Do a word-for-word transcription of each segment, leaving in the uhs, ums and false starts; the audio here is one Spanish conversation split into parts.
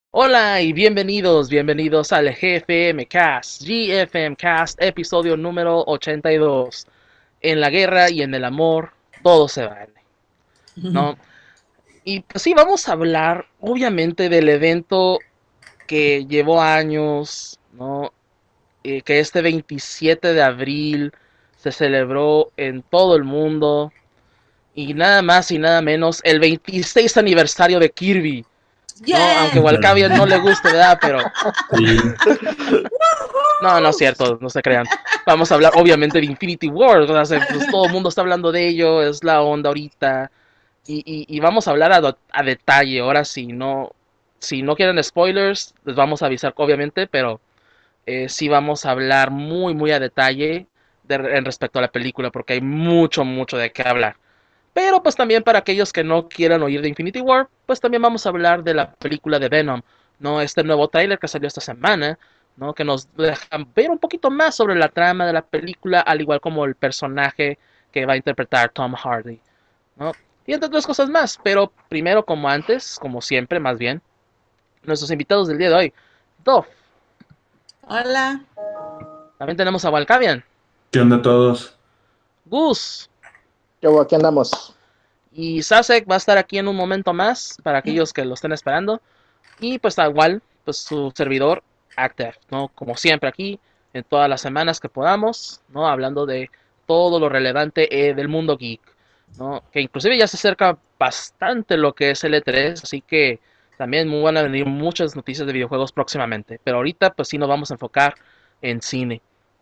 Hola y bienvenidos, bienvenidos al G F M Cast, G F M Cast, episodio número ochenta y dos. En la guerra y en el amor, todo se vale, ¿no? Y pues sí, vamos a hablar, obviamente, del evento que llevó años, ¿no? Eh, que este veintisiete de abril se celebró en todo el mundo, y nada más y nada menos, el veintiséis aniversario de Kirby, ¿no? Aunque a ¡Yeah! Walcavian no le guste, ¿verdad? Pero Sí, no, no es cierto, no se crean. Vamos a hablar obviamente de Infinity War, o sea, pues todo el mundo está hablando de ello, es la onda ahorita. Y, y, y vamos a hablar a, do- a detalle, ahora sí, no, si no quieren spoilers, les vamos a avisar obviamente, pero eh, sí vamos a hablar muy, muy a detalle de, en respecto a la película, porque hay mucho, mucho de qué hablar. Pero pues también para aquellos que no quieran oír de Infinity War, pues también vamos a hablar de la película de Venom, ¿no? Este nuevo tráiler que salió esta semana, ¿no? Que nos deja ver un poquito más sobre la trama de la película, al igual como el personaje que va a interpretar Tom Hardy, ¿no? Y entre otras cosas más, pero primero como antes, como siempre más bien, nuestros invitados del día de hoy. Dov, Hola. también tenemos a Walcavian, ¿qué onda todos? Gus, Yo, aquí andamos. y Sasek va a estar aquí en un momento más para aquellos que lo estén esperando. Y pues igual, pues su servidor, Active, ¿no? Como siempre aquí, en todas las semanas que podamos, ¿no? Hablando de todo lo relevante eh, del mundo geek, ¿no? Que inclusive ya se acerca bastante lo que es el E tres, así que también van a venir muchas noticias de videojuegos próximamente. Pero ahorita pues sí nos vamos a enfocar en cine.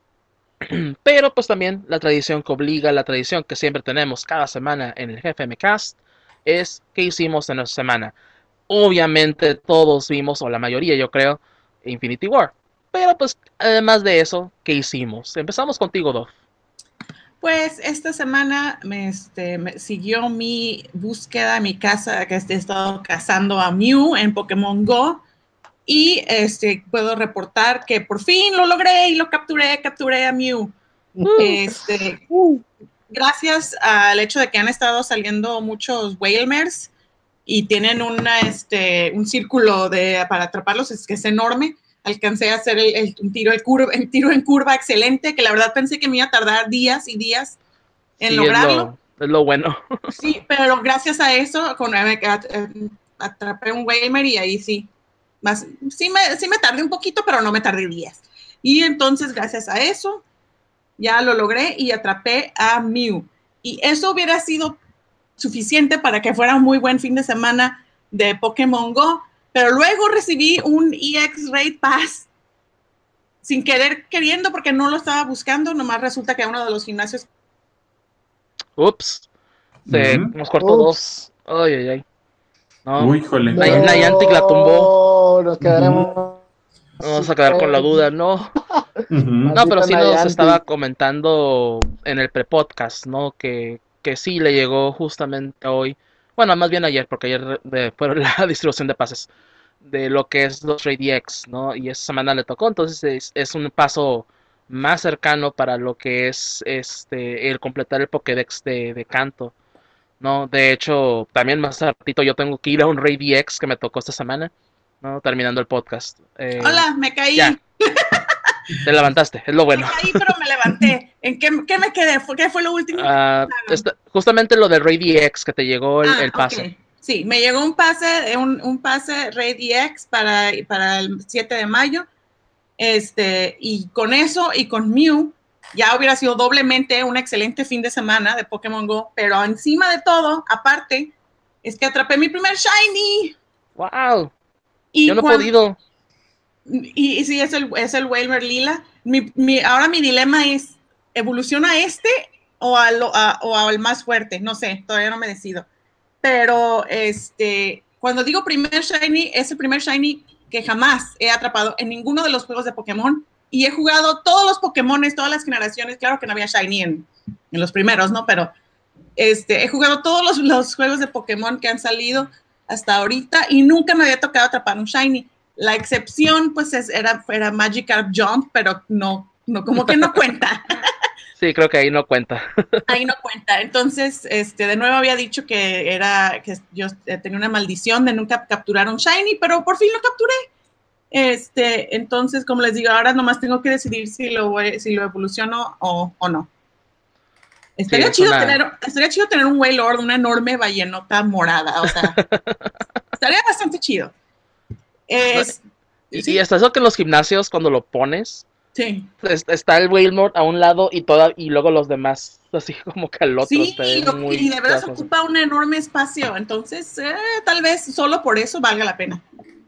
Pero pues también la tradición que obliga, la tradición que siempre tenemos cada semana en el G F M Cast, es qué hicimos en nuestra semana. Obviamente todos vimos, o la mayoría yo creo, Infinity War. Pero pues además de eso, ¿qué hicimos? Empezamos contigo, Dov. Pues esta semana me, este, me siguió mi búsqueda, mi casa, que he estado cazando a Mew en Pokémon Go. Y este, puedo reportar que por fin lo logré y lo capturé, capturé a Mew. Uh, Este, gracias al hecho de que han estado saliendo muchos Whalmers y tienen una, este, un círculo de, para atraparlos, es que es enorme. Alcancé a hacer el, el, un tiro, el, curva, el tiro en curva excelente, que la verdad pensé que me iba a tardar días y días en sí, es lograrlo. lo, es lo bueno. Sí, pero gracias a eso con, eh, atrapé un Waymer y ahí sí, más, sí, me, sí me tardé un poquito, pero no me tardé días. Y entonces gracias a eso ya lo logré y atrapé a Mew. Y eso hubiera sido suficiente para que fuera un muy buen fin de semana de Pokémon Go, pero luego recibí un E X Raid Pass sin querer queriendo porque no lo estaba buscando, nomás resulta que uno de los gimnasios. Ups, se Ujú. nos cortó dos. Ups. Ay, ay, ay. No, Uy, jole. Ni- Niantic la tumbó. No, nos Ujú, quedaremos Vamos sin a quedar con la duda, friends. no. ujú. No, pero Maldita sí nos estaba Niantic. comentando en el pre-podcast, ¿no? Que, que sí le llegó justamente hoy. Bueno, más bien ayer, porque ayer de- fue la distribución de pases de lo que es los Trade X, ¿no? Y esa semana le tocó, entonces es, es un paso más cercano para lo que es este el completar el Pokédex de, de Canto, ¿no? De hecho, también más ratito yo tengo que ir a un Raid X que me tocó esta semana, ¿no? Terminando el podcast. Eh, Hola, me ya, caí, te levantaste, es lo me bueno. caí, pero me levanté. ¿En qué, qué me quedé? ¿Qué fue lo último que Uh, pasaron? esta, justamente lo de Raid X que te llegó el, Ah, el ok. pase. Sí, me llegó un pase, un, un pase Ready X para, para el siete de mayo. Este, y con eso y con Mew, ya hubiera sido doblemente un excelente fin de semana de Pokémon Go. Pero encima de todo, aparte, es que atrapé mi primer Shiny. ¡Wow! Yo Y no he cuando. podido. Y, y sí, es el, es el Wailmer Lila. Mi, mi, ahora mi dilema es: ¿evoluciona a este o, a lo, a, o al más fuerte? No sé, todavía no me decido. Pero este, cuando digo primer Shiny, es el primer Shiny que jamás he atrapado en ninguno de los juegos de Pokémon. Y he jugado todos los Pokémon, todas las generaciones. Claro que no había Shiny en, en los primeros, ¿no? Pero este, he jugado todos los, los juegos de Pokémon que han salido hasta ahorita y nunca me había tocado atrapar un Shiny. La excepción, pues, es, era, era Magikarp Jump, pero no, no, como que no cuenta. Sí, creo que ahí no cuenta. Ahí no cuenta. Entonces, este, de nuevo había dicho que era que yo tenía una maldición de nunca capturar un shiny, pero por fin lo capturé. Este, entonces, como les digo, ahora nomás tengo que decidir si lo voy, si lo evoluciono o, o no. Estaría, Sí, es chido una... tener, estaría chido tener un Wailord, una enorme ballenota morada, o sea, estaría bastante chido. ¿no? Es, Y, y sí, hasta eso que en los gimnasios, cuando lo pones, sí. es- está el Wailord a un lado y toda, y luego los demás, así como que al otro, Sí, se ve y, lo, y muy de verdad se gracioso. ocupa un enorme espacio, entonces eh, tal vez solo por eso valga la pena.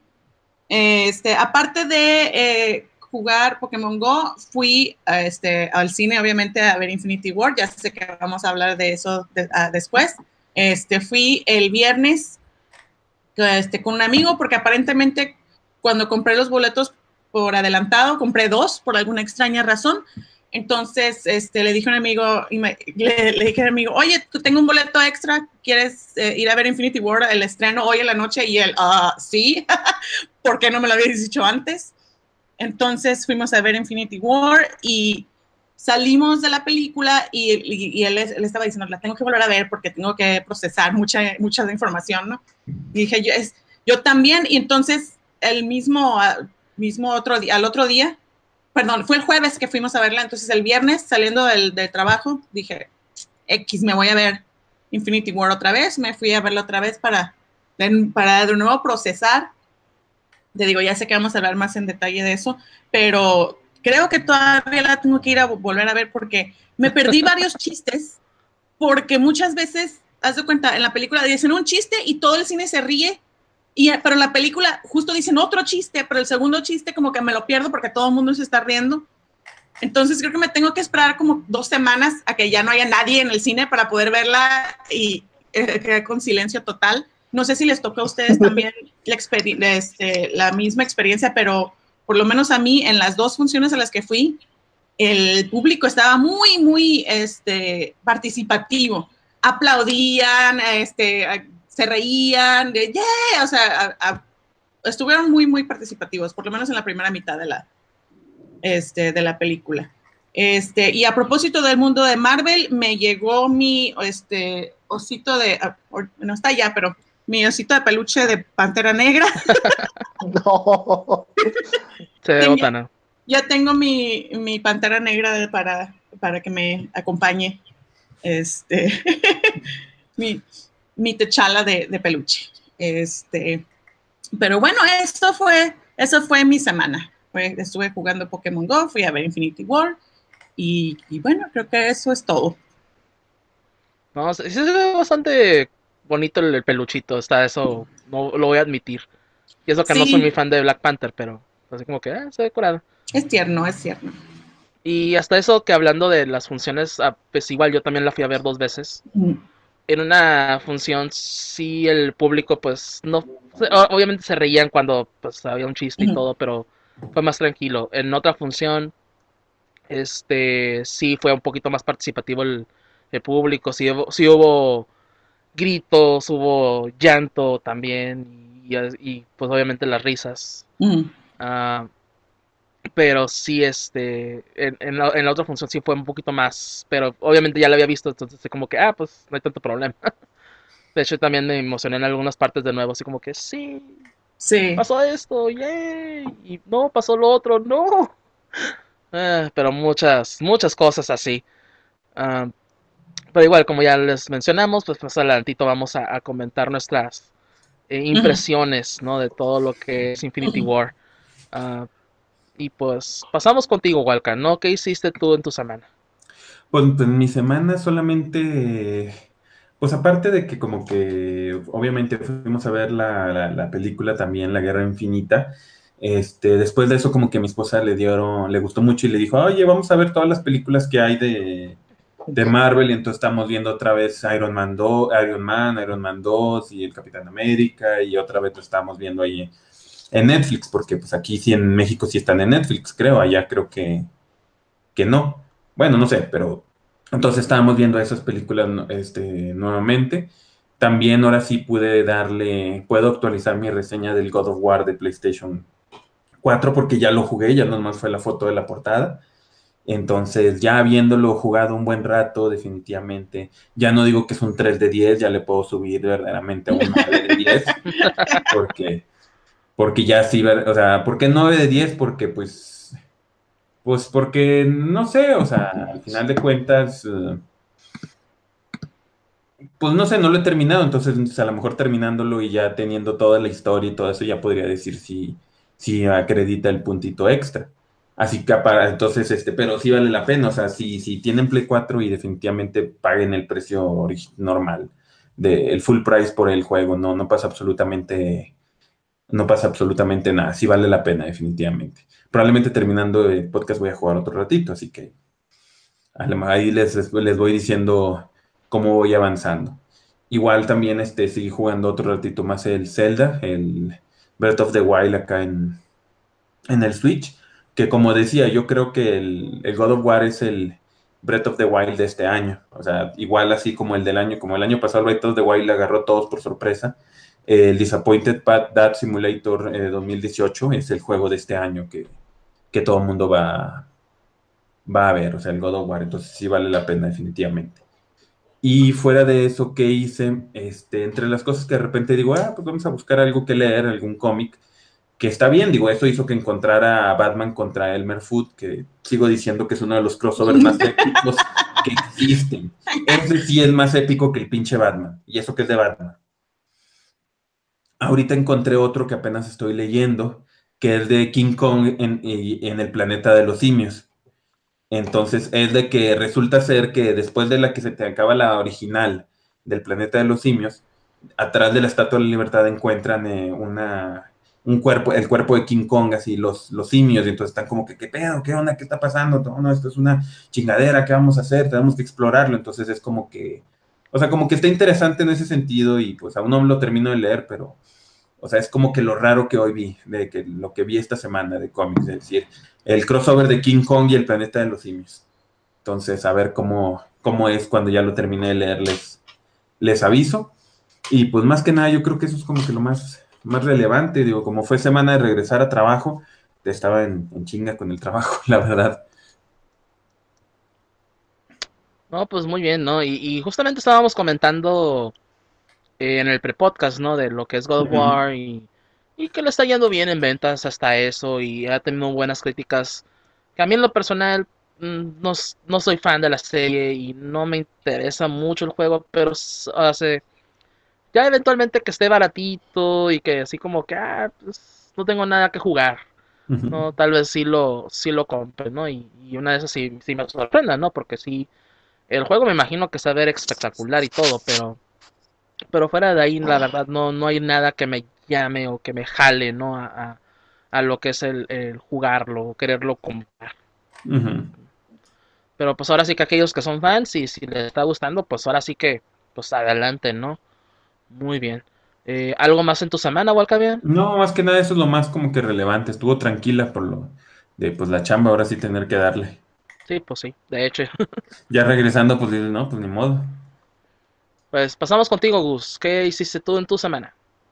Este, aparte de eh, jugar Pokémon Go, fui a este, al cine, obviamente, a ver Infinity War. Ya sé que vamos a hablar de eso de, a, después. Este, fui el viernes este, con un amigo, porque aparentemente cuando compré los boletos por adelantado, compré dos por alguna extraña razón. Entonces este, le dije a un amigo, y me, le, le, dije a un amigo, oye, tengo un boleto extra, ¿quieres eh, ir a ver Infinity War, el estreno hoy en la noche? Y él, uh, sí, ¿por qué no me lo habías dicho antes? Entonces fuimos a ver Infinity War y salimos de la película y, y, y él, él, estaba diciendo, la tengo que volver a ver porque tengo que procesar mucha, mucha información, ¿no? Y dije, yo, es, yo también, y entonces el mismo, mismo otro día, al otro día, perdón, fue el jueves que fuimos a verla, entonces el viernes saliendo del, del trabajo, dije, X, me voy a ver Infinity War otra vez, me fui a verla otra vez para, para de nuevo procesar. Te digo, ya sé que vamos a hablar más en detalle de eso, pero creo que todavía la tengo que ir a volver a ver porque me perdí varios chistes, porque muchas veces, haz de cuenta, en la película dicen un chiste y todo el cine se ríe, y, pero en la película justo dicen otro chiste, pero el segundo chiste como que me lo pierdo porque todo el mundo se está riendo. Entonces creo que me tengo que esperar como dos semanas a que ya no haya nadie en el cine para poder verla y eh, con silencio total. No sé si les tocó a ustedes también la, este, la misma experiencia, pero por lo menos a mí en las dos funciones a las que fui, el público estaba muy, muy este, participativo. Aplaudían, este, se reían, de, yeah, o sea, a, a, estuvieron muy, muy participativos, por lo menos en la primera mitad de la, este, de la película. Este, y a propósito del mundo de Marvel, me llegó mi este, osito de, no está ya, pero mi osito de peluche de Pantera Negra. No. Se ve botana. Ya tengo mi, mi Pantera Negra para, para que me acompañe. Este, mi, mi techala de, de peluche. Este, pero bueno, esto fue, eso fue mi semana. Fue, estuve jugando Pokémon Go, fui a ver Infinity War y, y bueno, creo que eso es todo. No, sí se ve bastante bonito el, el peluchito, está eso, no lo voy a admitir. Y eso que no soy muy Sí, fan de Black Panther, pero así como que ah, se ve curado. es tierno, es tierno. Y hasta eso que hablando de las funciones, ah, pues igual yo también la fui a ver dos veces. Mm. En una función sí el público pues no, obviamente se reían cuando pues había un chiste y Mm. todo, pero fue más tranquilo. En otra función, este, sí fue un poquito más participativo el, el público, sí hubo, sí hubo gritos, hubo llanto también y, y, pues obviamente las risas. Mm. Uh, pero sí, este, en, en, la, en, la, otra función sí fue un poquito más, pero obviamente ya la había visto, entonces como que, ah, pues no hay tanto problema. De hecho, también me emocioné en algunas partes de nuevo, así como que, sí, Sí. pasó esto, yay, y no, pasó lo otro, no. Uh, pero muchas, muchas cosas así. Uh, pero igual, como ya les mencionamos, pues más adelantito vamos a, a comentar nuestras eh, impresiones, ¿no? De todo lo que es Infinity War. Uh, y pues pasamos contigo, Walker, ¿no? ¿Qué hiciste tú en tu semana? Pues en mi semana solamente, pues aparte de que como que obviamente fuimos a ver la, la, la película también, La Guerra Infinita, este, después de eso como que a mi esposa le dieron, le gustó mucho y le dijo, oye, vamos a ver todas las películas que hay de, de Marvel, y entonces estamos viendo otra vez Iron Man dos, Iron Man, Iron Man dos y el Capitán América, y otra vez lo estamos viendo ahí en Netflix, porque pues aquí sí en México sí están en Netflix, creo, allá creo que, que no. Bueno, no sé, pero entonces estábamos viendo esas películas no- este, nuevamente. También ahora sí pude darle, puedo actualizar mi reseña del God of War de PlayStation cuatro porque ya lo jugué, ya nomás fue la foto de la portada. Entonces, ya habiéndolo jugado un buen rato, definitivamente, ya no digo que es un tres de diez, ya le puedo subir verdaderamente a un nueve de diez, porque, porque ya sí, ver- o sea, ¿por qué nueve de diez? Porque pues, pues porque, no sé, o sea, al final de cuentas, eh, pues no sé, no lo he terminado, entonces pues, a lo mejor terminándolo y ya teniendo toda la historia y todo eso, ya podría decir si, si acredita el puntito extra. Así que para, entonces, este, pero sí vale la pena, o sea, si, si tienen Play cuatro y definitivamente paguen el precio origi- normal, de, el full price por el juego, no, no pasa absolutamente, no pasa absolutamente nada, sí vale la pena, definitivamente. Probablemente terminando el podcast voy a jugar otro ratito, así que a lo mejor ahí les, les les voy diciendo cómo voy avanzando. Igual también este, seguí jugando otro ratito más el Zelda, el Breath of the Wild acá en, en el Switch, que como decía, yo creo que el, el God of War es el Breath of the Wild de este año. O sea, igual así como el del año, como el año pasado el Breath of the Wild le agarró a todos por sorpresa. El Disappointed Pat Dad Simulator eh, dos mil dieciocho es el juego de este año que, que todo el mundo va, va a ver, o sea, el God of War, entonces sí vale la pena definitivamente. Y fuera de eso, ¿qué hice? Este, entre las cosas que de repente digo, ah, pues vamos a buscar algo que leer, algún cómic, que está bien, digo, eso hizo que encontrara a Batman contra Elmer Fudd, que sigo diciendo que es uno de los crossovers más épicos que existen. Ese sí es más épico que el pinche Batman, y eso que es de Batman. Ahorita encontré otro que apenas estoy leyendo, que es de King Kong en, y- en el planeta de los simios. Entonces es de que resulta ser que después de la que se te acaba la original del planeta de los simios, atrás de la Estatua de la Libertad encuentran eh, una, un cuerpo, el cuerpo de King Kong, así los, los simios, y entonces están como que, ¿qué pedo? ¿Qué onda? ¿Qué está pasando? No, no, esto es una chingadera, ¿qué vamos a hacer? Tenemos que explorarlo. Entonces es como que, o sea, como que está interesante en ese sentido y pues aún no lo termino de leer, pero o sea, es como que lo raro que hoy vi, de que lo que vi esta semana de cómics, es decir, el crossover de King Kong y el planeta de los simios. Entonces, a ver cómo, cómo es cuando ya lo terminé de leer, les, les aviso. Y pues más que nada, yo creo que eso es como que lo más, más relevante. Digo, como fue semana de regresar a trabajo, estaba en, en chinga con el trabajo, la verdad. No, pues muy bien, ¿no? Y, y justamente estábamos comentando eh, en el pre-podcast, ¿no? De lo que es God of Ujú, War y, y que le está yendo bien en ventas hasta eso y ha tenido buenas críticas. Que a mí en lo personal mm, no, s- no soy fan de la serie y no me interesa mucho el juego, pero s- hace ya eventualmente que esté baratito y que así como que ah, pues, no tengo nada que jugar, ujú, ¿no? Tal vez sí lo, sí lo compre, ¿no? Y, y una de esas sí, sí me sorprenda, ¿no? Porque sí, el juego me imagino que se va a ver espectacular y todo, pero pero fuera de ahí, la verdad, no, no hay nada que me llame o que me jale, ¿no? A, a, a lo que es el, el jugarlo o quererlo comprar. ujú. Pero pues ahora sí que aquellos que son fans y si les está gustando, pues ahora sí que, pues adelante, ¿no? Muy bien. Eh, ¿algo más en tu semana, Walcavian? No, más que nada, eso es lo más como que relevante. Estuvo tranquila por lo de pues la chamba, ahora sí tener que darle. Sí, pues sí, de hecho. Ya regresando, pues dices, no, pues ni modo. Pues pasamos contigo, Gus. ¿Qué hiciste tú en tu semana?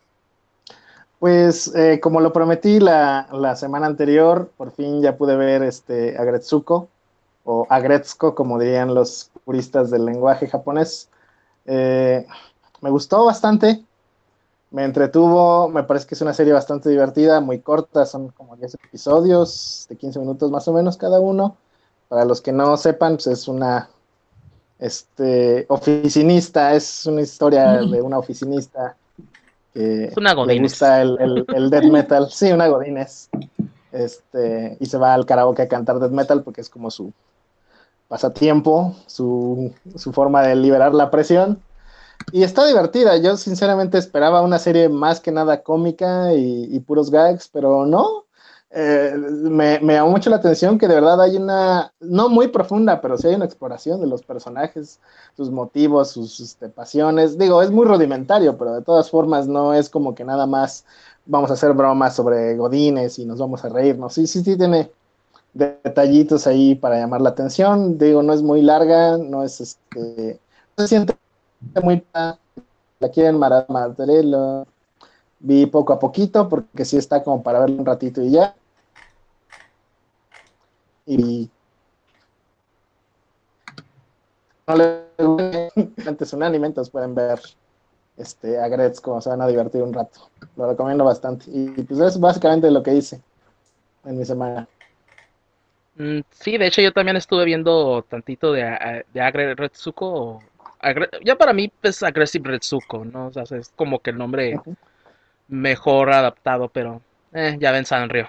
Pues eh, como lo prometí la, la semana anterior, por fin ya pude ver este Agretsuko o Agretsuko, como dirían los puristas del lenguaje japonés. Eh, Me gustó bastante, me entretuvo, me parece que es una serie bastante divertida, muy corta, son como diez episodios de quince minutos más o menos cada uno. Para los que no sepan, pues es una este, oficinista, es una historia de una oficinista Es que una le Godines. gusta el, el, el death metal, sí, una Godínez, este, y se va al karaoke a cantar death metal porque es como su pasatiempo, su, su forma de liberar la presión. Y está divertida. Yo sinceramente esperaba una serie más que nada cómica y, y puros gags, pero no. Eh, me, me llamó mucho la atención que de verdad hay una, no muy profunda, pero sí hay una exploración de los personajes, sus motivos, sus este, pasiones. Digo, es muy rudimentario, pero de todas formas no es como que nada más vamos a hacer bromas sobre Godines y nos vamos a reírnos. Sí, sí, sí tiene detallitos ahí para llamar la atención. Digo, no es muy larga, no es este, no se siente muy la quieren mataré, lo vi poco a poquito porque sí está como para verlo un ratito y ya. Y no les antes un anime, entonces pueden ver este, a Gretz como se van a divertir un rato. Lo recomiendo bastante. Y pues es básicamente lo que hice en mi semana. Mm, sí, de hecho yo también estuve viendo tantito de, a- de Agre Retsuko. o Agre- ya para mí es Aggressive Retsuko, ¿no? O sea, es como que el nombre Ujú. mejor adaptado, pero eh, ya ven Sanrio.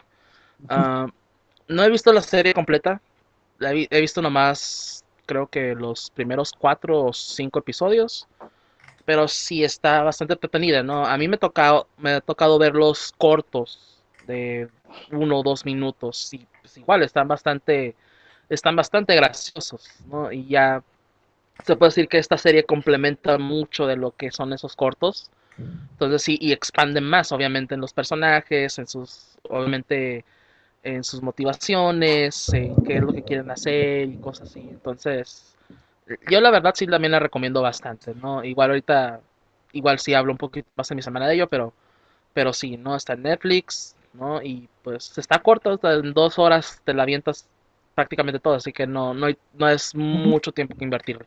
Ah, no he visto la serie completa, la he, vi- he visto nomás creo que los primeros cuatro o cinco episodios, pero sí está bastante entretenida, ¿no? A mí me, tocado, me ha tocado ver los cortos de uno o dos minutos y pues igual están bastante, están bastante graciosos, ¿no? Y ya se puede decir que esta serie complementa mucho de lo que son esos cortos. Entonces sí, y expanden más, obviamente, en los personajes, en sus, obviamente, en sus motivaciones, en qué es lo que quieren hacer y cosas así. Entonces, yo la verdad sí también la recomiendo bastante, ¿no? Igual ahorita, igual sí hablo un poquito más en mi semana de ello, pero, pero sí, ¿no? Está en Netflix, ¿no? Y pues está corto, hasta en dos horas te la avientas prácticamente todo, así que no, no, hay- no es mucho tiempo que invertirle,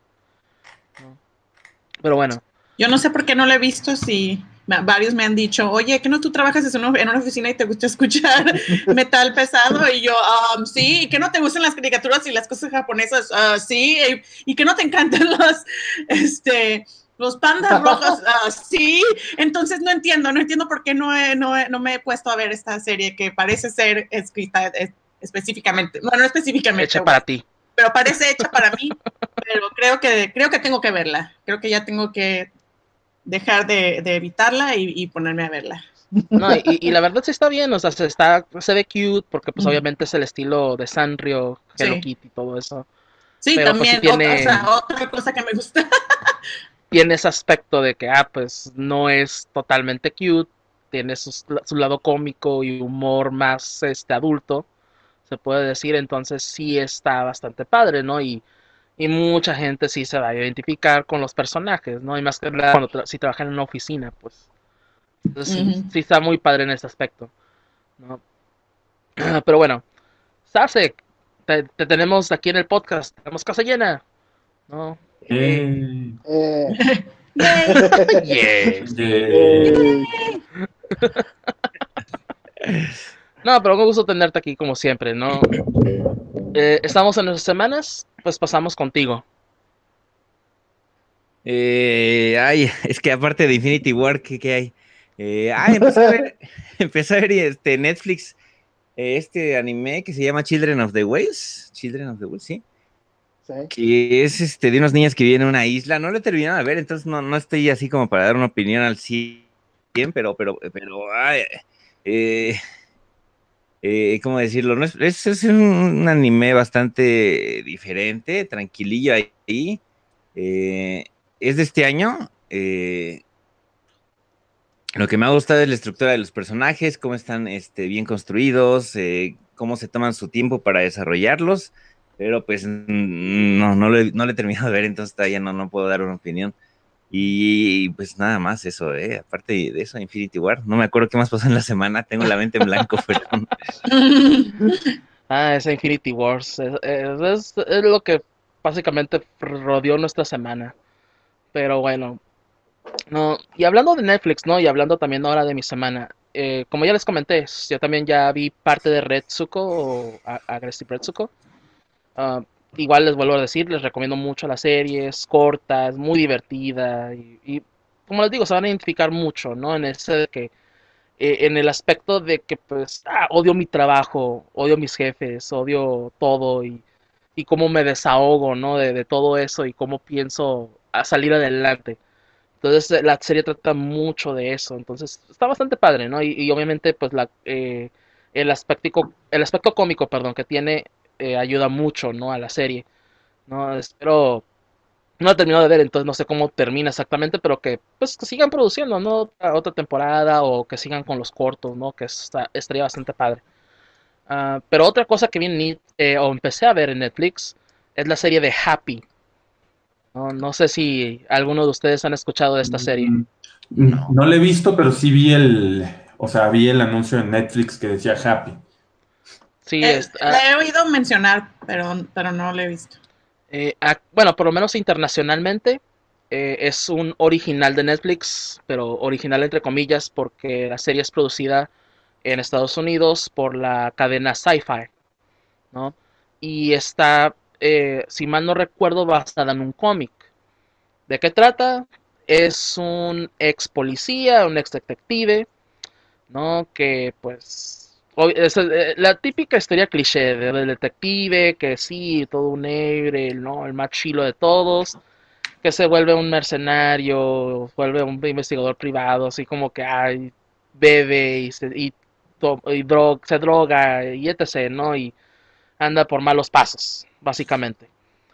¿no? Pero bueno, Yo no sé por qué no lo he visto, si ma- varios me han dicho, oye, ¿que no tú trabajas en una, en una oficina y te gusta escuchar metal pesado? Y yo, um, sí, ¿y que no te gustan las caricaturas y las cosas japonesas? Uh, sí, y, y que no te encantan los, este, los pandas rojos, uh, sí. Entonces no entiendo, no entiendo por qué no, he, no, he, no me he puesto a ver esta serie que parece ser escrita es, específicamente, bueno, no específicamente, hecha para ti. pero parece hecha para mí, pero creo que, creo que tengo que verla, creo que ya tengo que dejar de, de evitarla y, y, ponerme a verla. No, y, y, la verdad sí está bien, o sea, se, está, se ve cute porque pues obviamente es el estilo de Sanrio, Hello Sí, Kitty y todo eso, sí, pero pues sí también otra, o tiene, sea, otra cosa que me gusta. tiene ese aspecto de que, ah, pues no es totalmente cute, tiene sus- su lado cómico y humor más este adulto, se puede decir, entonces sí está bastante padre, ¿no? Y, y mucha gente sí se va a identificar con los personajes, ¿no? Y más que nada cuando tra si trabajan en una oficina, pues. Entonces sí, Uh-huh. sí está muy padre en ese aspecto, ¿no? Pero bueno, Sasek, te, te tenemos aquí en el podcast, tenemos casa llena, ¿no? Eh, Eh, Eh, Yay. yeah. eh, eh, No, pero un gusto tenerte aquí como siempre, ¿no? Eh, estamos en nuestras semanas, pues pasamos contigo. Eh, ay, es que aparte de Infinity War, ¿qué, qué hay? Eh, ah, empecé a ver, empecé a ver este Netflix, eh, este anime que se llama Children of the Whales, Children of the Whales, sí, sí. que es este de unos niños que viven en una isla. No lo he terminado de ver, entonces no, no estoy así como para dar una opinión al cien, pero, pero, pero, ay, eh, eh, ¿cómo decirlo? No es, es, es un, un anime bastante diferente, tranquilillo ahí. Eh, es de este año. Eh, lo que me ha gustado es la estructura de los personajes, cómo están este, bien construidos, eh, cómo se toman su tiempo para desarrollarlos, pero pues mm, no, no lo he, no lo he terminado de ver, entonces todavía no, no puedo dar una opinión. Y pues nada más eso, ¿eh? Aparte de eso, Infinity War, no me acuerdo qué más pasó en la semana, tengo la mente en blanco, perdón. Ah, ese Infinity Wars, es, es, es- es lo que básicamente rodeó nuestra semana. Pero bueno, no, y hablando de Netflix, ¿no? Y hablando también ahora de mi semana, eh, como ya les comenté, yo también ya vi parte de Retsuko o A- Aggressive Retsuko. Ah, igual les vuelvo a decir, les recomiendo mucho la serie, es corta, es muy divertida y, y como les digo, se van a identificar mucho, ¿no? En ese de que, eh, en el aspecto de que pues ah, odio mi trabajo, odio mis jefes, odio todo y, y cómo me desahogo, ¿no? De, de todo eso y cómo pienso a salir adelante. Entonces eh, la serie trata mucho de eso, entonces está bastante padre, ¿no? Y, y obviamente pues la, eh, el aspecto, el aspecto cómico, perdón, que tiene eh, ayuda mucho, ¿no? A la serie, ¿no? Espero, no la he terminado de ver, entonces no sé cómo termina exactamente, pero que pues que sigan produciendo, ¿no? Otra, otra temporada o que sigan con los cortos, ¿no? Que está, estaría bastante padre. Uh, pero otra cosa que vi eh, o empecé a ver en Netflix es la serie de Happy. No, no sé si alguno de ustedes han escuchado de esta serie. mm, No. no lo he visto, pero sí vi el, o sea, vi el anuncio en Netflix que decía Happy. Sí, Eh, es, uh, la he oído mencionar, pero, pero no la he visto. Eh, ah, bueno, por lo menos internacionalmente eh, es un original de Netflix, pero original entre comillas porque la serie es producida en Estados Unidos por la cadena Sci-Fi, ¿no? Y está, eh, si mal no recuerdo, basada en un cómic. ¿De qué trata? Es un ex policía, un ex detective, ¿no? Que pues es eh, la típica historia cliché del detective, que sí, todo un héroe, ¿no? El más chilo de todos, que se vuelve un mercenario, vuelve un investigador privado, así como que ay, bebe y, se, y, to, y dro se droga y etcétera, ¿no? Y anda por malos pasos, básicamente.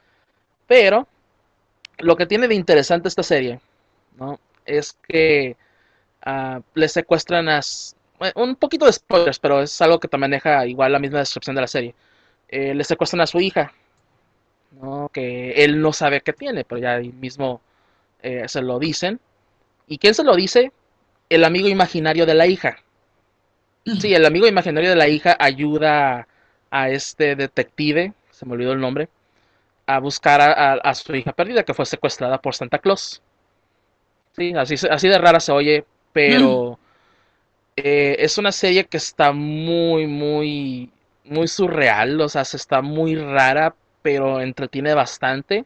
Pero lo que tiene de interesante esta serie, ¿no? Es que uh, le secuestran a... Bueno, un poquito de spoilers, pero es algo que también deja igual la misma descripción de la serie. Eh, le secuestran a su hija, ¿no? Que él no sabe que tiene, pero ya ahí mismo eh, se lo dicen. ¿Y quién se lo dice? El amigo imaginario de la hija. Sí, el amigo imaginario de la hija ayuda a, a este detective, se me olvidó el nombre, a buscar a, a, a su hija perdida que fue secuestrada por Santa Claus. Sí, así, así de rara se oye, pero eh, es una serie que está muy, muy, muy surreal, o sea, se está muy rara, pero entretiene bastante.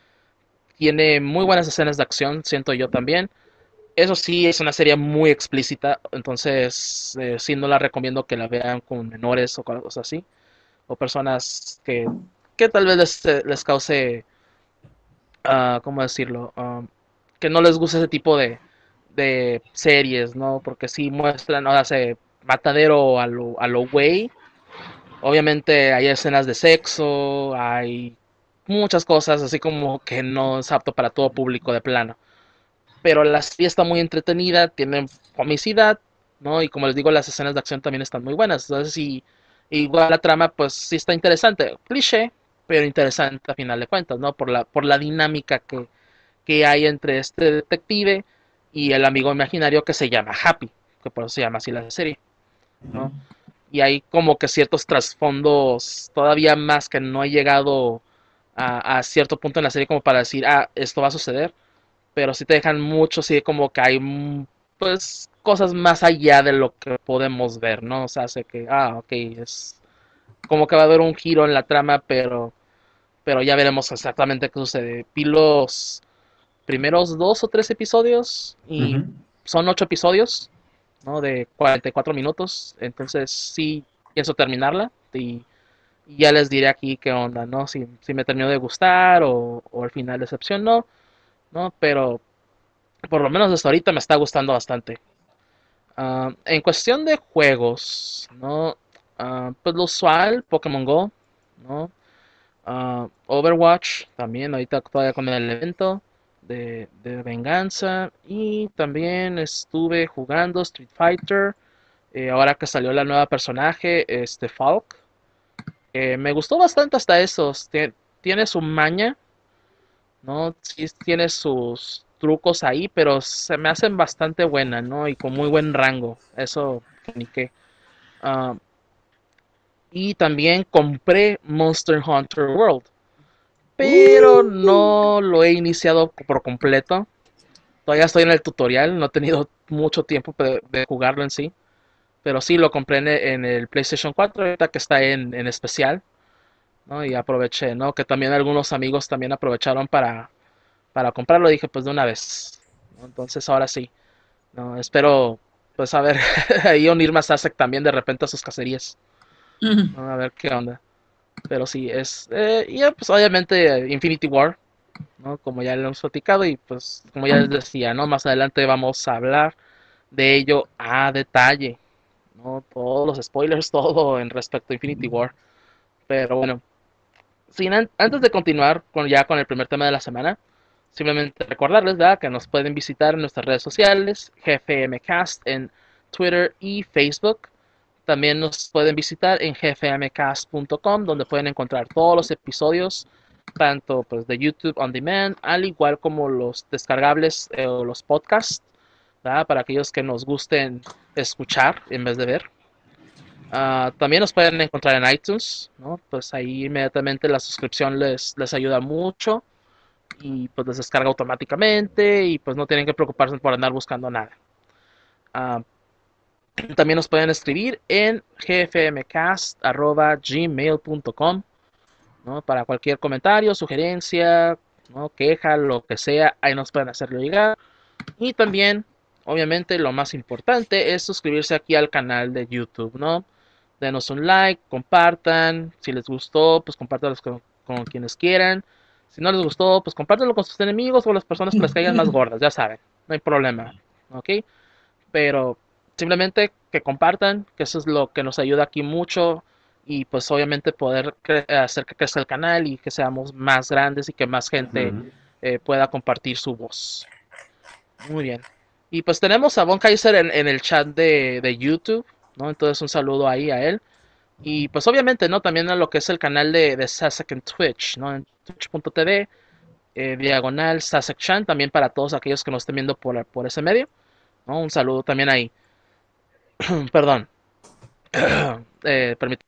Tiene muy buenas escenas de acción, siento yo también. Eso sí, es una serie muy explícita, entonces eh, sí no la recomiendo que la vean con menores o cosas así, o personas que, que tal vez les, les cause, uh, ¿cómo decirlo? Um, que no les guste ese tipo de, de series, ¿no? Porque sí muestran, o sea, se matadero a lo, a lo güey. Obviamente hay escenas de sexo, hay muchas cosas, así como que no es apto para todo público de plano. Pero la serie está muy entretenida, tiene comicidad, ¿no? Y como les digo, las escenas de acción también están muy buenas. Entonces, sí, igual la trama, pues sí está interesante. Cliché, pero interesante a final de cuentas, ¿no? Por la, por la dinámica que, que hay entre este detective y el amigo imaginario que se llama Happy, que por eso se llama así la serie, ¿no? Y hay como que ciertos trasfondos todavía más que no he llegado a, a cierto punto en la serie como para decir, ah, esto va a suceder, pero sí te dejan mucho, sí, como que hay, mm, pues, cosas más allá de lo que podemos ver, ¿no? O sea, hace que, ah, ok, es como que va a haber un giro en la trama, pero, pero ya veremos exactamente qué sucede. Vi los primeros dos o tres episodios y Ujú. son ocho episodios, ¿no? De cuarenta y cuatro minutos, entonces sí pienso terminarla y, y ya les diré aquí qué onda, ¿no? Si, si me terminó de gustar o, o al final decepcionó, ¿no? Pero por lo menos hasta ahorita me está gustando bastante. Uh, en cuestión de juegos, ¿no? Uh, pues lo usual, Pokémon Go, ¿no? Uh, Overwatch, también ahorita todavía con el evento de, de venganza. Y también estuve jugando Street Fighter. Eh, ahora que salió la nueva personaje, este Falk. Eh, me gustó bastante hasta eso. Tiene su maña, ¿no? Sí tiene sus trucos ahí, pero se me hacen bastante buena, ¿no? Y con muy buen rango, eso ni qué. Uh, y también compré Monster Hunter World, pero Uh, no lo he iniciado por completo. Todavía estoy en el tutorial, no he tenido mucho tiempo de, de jugarlo en sí, pero sí lo compré en el, en el PlayStation cuatro, ahorita que está en, en especial, ¿no? Y aproveché, ¿no? Que también algunos amigos también aprovecharon para para comprarlo, dije pues de una vez, ¿no? Entonces ahora sí, no espero pues a ver ahí unirme a Sasek también de repente a sus cacerías, uh, ¿no? A ver qué onda, pero sí es eh, y pues obviamente eh, Infinity War, no, como ya lo hemos platicado y pues como ya les decía, no, más adelante vamos a hablar de ello a detalle, no, todos los spoilers, todo en respecto a Infinity War, pero bueno, sin an antes de continuar con ya con el primer tema de la semana, simplemente recordarles, ¿verdad?, que nos pueden visitar en nuestras redes sociales, G F M Cast en Twitter y Facebook. También nos pueden visitar en g f m cast punto com, donde pueden encontrar todos los episodios, tanto pues de YouTube On Demand, al igual como los descargables eh, o los podcasts, ¿verdad?, para aquellos que nos gusten escuchar en vez de ver. Uh, también nos pueden encontrar en iTunes, ¿no? Pues ahí inmediatamente la suscripción les, les ayuda mucho y pues les descarga automáticamente y pues no tienen que preocuparse por andar buscando nada. Uh, también nos pueden escribir en gfmcast arroba gmail punto com, ¿no? Para cualquier comentario, sugerencia, ¿no? Queja, lo que sea, ahí nos pueden hacerlo llegar. Y también, obviamente, lo más importante es suscribirse aquí al canal de YouTube, ¿no? Denos un like, compartan. Si les gustó, pues compártanlo con, con quienes quieran. Si no les gustó, pues compártanlo con sus enemigos o las personas que les caigan más gordas, ya saben, no hay problema, ¿ok? Pero simplemente que compartan, que eso es lo que nos ayuda aquí mucho y pues obviamente poder hacer que crezca el canal y que seamos más grandes y que más gente uh-huh. eh, pueda compartir su voz. Muy bien. Y pues tenemos a Von Kaiser en, en el chat de, de YouTube, ¿no? Entonces un saludo ahí a él. Y pues obviamente, ¿no? También a lo que es el canal de, de Sasek en Twitch, ¿no? En twitch punto tv, eh, diagonal Sasek Chan, también para todos aquellos que nos estén viendo por, por ese medio, ¿no? Un saludo también ahí. Perdón. eh, permítame.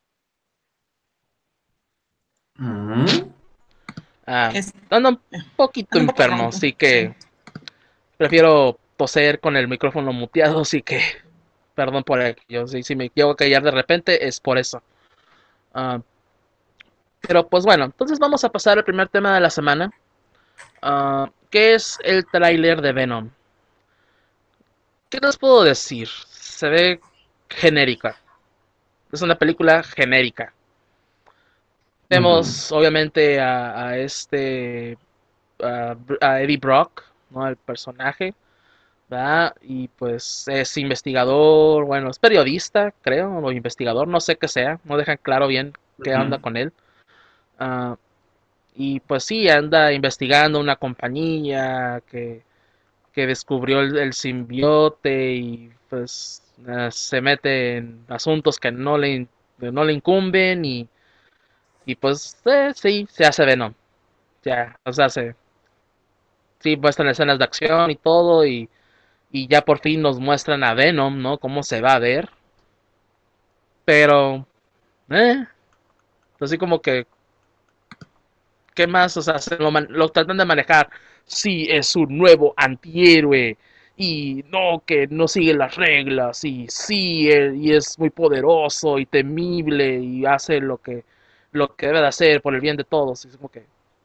Uh-huh. Ah, es... ando un poquito ando enfermo, un poco así que sí. Prefiero toser con el micrófono muteado, así que perdón por ello. Si, si me llego a callar de repente es por eso. Uh, pero pues bueno, entonces vamos a pasar al primer tema de la semana, uh, que es el tráiler de Venom. ¿Qué les puedo decir? Se ve genérica. Es una película genérica. Vemos uh-huh. obviamente a, a este a, a Eddie Brock, ¿no? El personaje, ¿verdad? Y pues es investigador, bueno, es periodista, creo, o investigador, no sé qué sea, no dejan claro bien qué uh-huh. onda con él. Uh, y pues sí, anda investigando una compañía que, que descubrió el, el simbiote y pues uh, se mete en asuntos que no le, no le incumben y Y pues, eh, sí, se hace Venom. Ya, o sea, se... Sí, muestran escenas de acción y todo, y, y ya por fin nos muestran a Venom, ¿no? Cómo se va a ver. Pero, eh, así como que... ¿Qué más? O sea, se lo, man, lo tratan de manejar. Sí, es un nuevo antihéroe. Y no, que no sigue las reglas. Y sí, él, y es muy poderoso y temible. Y hace lo que, lo que debe de hacer por el bien de todos. Y es como que...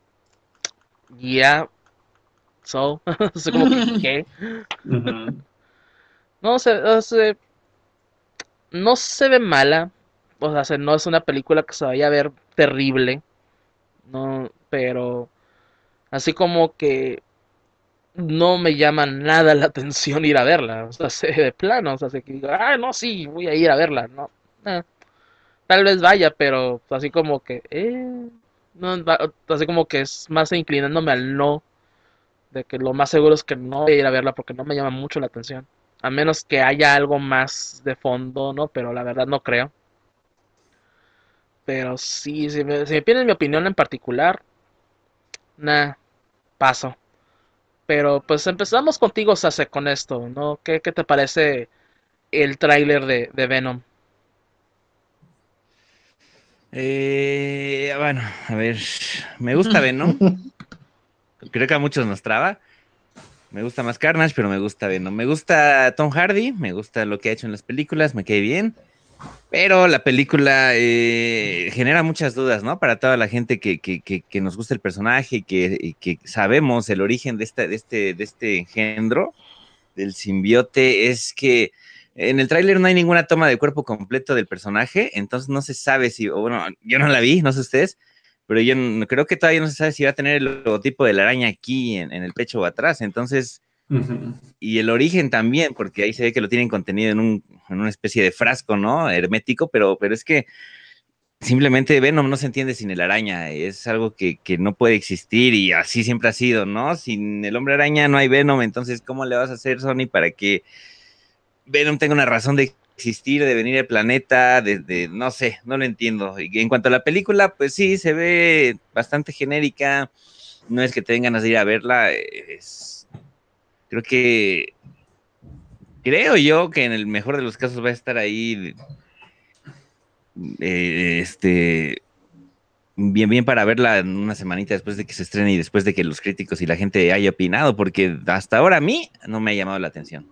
Yeah. So, es como que, ¿qué? Uh-huh. No sé, o sea, no se ve mala. O sea, no es una película que se vaya a ver terrible. No, pero así como que no me llama nada la atención ir a verla. O sea, de plano, o sea, que digo, ah, no, sí, voy a ir a verla. No, eh, tal vez vaya, pero así como que, eh, no, así como que es más inclinándome al no. De que lo más seguro es que no voy a ir a verla porque no me llama mucho la atención. A menos que haya algo más de fondo, ¿no? Pero la verdad no creo. Pero sí, si me, si me piden mi opinión en particular, nah, paso. Pero pues empezamos contigo, Sase, con esto, ¿no? ¿Qué, qué te parece el tráiler de, de Venom? Eh, bueno, a ver, me gusta Venom. Creo que a muchos nos traba. Me gusta más Carnage, pero me gusta Venom. Me gusta Tom Hardy, me gusta lo que ha hecho en las películas, me cae bien. Pero la película eh, genera muchas dudas, ¿no? Para toda la gente que, que, que, que nos gusta el personaje y que, y que sabemos el origen de, esta, de, este, de este engendro, del simbiote, es que en el tráiler no hay ninguna toma de cuerpo completo del personaje, entonces no se sabe si, o bueno, yo no la vi, no sé ustedes, pero yo no, creo que todavía no se sabe si va a tener el logotipo de la araña aquí en, en el pecho o atrás, entonces, uh-huh. Y el origen también, porque ahí se ve que lo tienen contenido en, un, en una especie de frasco, ¿no? Hermético, pero, pero es que simplemente Venom no se entiende sin el araña, es algo que, que no puede existir y así siempre ha sido, ¿no? Sin el hombre araña no hay Venom, entonces ¿cómo le vas a hacer, Sony, para que Venom tenga una razón de existir, de venir al planeta, de, de, no sé, no lo entiendo. Y en cuanto a la película, pues sí, se ve bastante genérica, no es que te den ganas de ir a verla, es, creo que, creo yo que en el mejor de los casos va a estar ahí eh, este, bien, bien para verla en una semanita después de que se estrene y después de que los críticos y la gente haya opinado, porque hasta ahora a mí no me ha llamado la atención.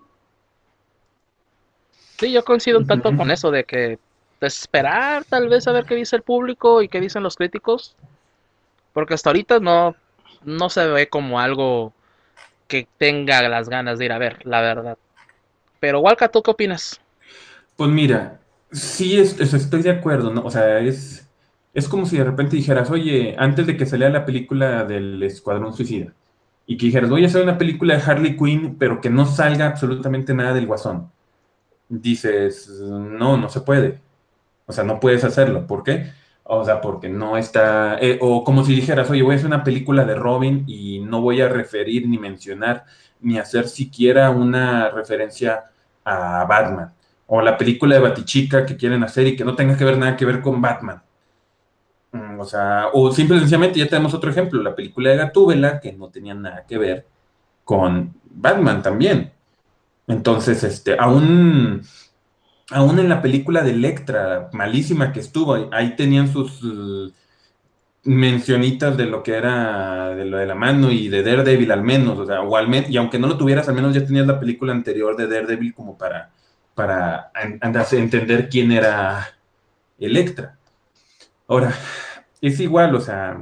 Sí, yo coincido un tanto Ujú. con eso de que esperar tal vez a ver qué dice el público y qué dicen los críticos, porque hasta ahorita no, no se ve como algo que tenga las ganas de ir a ver, la verdad. Pero Walca, ¿tú qué opinas? Pues mira, sí es- es- estoy de acuerdo, ¿no? O sea, es, es como si de repente dijeras, oye, antes de que saliera la película del Escuadrón Suicida, y que dijeras, voy a hacer una película de Harley Quinn, pero que no salga absolutamente nada del Guasón. Dices, no, no se puede. O sea, no puedes hacerlo. ¿Por qué? O sea, porque no está. Eh, o como si dijeras, oye, voy a hacer una película de Robin y no voy a referir ni mencionar ni hacer siquiera una referencia a Batman. O la película de Batichica que quieren hacer y que no tenga que ver nada que ver con Batman. Mm, o sea, o simple y sencillamente ya tenemos otro ejemplo, la película de Gatúbela, que no tenía nada que ver con Batman también. Entonces, este, aún aún en la película de Electra, malísima que estuvo, ahí tenían sus uh, mencionitas de lo que era de lo de la mano y de Daredevil al menos, o sea, o al men- y aunque no lo tuvieras, al menos ya tenías la película anterior de Daredevil como para, para an- andarse- entender quién era Electra. Ahora, es igual, o sea,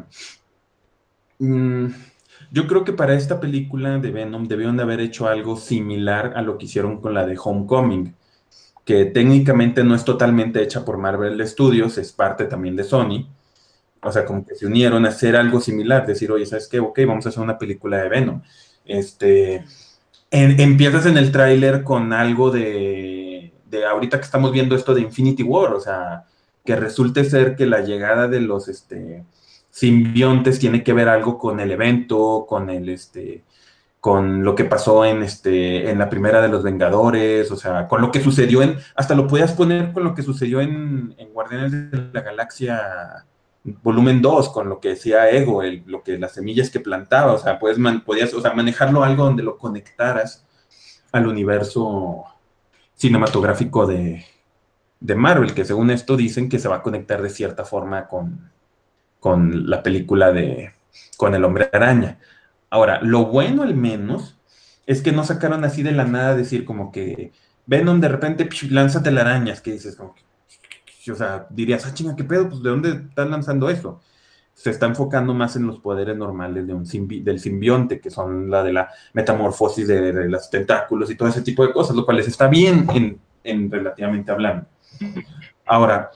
mm, yo creo que para esta película de Venom debieron de haber hecho algo similar a lo que hicieron con la de Homecoming, que técnicamente no es totalmente hecha por Marvel Studios, es parte también de Sony. O sea, como que se unieron a hacer algo similar, decir, oye, ¿sabes qué? Ok, vamos a hacer una película de Venom. Este, en- empiezas en el tráiler con algo de, de ahorita que estamos viendo esto de Infinity War, o sea, que resulte ser que la llegada de los este, simbiontes tiene que ver algo con el evento, con el este, con lo que pasó en, este, en la primera de los Vengadores, o sea, con lo que sucedió en, hasta lo podías poner con lo que sucedió en, en Guardianes de la Galaxia volumen dos con lo que decía Ego, el, lo que las semillas que plantaba, o sea, puedes man, podías, o sea, manejarlo algo donde lo conectaras al universo cinematográfico de, de Marvel, que según esto dicen que se va a conectar de cierta forma con, con la película de, con el Hombre Araña. Ahora, lo bueno al menos es que no sacaron así de la nada decir como que Venom de repente psh, lanza telarañas, que dices como que, o sea, dirías, ah, chinga, ¿qué pedo? Pues ¿de dónde están lanzando eso? Se está enfocando más en los poderes normales de un simbi del simbionte, que son la de la metamorfosis de, de los tentáculos y todo ese tipo de cosas, lo cual les está bien en, en relativamente hablando. Ahora,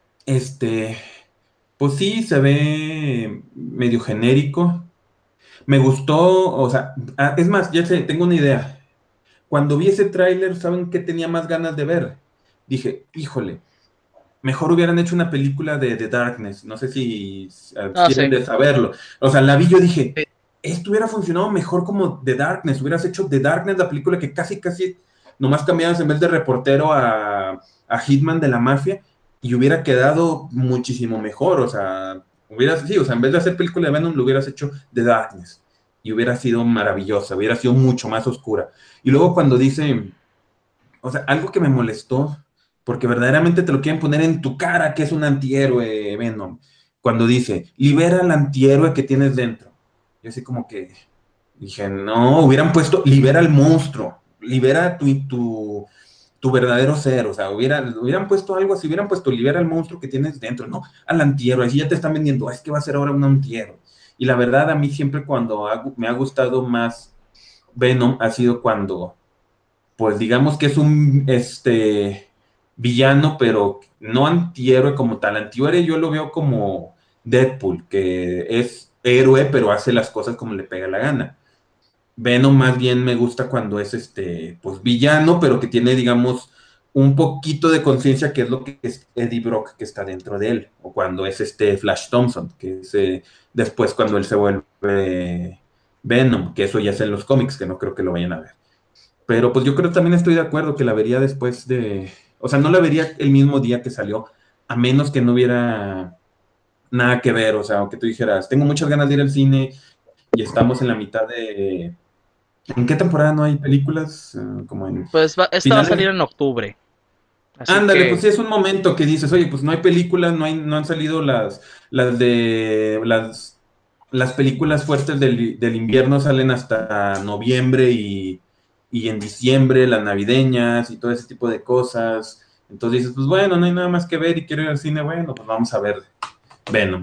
este, pues sí, se ve medio genérico. Me gustó, o sea, ah, es más, ya sé, tengo una idea. Cuando vi ese tráiler, ¿saben qué tenía más ganas de ver? Dije, híjole, mejor hubieran hecho una película de The Darkness. No sé si eh, No quieren sé. de saberlo. O sea, la vi yo dije, Sí. esto hubiera funcionado mejor como The Darkness. Hubieras hecho The Darkness, la película que casi, casi nomás cambiabas en vez de reportero a, a Hitman de la mafia y hubiera quedado muchísimo mejor. O sea, hubieras, sí, o sea, en vez de hacer película de Venom, lo hubieras hecho The Darkness y hubiera sido maravillosa, hubiera sido mucho más oscura. Y luego cuando dice, o sea, algo que me molestó, porque verdaderamente te lo quieren poner en tu cara que es un antihéroe Venom, cuando dice, libera al antihéroe que tienes dentro. Yo así como que dije, no, hubieran puesto, libera al monstruo, libera tu, tu, tu verdadero ser, o sea, hubieran, hubieran puesto algo así, hubieran puesto, libera al monstruo que tienes dentro, no, al antihéroe, así ya te están vendiendo, "Ah, es que va a ser ahora un antihéroe". Y la verdad, a mí siempre cuando ha, me ha gustado más Venom ha sido cuando pues digamos que es un este villano, pero no antihéroe como tal. Antihéroe yo lo veo como Deadpool, que es héroe, pero hace las cosas como le pega la gana. Venom más bien me gusta cuando es este, pues villano, pero que tiene, digamos, un poquito de conciencia, que es lo que es Eddie Brock que está dentro de él, o cuando es este Flash Thompson, que es eh, después cuando él se vuelve Venom, que eso ya es en los cómics, que no creo que lo vayan a ver. Pero pues yo creo también estoy de acuerdo que la vería después de, o sea, no la vería el mismo día que salió, a menos que no hubiera nada que ver, o sea, aunque tú dijeras, tengo muchas ganas de ir al cine y estamos en la mitad de, ¿en qué temporada no hay películas? Uh, como en Pues va- esta va a finales, salir en octubre. Así Ándale, pues que, sí es un momento que dices, oye, pues no hay películas, no hay, no han salido las, las de las, las películas fuertes del, del invierno salen hasta noviembre y, y en diciembre, las navideñas y todo ese tipo de cosas. Entonces dices, pues bueno, no hay nada más que ver y quiero ir al cine, bueno, pues vamos a ver Venom.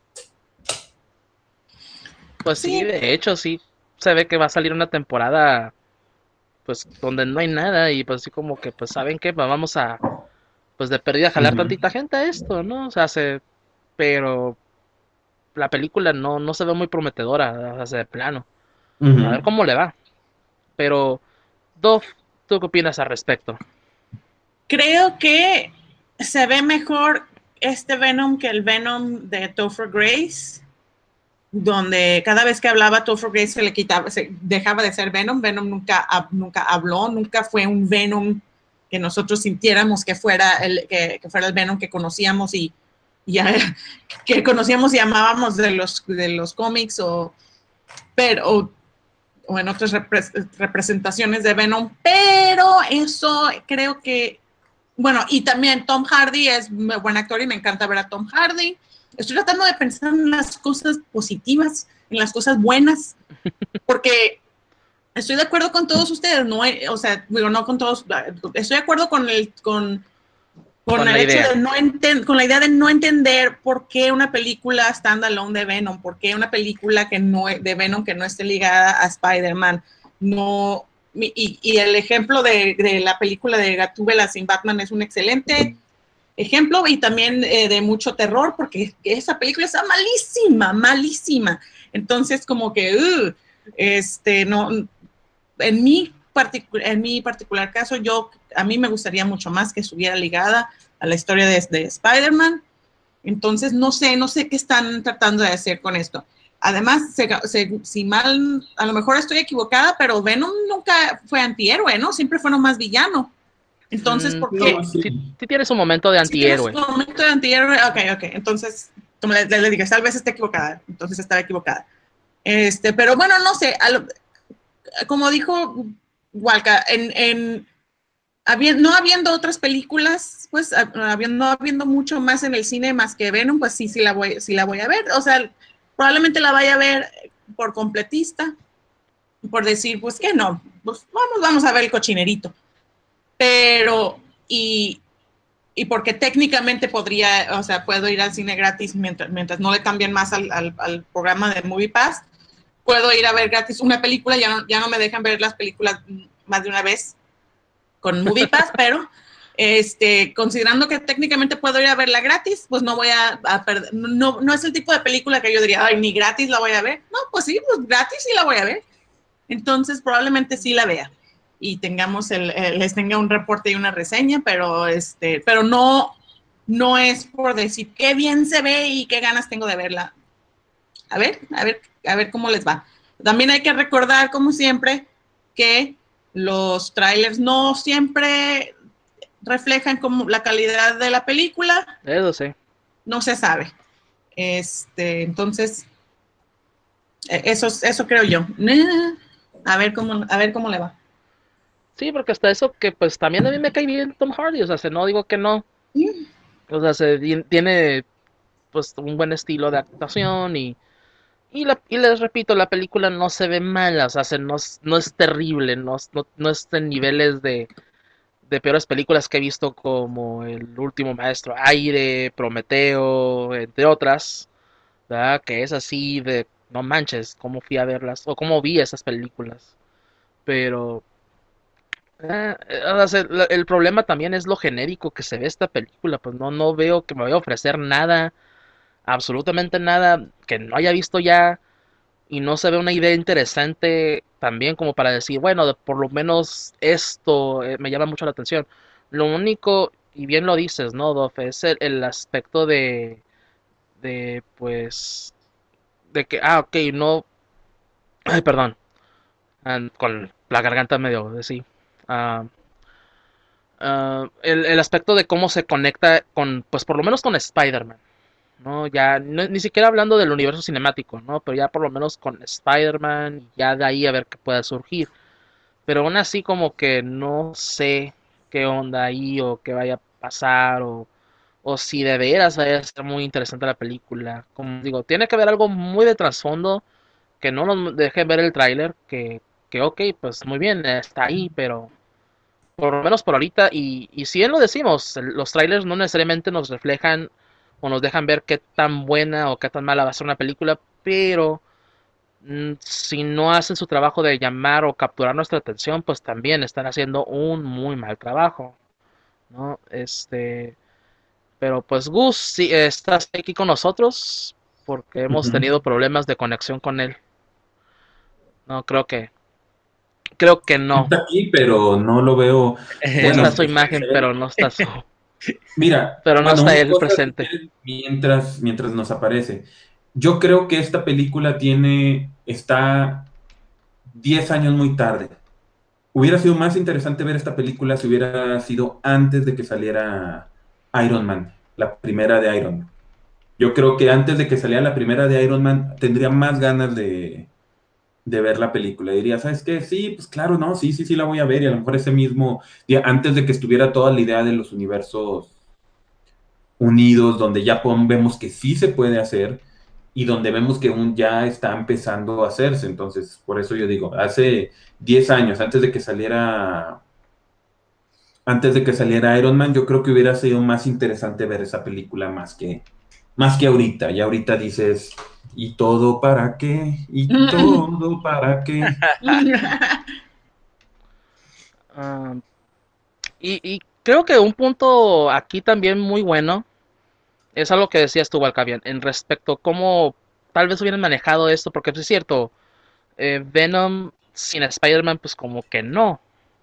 pues sí, Sí, de hecho, sí se ve que va a salir una temporada, pues, donde no hay nada y pues así como que, pues, ¿saben qué? Pues vamos a, pues, de perdida jalar Ujú, tantita gente a esto, ¿no? O sea, se, pero la película no, no se ve muy prometedora, o sea, de plano. A ver ujú. cómo le va. Pero, Dov, ¿tú qué opinas al respecto? creo que se ve mejor este Venom que el Venom de Topher Grace, donde cada vez que hablaba Topher Grace se le quitaba, se dejaba de ser Venom. Venom nunca, nunca habló, nunca fue un Venom que nosotros sintiéramos que fuera el, que, que fuera el Venom que conocíamos y, y ya, que conocíamos y amábamos de los, de los cómics o, pero, o, o en otras repre representaciones de Venom, pero eso creo que, bueno, y también Tom Hardy es muy buen actor y me encanta ver a Tom Hardy. Estoy tratando de pensar en las cosas positivas, en las cosas buenas, porque estoy de acuerdo con todos ustedes, no, o sea, digo, no con todos, estoy de acuerdo con el, con, con Con el la hecho idea. de no entender, con la idea de no entender por qué una película standalone de Venom, por qué una película que no, de Venom que no esté ligada a Spider-Man, no, y, y, el ejemplo de, de la película de Gatúbela sin Batman es un excelente ejemplo y también eh, de mucho terror, porque esa película está malísima, malísima. Entonces, como que, uh, este, no, en mi, particu en mi particular caso, yo, a mí me gustaría mucho más que estuviera ligada a la historia de, de Spider-Man. Entonces, no sé, no sé qué están tratando de hacer con esto. Además, se, se, si mal, a lo mejor estoy equivocada, pero Venom nunca fue antihéroe, ¿no? Siempre fue nomás villano. Entonces, Mm, ¿por No, sí, qué? sí. sí, sí tienes un momento de Si tienes antihéroe. un momento de antihéroe, ok, ok. Entonces, como le, le, le dije, tal vez esté equivocada. Entonces, estará equivocada. Este, pero bueno, no sé. Lo, como dijo Walca, en, en habiendo, no habiendo otras películas, pues habiendo, no habiendo mucho más en el cine más que Venom, pues sí, sí la voy, sí la voy a ver. O sea, probablemente la vaya a ver por completista, por decir, pues que no, pues vamos, vamos a ver el cochinerito. Pero, y, y porque técnicamente podría, o sea, puedo ir al cine gratis mientras, mientras no le cambien más al, al, al programa de Movie Pass, puedo ir a ver gratis una película, ya no, ya no me dejan ver las películas más de una vez con Movie Pass, pero este, considerando que técnicamente puedo ir a verla gratis, pues no voy a, a perder, no, no es el tipo de película que yo diría, ay, ni gratis la voy a ver. No, pues sí, pues gratis sí la voy a ver. Entonces probablemente sí la vea y tengamos el, el, les tenga un reporte y una reseña, pero este, pero no, no es por decir qué bien se ve y qué ganas tengo de verla. A ver, a ver, a ver cómo les va. También hay que recordar, como siempre, que los trailers no siempre reflejan como la calidad de la película, Eso sí. no se sabe. Este, entonces, eso, eso creo yo. A ver cómo, a ver cómo le va. Sí, porque hasta eso que pues también a mí me cae bien Tom Hardy, o sea, se, no digo que no. O sea, se, tiene pues un buen estilo de actuación y y, la, y les repito, la película no se ve mala, o sea, se, no, no es terrible, no, no, no es en niveles de, de peores películas que he visto como El Último Maestro Aire, Prometeo, entre otras, ¿verdad? Que es así de, no manches, cómo fui a verlas, o cómo vi esas películas. Pero eh, o sea, el, el problema también es lo genérico que se ve esta película, pues no, no veo que me vaya a ofrecer nada, absolutamente nada que no haya visto ya y no se ve una idea interesante también como para decir, bueno, por lo menos esto eh, me llama mucho la atención. Lo único, y bien lo dices, ¿no, Dof? Es el, el aspecto de, de, pues, de que, ah, ok, no, ay, perdón, ah, con la garganta medio, de sí. Ah, ah, el, el aspecto de cómo se conecta con, pues por lo menos con Spider-Man. ¿No? Ya no, ni siquiera hablando del universo cinemático, ¿no? Pero ya por lo menos con Spider-Man, ya de ahí a ver qué pueda surgir. Pero aún así como que no sé qué onda ahí o qué vaya a pasar o, o si de veras vaya a ser muy interesante la película. Como digo, tiene que haber algo muy de trasfondo que no nos deje ver el tráiler, que, que ok, pues muy bien, está ahí, pero por lo menos por ahorita, y, y si bien lo decimos, los trailers no necesariamente nos reflejan o nos dejan ver qué tan buena o qué tan mala va a ser una película, pero mm, si no hacen su trabajo de llamar o capturar nuestra atención, pues también están haciendo un muy mal trabajo, ¿no? Este, pero pues Gus, sí, estás aquí con nosotros porque hemos Ujú. tenido problemas de conexión con él. No, creo que, creo que no. Está aquí, pero no lo veo. Bueno, Está su pues, imagen, pero no está su, mira, pero no bueno, está una él cosa si presente. quieres, mientras, mientras nos aparece. Yo creo que esta película tiene, está diez años muy tarde. Hubiera sido más interesante ver esta película si hubiera sido antes de que saliera Iron Man, la primera de Iron Man. Yo creo que antes de que saliera la primera de Iron Man, tendría más ganas de, de ver la película. Diría, ¿sabes qué? Sí, pues claro, no, sí, sí, sí la voy a ver. Y a lo mejor ese mismo día, antes de que estuviera toda la idea de los universos unidos, donde ya pon- vemos que sí se puede hacer y donde vemos que un ya está empezando a hacerse. Entonces, por eso yo digo, hace diez años, antes de que saliera, antes de que saliera Iron Man, yo creo que hubiera sido más interesante ver esa película más que, más que ahorita. Y ahorita dices, ¿y todo para qué? ¿Y todo para qué? Ah, y, y creo que un punto aquí también muy bueno es algo que decías tú, Valcavian, en respecto a cómo tal vez hubieran manejado esto, porque pues, es cierto, eh, Venom sin Spider-Man, pues como que no.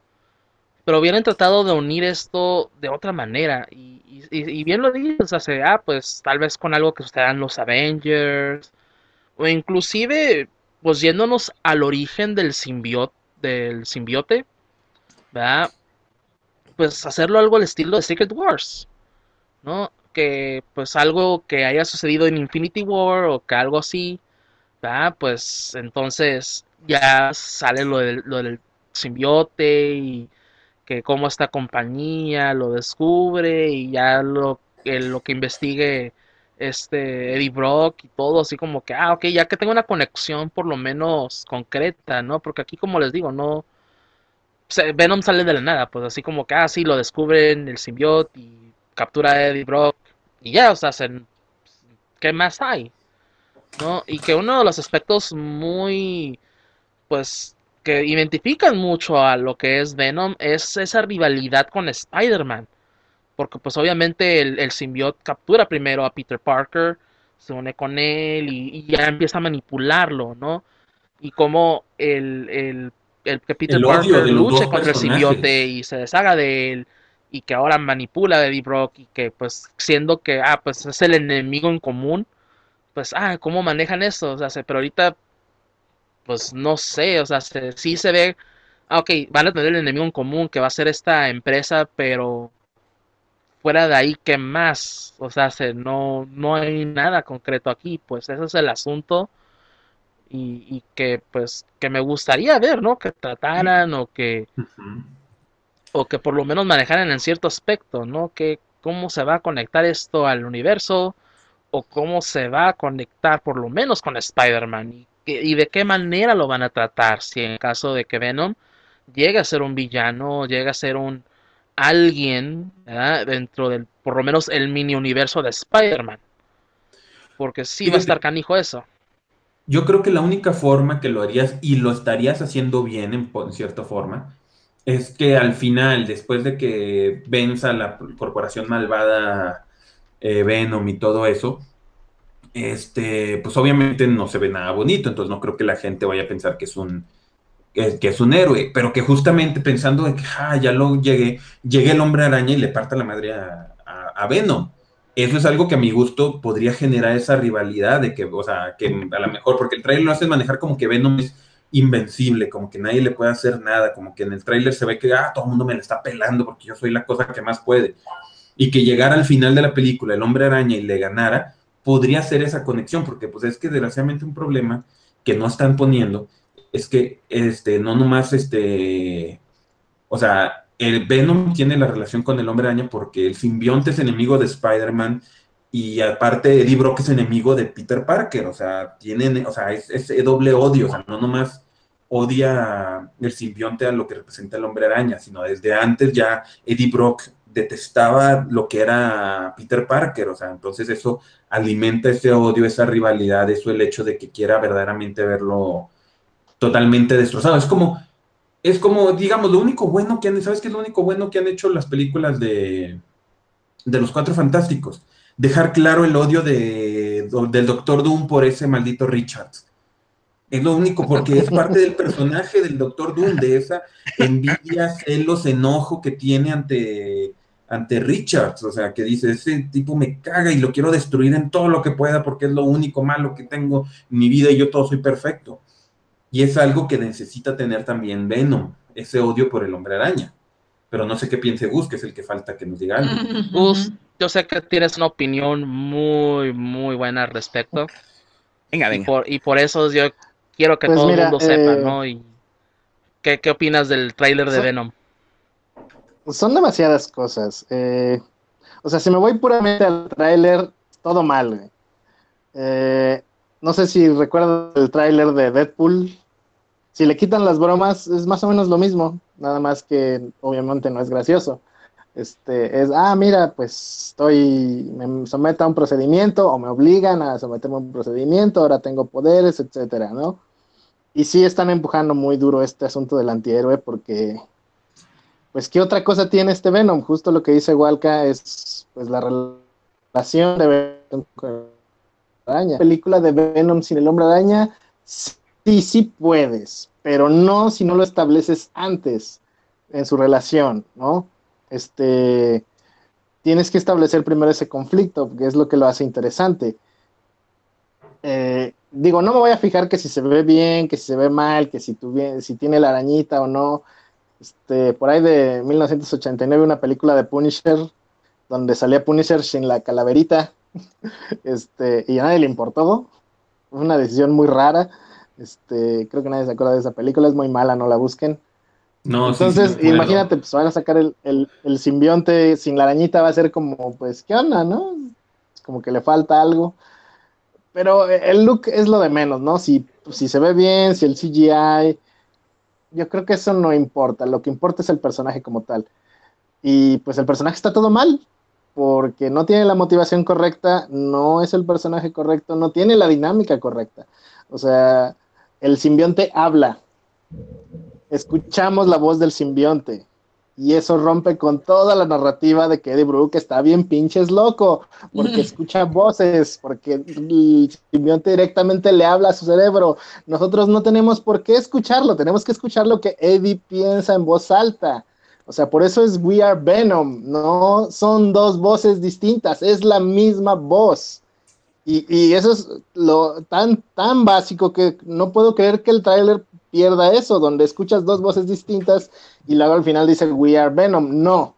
Pero hubieran tratado de unir esto de otra manera. Y, y- y bien lo dices, o sea, ah, pues tal vez con algo que sucederán los Avengers. O inclusive, pues yéndonos al origen del simbiote, del simbiote, ¿verdad? Pues hacerlo algo al estilo de Secret Wars, ¿no? Que pues algo que haya sucedido en Infinity War o que algo así, ¿verdad? Pues entonces ya sale lo del, lo del simbiote y que cómo esta compañía lo descubre y ya lo, que lo que investigue este Eddie Brock y todo así como que, ah, ok, ya que tengo una conexión por lo menos concreta, ¿no? Porque aquí como les digo, no, se- Venom sale de la nada, pues así como que, ah, sí, lo descubren el simbiote y captura a Eddie Brock y ya, o sea, se- ¿qué más hay? ¿No? Y que uno de los aspectos muy, pues, que identifican mucho a lo que es Venom es esa rivalidad con Spider-Man. Porque pues obviamente el, el simbionte captura primero a Peter Parker, se une con él y, y ya empieza a manipularlo, ¿no? Y como el, el, el que Peter El odio Parker de los luche dos contra el simbionte personajes. y se deshaga de él y que ahora manipula a Eddie Brock y que pues siendo que, ah, pues es el enemigo en común, pues, ah, ¿cómo manejan eso? O sea, se- pero ahorita, pues no sé, o sea, se- sí se ve, ah, ok, van a tener el enemigo en común que va a ser esta empresa, pero fuera de ahí, ¿qué más? O sea, se, no, no hay nada concreto aquí, pues ese es el asunto y, y que pues que me gustaría ver, ¿no? Que Y- trataran o que Ujú. o que por lo menos manejaran en cierto aspecto, ¿no? Que cómo se va a conectar esto al universo o cómo se va a conectar por lo menos con Spider-Man y, que- y de qué manera lo van a tratar si en caso de que Venom llegue a ser un villano, llegue a ser un alguien, ¿verdad? Dentro del por lo menos el mini universo de Spider-Man, porque sí va a estar Fíjate, canijo eso. yo creo que la única forma que lo harías y lo estarías haciendo bien en, po- en cierta forma es que al final, después de que venza la corporación malvada eh, Venom y todo eso, este, pues obviamente no se ve nada bonito, entonces no creo que la gente vaya a pensar que es un, que, que es un héroe, pero que justamente pensando de que ah, ya lo llegué, llegue el hombre araña y le parta la madre a, a, a Venom. Eso es algo que a mi gusto podría generar esa rivalidad de que, o sea, que a lo mejor, porque el trailer lo hace manejar como que Venom es invencible, como que nadie le puede hacer nada, como que en el trailer se ve que ah, todo el mundo me la está pelando porque yo soy la cosa que más puede. Y que llegara al final de la película el hombre araña y le ganara, podría ser esa conexión, porque pues es que desgraciadamente un problema que no están poniendo es que este, no nomás este, o sea, el Venom tiene la relación con el Hombre Araña porque el simbionte es enemigo de Spider-Man y aparte Eddie Brock es enemigo de Peter Parker, o sea, tienen, o sea, es, es doble odio, o sea, no nomás odia el simbionte a lo que representa el Hombre Araña, sino desde antes ya Eddie Brock detestaba lo que era Peter Parker, o sea, entonces eso alimenta ese odio, esa rivalidad, eso el hecho de que quiera verdaderamente verlo totalmente destrozado. Es como, es como, digamos, lo único bueno que han, ¿sabes qué es lo único bueno que han hecho las películas de, de los Cuatro Fantásticos? Dejar claro el odio de, del Doctor Doom por ese maldito Richards. Es lo único, porque es parte del personaje del Doctor Doom, de esa envidia, celos, enojo que tiene ante, ante Richards. O sea, que dice, ese tipo me caga y lo quiero destruir en todo lo que pueda porque es lo único malo que tengo en mi vida y yo todo soy perfecto. Y es algo que necesita tener también Venom, ese odio por el Hombre Araña. Pero no sé qué piense Gus, que es el que falta que nos diga algo. Gus, yo sé que tienes una opinión muy, muy buena al respecto. Venga, Y venga. por, y por eso yo quiero que Pues todo el mira, mundo sepa, eh, ¿no? Y ¿qué, qué opinas del tráiler de son, Venom? son demasiadas cosas. Eh, o sea, si me voy puramente al tráiler, todo mal, güey. Eh, no sé si recuerdas el tráiler de Deadpool. Si le quitan las bromas, es más o menos lo mismo, nada más que obviamente no es gracioso. Este, es, ah, mira, pues estoy, me someto a un procedimiento o me obligan a someterme a un procedimiento, ahora tengo poderes, etcétera, ¿no? Y sí están empujando muy duro este asunto del antihéroe porque, pues, ¿qué otra cosa tiene este Venom? Justo lo que dice Walka es, pues, la relación de Venom con la araña. Película de Venom sin el Hombre Araña, sí, sí puedes, pero no si no lo estableces antes en su relación, ¿no? Este, tienes que establecer primero ese conflicto, que es lo que lo hace interesante. Eh, digo, no me voy a fijar que si se ve bien, que si se ve mal, que si, tuviera, si tiene la arañita o no. Este, por ahí de mil novecientos ochenta y nueve, una película de Punisher, donde salía Punisher sin la calaverita, este, y a nadie le importó. Fue una decisión muy rara. Este, creo que nadie se acuerda de esa película, es muy mala, no la busquen. No, sí, sí me Entonces, acuerdo. imagínate, pues van a sacar el, el, el simbionte sin la arañita, va a ser como, pues, ¿qué onda, no? Como que le falta algo. Pero el look es lo de menos, ¿no? Si, si se ve bien, si el C G I, yo creo que eso no importa. Lo que importa es el personaje como tal. Y pues el personaje está todo mal, porque no tiene la motivación correcta, no es el personaje correcto, no tiene la dinámica correcta. O sea, el simbionte habla, escuchamos la voz del simbionte, y eso rompe con toda la narrativa de que Eddie Brook está bien pinches loco, porque escucha voces, porque el simbionte directamente le habla a su cerebro. Nosotros no tenemos por qué escucharlo, tenemos que escuchar lo que Eddie piensa en voz alta. O sea, por eso es We Are Venom, no son dos voces distintas, es la misma voz. Y, y eso es lo tan, tan básico que no puedo creer que el tráiler pierda eso, donde escuchas dos voces distintas y luego al final dice We Are Venom. No,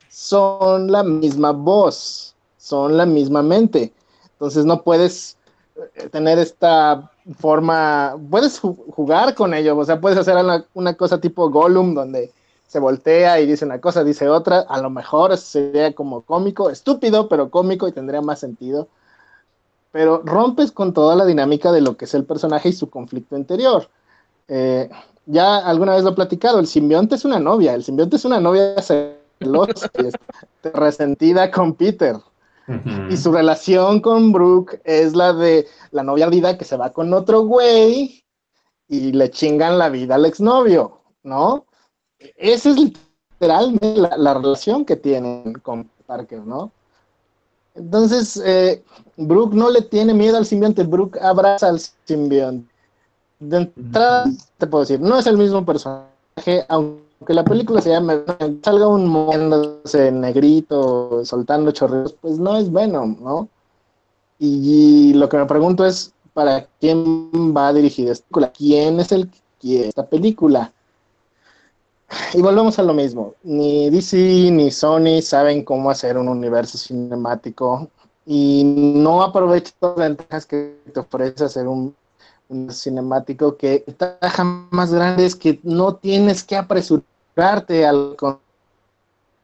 son la misma voz, son la misma mente. Entonces no puedes tener esta forma, puedes jugar con ello, o sea, puedes hacer una, una cosa tipo Gollum, donde se voltea y dice una cosa, dice otra, a lo mejor sería como cómico, estúpido, pero cómico y tendría más sentido. Pero rompes con toda la dinámica de lo que es el personaje y su conflicto interior. Eh, ya alguna vez lo he platicado, el simbionte es una novia, el simbionte es una novia celosa y resentida con Peter. Uh-huh. Y su relación con Brooke es la de la novia ardida que se va con otro güey y le chingan la vida al exnovio, ¿no? Esa es literalmente la, la relación que tienen con Parker, ¿no? Entonces, eh, Brooke no le tiene miedo al simbionte, Brooke abraza al simbionte. De entrada, te puedo decir, no es el mismo personaje, aunque la película se llame, salga un moviéndose negrito, soltando chorritos, pues no es Venom, ¿no? Y, y lo que me pregunto es, ¿para quién va dirigida esta película? ¿Quién es el que quiere esta película? Y volvemos a lo mismo, ni D C ni Sony saben cómo hacer un universo cinemático y no aprovechan las ventajas que te ofrece hacer un, un cinemático, que ventaja más grande es que no tienes que apresurarte al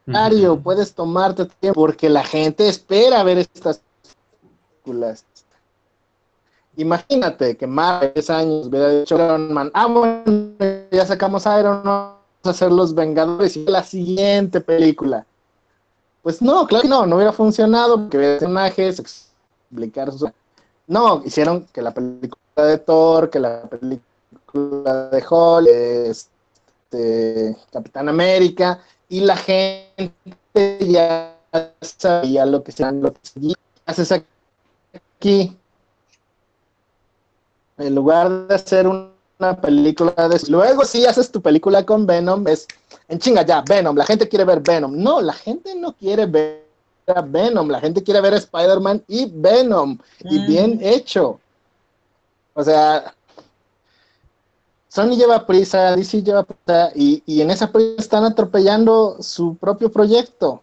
Ujú. puedes tomarte tiempo, porque la gente espera ver estas películas. Imagínate que más de diez años hubiera dicho Iron Man, ah, bueno, ya sacamos Iron Man, vamos a hacer Los Vengadores y la siguiente película. Pues no, claro que no, no hubiera funcionado, porque hubiera personajes, explicar sus... No, hicieron que la película de Thor, que la película de Hulk, este, Capitán América, y la gente ya sabía lo que se lo que seguía. Haces aquí, en lugar de hacer una película de... Luego sí haces tu película con Venom, es en chinga ya, Venom, la gente quiere ver Venom. No, la gente no quiere ver a Venom, la gente quiere ver a Spider-Man y Venom, y bien Mm. hecho. O sea, Sony lleva prisa, D C lleva prisa, y, y en esa prisa están atropellando su propio proyecto.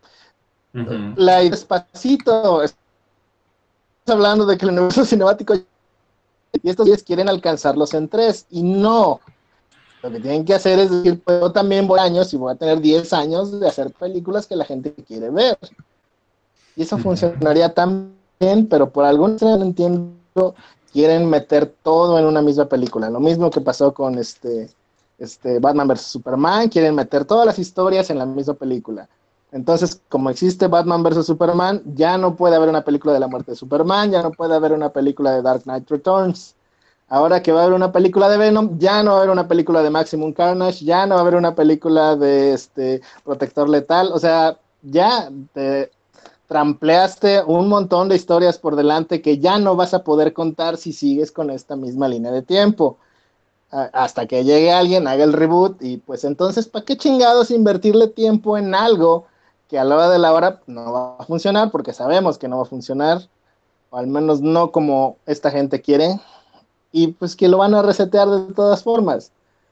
Ujú. La despacito, estamos hablando de que el universo cinemático y estos días quieren alcanzarlos en tres, y no. Lo que tienen que hacer es decir, pues yo también voy años y voy a tener diez años de hacer películas que la gente quiere ver. Y eso Ujú. funcionaría tan bien, pero por algún no entiendo, quieren meter todo en una misma película. Lo mismo que pasó con este, este Batman versus. Superman, quieren meter todas las historias en la misma película. Entonces, como existe Batman versus. Superman, ya no puede haber una película de la muerte de Superman, ya no puede haber una película de Dark Knight Returns. Ahora que va a haber una película de Venom, ya no va a haber una película de Maximum Carnage, ya no va a haber una película de este Protector Letal. O sea, ya te trampleaste un montón de historias por delante que ya no vas a poder contar si sigues con esta misma línea de tiempo. Hasta que llegue alguien, haga el reboot, y pues entonces, ¿para qué chingados invertirle tiempo en algo que a la hora de la hora no va a funcionar? Porque sabemos que no va a funcionar, o al menos no como esta gente quiere, y pues que lo van a resetear de todas formas.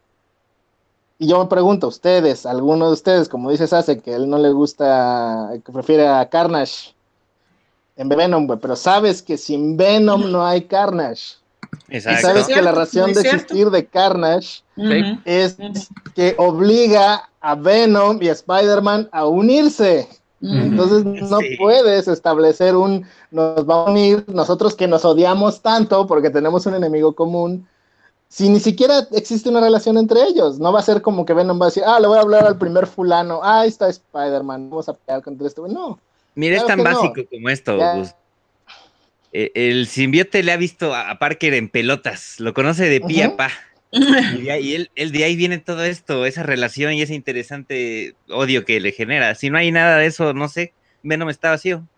Y yo me pregunto, ustedes, alguno de ustedes, como dice Sase, que a él no le gusta, que prefiere a Carnage en Venom, güey, pero sabes que sin Venom no hay Carnage. Y Eso es Exacto. sabes que la cierto, razón muy de cierto. existir de Carnage Sí. Ujú, es ujú, que obliga a Venom y a Spider-Man a unirse. ujú. Entonces Ujú. no Sí. puedes establecer un, nos va a unir, nosotros que nos odiamos tanto porque tenemos un enemigo común, si ni siquiera existe una relación entre ellos. No va a ser como que Venom va a decir, ah, le voy a hablar al primer fulano, ah, ahí está Spider-Man, vamos a pelear contra este. No, Mira, es claro tan que no. básico como esto, Ya. Gus. Eh, El simbiote le ha visto a a Parker en pelotas, lo conoce de pie a Uh-huh. pa. Y, de ahí, y él, él de ahí viene todo esto, esa relación y ese interesante odio que le genera. Si no hay nada de eso, no sé, Venom está vacío.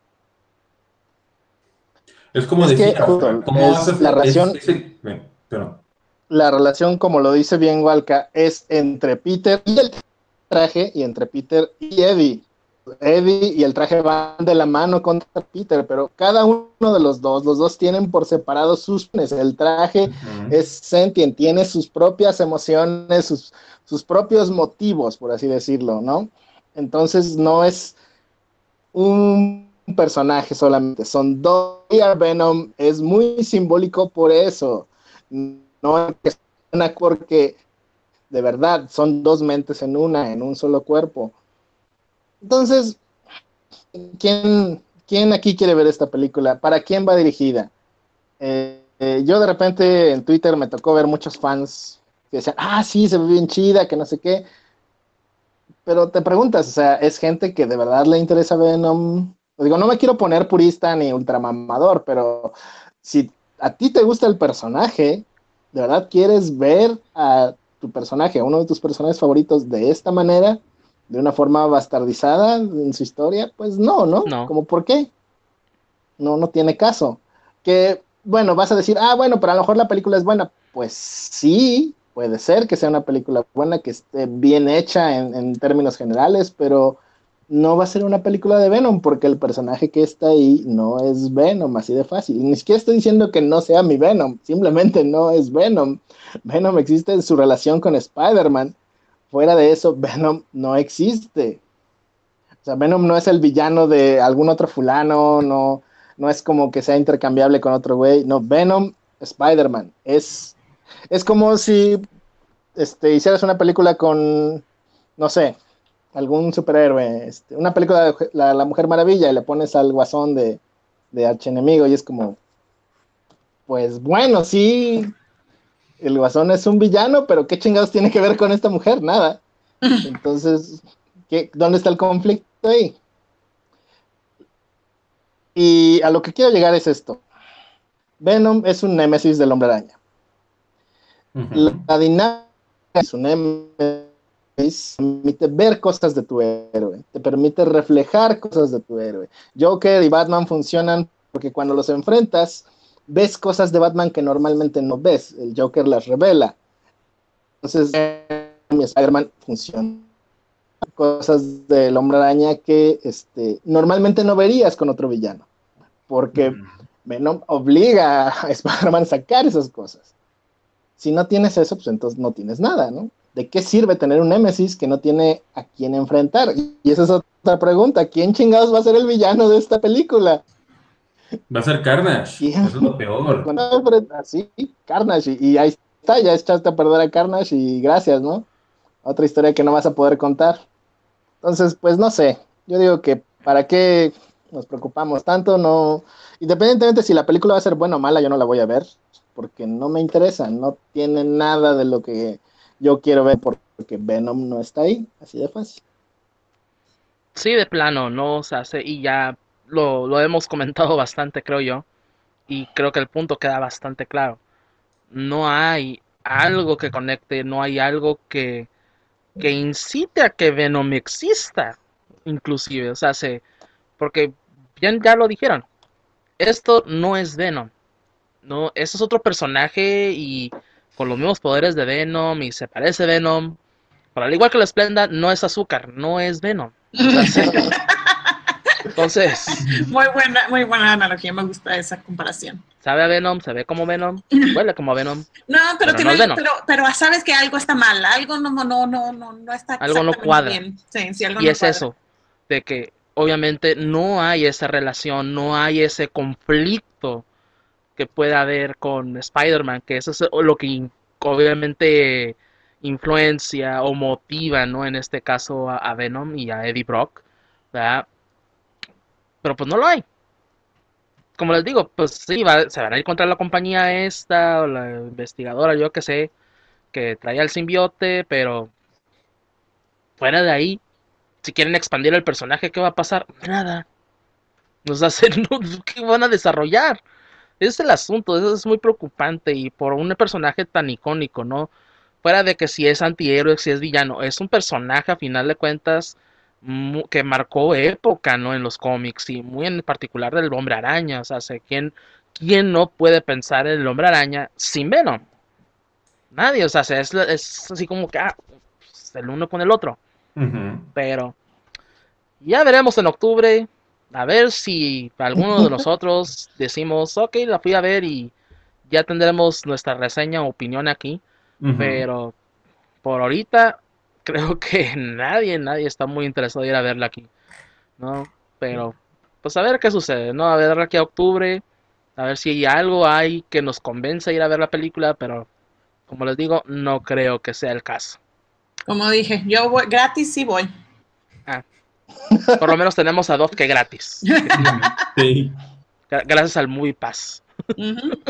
Es como Es que decías, justo ¿cómo vas a es la hacer? Es, relación, es el- bueno, pero, la relación, como lo dice bien Walka, es entre Peter y el traje y entre Peter y Eddie. Eddie y el traje van de la mano contra Peter, pero cada uno de los dos, los dos tienen por separado sus planes. El traje ujú. es sentient, tiene sus propias emociones, sus, sus propios motivos, por así decirlo, ¿no? Entonces no es un personaje solamente, son dos. Venom es muy simbólico por eso, no es porque de verdad son dos mentes en una, en un solo cuerpo. Entonces, ¿quién, quién aquí quiere ver esta película? ¿Para quién va dirigida? Eh, eh, yo de repente en Twitter me tocó ver muchos fans que decían, ah, sí, se ve bien chida, que no sé qué, pero te preguntas, o sea, ¿es gente que de verdad le interesa Venom? Digo, no me quiero poner purista ni ultramamador, pero si a ti te gusta el personaje, ¿de verdad quieres ver a tu personaje, a uno de tus personajes favoritos de esta manera, de una forma bastardizada en su historia? Pues no, ¿no? No. ¿Cómo por qué? No, no tiene caso. Que, bueno, vas a decir, ah, bueno, pero a lo mejor la película es buena. Pues sí, puede ser que sea una película buena, que esté bien hecha en, en términos generales, pero no va a ser una película de Venom porque el personaje que está ahí no es Venom, así de fácil. Y ni siquiera estoy diciendo que no sea mi Venom, simplemente no es Venom. Venom existe en su relación con Spider-Man. Fuera de eso, Venom no existe. O sea, Venom no es el villano de algún otro fulano, no, no es como que sea intercambiable con otro güey. No, Venom, Spider-Man. Es, es como si este, hicieras una película con, no sé, algún superhéroe, este, una película de la, la Mujer Maravilla y le pones al Guasón de, de archienemigo y es como, pues bueno, sí, el Guasón es un villano, pero ¿qué chingados tiene que ver con esta mujer? Nada. Entonces, ¿qué, ¿dónde está el conflicto ahí? Y a lo que quiero llegar es esto. Venom es un némesis del Hombre Araña. Uh-huh. La, la dinámica es un némesis, te permite ver cosas de tu héroe, te permite reflejar cosas de tu héroe. Joker y Batman funcionan porque cuando los enfrentas, ves cosas de Batman que normalmente no ves. El Joker las revela. Entonces, Spider-Man funciona. Cosas del Hombre Araña que este, normalmente no verías con otro villano. Porque mm. Venom obliga a Spider-Man a sacar esas cosas. Si no tienes eso, pues entonces no tienes nada, ¿no? ¿De qué sirve tener un Némesis que no tiene a quién enfrentar? Y esa es otra pregunta. ¿Quién chingados va a ser el villano de esta película? Va a ser Carnage. ¿Quién? Eso es lo peor. Sí, Carnage. Y, y ahí está, ya echaste a perder a Carnage y gracias, ¿no? Otra historia que no vas a poder contar. Entonces, pues no sé. Yo digo que ¿para qué nos preocupamos tanto? No, independientemente si la película va a ser buena o mala, yo no la voy a ver porque no me interesa. No tiene nada de lo que yo quiero ver porque Venom no está ahí. Así de fácil. Sí, de plano, no, o sea, se, y ya lo, lo hemos comentado bastante, creo yo. Y creo que el punto queda bastante claro. No hay algo que conecte, no hay algo que, que incite a que Venom exista, inclusive, o sea, se, porque bien ya lo dijeron, esto no es Venom, no, eso es otro personaje y con los mismos poderes de Venom y se parece a Venom, pero al igual que la Esplenda, no es azúcar, no es Venom. O sea, se, entonces, muy buena, muy buena analogía, me gusta esa comparación. Sabe a Venom, se ve como Venom, huele como Venom. No, pero, pero, tiene, no es pero, pero sabes que algo está mal, algo no, no, no, no, no está algo no cuadra. Bien. Sí, sí, algo y no es cuadra. eso, de que obviamente no hay esa relación, no hay ese conflicto que pueda haber con Spider-Man, que eso es lo que obviamente influencia o motiva, ¿no? En este caso a, a Venom y a Eddie Brock, ¿verdad? Pero pues no lo hay. Como les digo, pues sí, va, se van a ir contra la compañía esta, o la investigadora, yo que sé, que traía el simbiote, pero fuera de ahí, si quieren expandir el personaje, ¿qué va a pasar? Nada. Nos hacen, ¿qué van a desarrollar? Ese es el asunto, eso es muy preocupante y por un personaje tan icónico, ¿no? Fuera de que si es antihéroe, si es villano, es un personaje a final de cuentas que marcó época, ¿no? En los cómics y muy en particular del Hombre Araña, o sea, ¿quién, quién no puede pensar en el Hombre Araña sin Venom? Nadie, o sea, es, es así como que, ah, pues el uno con el otro. Uh-huh. Pero ya veremos en octubre, a ver si alguno de nosotros decimos, ok, la fui a ver y ya tendremos nuestra reseña o opinión aquí. Uh-huh. Pero por ahorita creo que nadie, nadie está muy interesado en ir a verla aquí, ¿no? Pero, pues a ver qué sucede, ¿no? A ver aquí a octubre, a ver si hay algo hay que nos convence a ir a ver la película, pero como les digo, no creo que sea el caso. Como dije, yo voy, gratis sí voy. Ah, por lo menos tenemos a Dove que gratis. Sí. Gracias al Movie Pass. Uh-huh.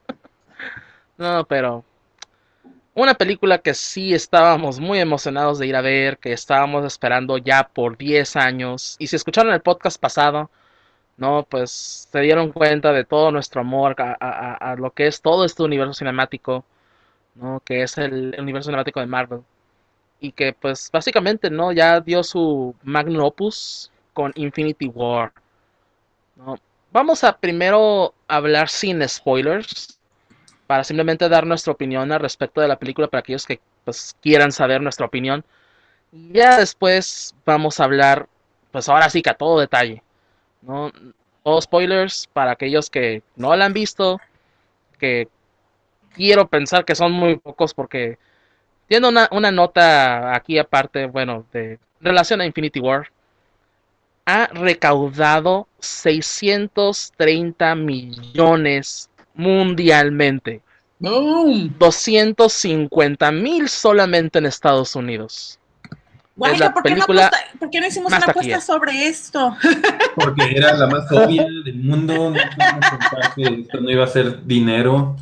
No, pero una película que sí estábamos muy emocionados de ir a ver, que estábamos esperando ya por diez años. Y si escucharon el podcast pasado, no, pues se dieron cuenta de todo nuestro amor a, a, a lo que es todo este universo cinemático, ¿no? Que es el universo cinemático de Marvel. Y que pues básicamente, ¿no? Ya dio su magnum opus con Infinity War, ¿no? Vamos a primero hablar sin spoilers, para simplemente dar nuestra opinión al respecto de la película para aquellos que pues quieran saber nuestra opinión. Y ya después vamos a hablar, pues ahora sí que a todo detalle, ¿no? Todo spoilers para aquellos que no la han visto, que quiero pensar que son muy pocos porque tiene una, una nota aquí aparte, bueno, de relación a Infinity War. Ha recaudado seiscientos treinta millones mundialmente. Boom. doscientos cincuenta mil solamente en Estados Unidos. Guayca, la ¿por qué, no película apuesta- ¿por qué no hicimos más una apuesta taquillera. sobre esto? Porque era la más obvia del mundo, no podemos pensar que esto no iba a ser dinero.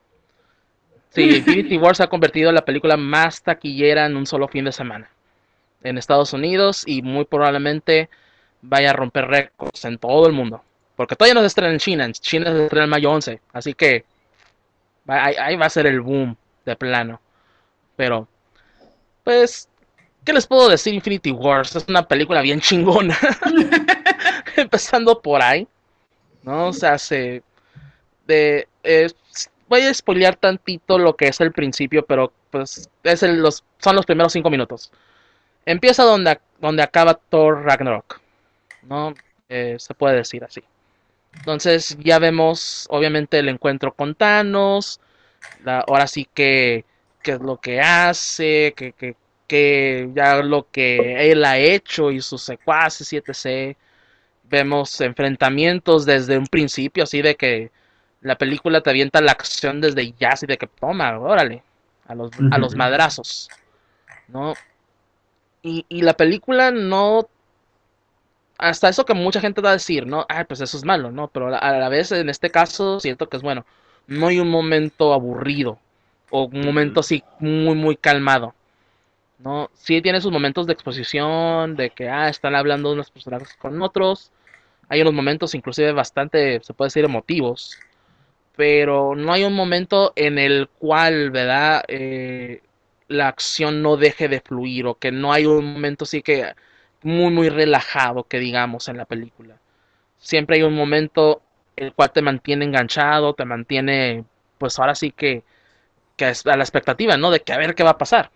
Sí, Infinity War se ha convertido en la película más taquillera en un solo fin de semana en Estados Unidos y muy probablemente vaya a romper récords en todo el mundo. Porque todavía no se estrena en China, en China se estrena en mayo once, así que ahí, ahí va a ser el boom de plano. Pero, pues, ¿qué les puedo decir? Infinity Wars es una película bien chingona. Empezando por ahí, ¿no? O sea, se... De, eh, voy a spoilear tantito lo que es el principio, pero pues es el, los, son los primeros cinco minutos. Empieza donde, donde acaba Thor Ragnarok, ¿no? Eh, se puede decir así. Entonces ya vemos, obviamente, el encuentro con Thanos. La, ahora sí que, que es lo que hace, que, que, que ya lo que él ha hecho y sus secuaces y etcétera. Vemos enfrentamientos desde un principio, así de que la película te avienta la acción desde ya, así de que toma, órale, a los, a los madrazos, ¿no? Y, y la película no, hasta eso que mucha gente va a decir, ¿no? Ah, pues eso es malo, ¿no? Pero a la vez, en este caso, siento que es bueno. No hay un momento aburrido, o un momento así muy, muy calmado, ¿no? Sí tiene sus momentos de exposición, de que, ah, están hablando unos personajes con otros. Hay unos momentos inclusive bastante, se puede decir, emotivos, pero no hay un momento en el cual, ¿verdad? Eh, la acción no deje de fluir o que no hay un momento así que muy, muy relajado, que digamos, en la película. Siempre hay un momento el cual te mantiene enganchado, te mantiene, pues ahora sí que, que es a la expectativa, ¿no? De que a ver qué va a pasar.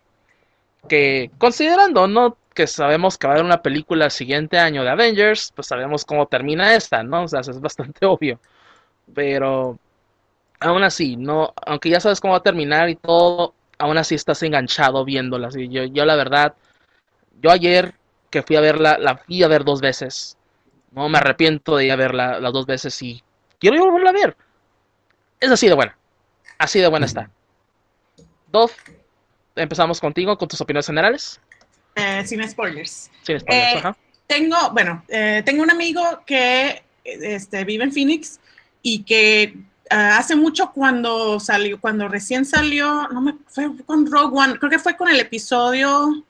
Que considerando, ¿no? Que sabemos que va a haber una película el siguiente año de Avengers, pues sabemos cómo termina esta, ¿no? O sea, es bastante obvio. Pero aún así, no, aunque ya sabes cómo va a terminar y todo, aún así estás enganchado viéndola. Así, yo, yo la verdad, yo ayer que fui a verla, la fui a ver dos veces. No me arrepiento de ir a verla las dos veces y quiero ir a volverla a ver. Es así de buena. Así de buena está. Dov, empezamos contigo con tus opiniones generales. Eh, sin spoilers. Sin spoilers, Eh, ajá. tengo, bueno, eh, tengo un amigo que este, vive en Phoenix y que uh, hace mucho cuando salió, cuando recién salió, no me fue con Rogue One, creo que fue con el episodio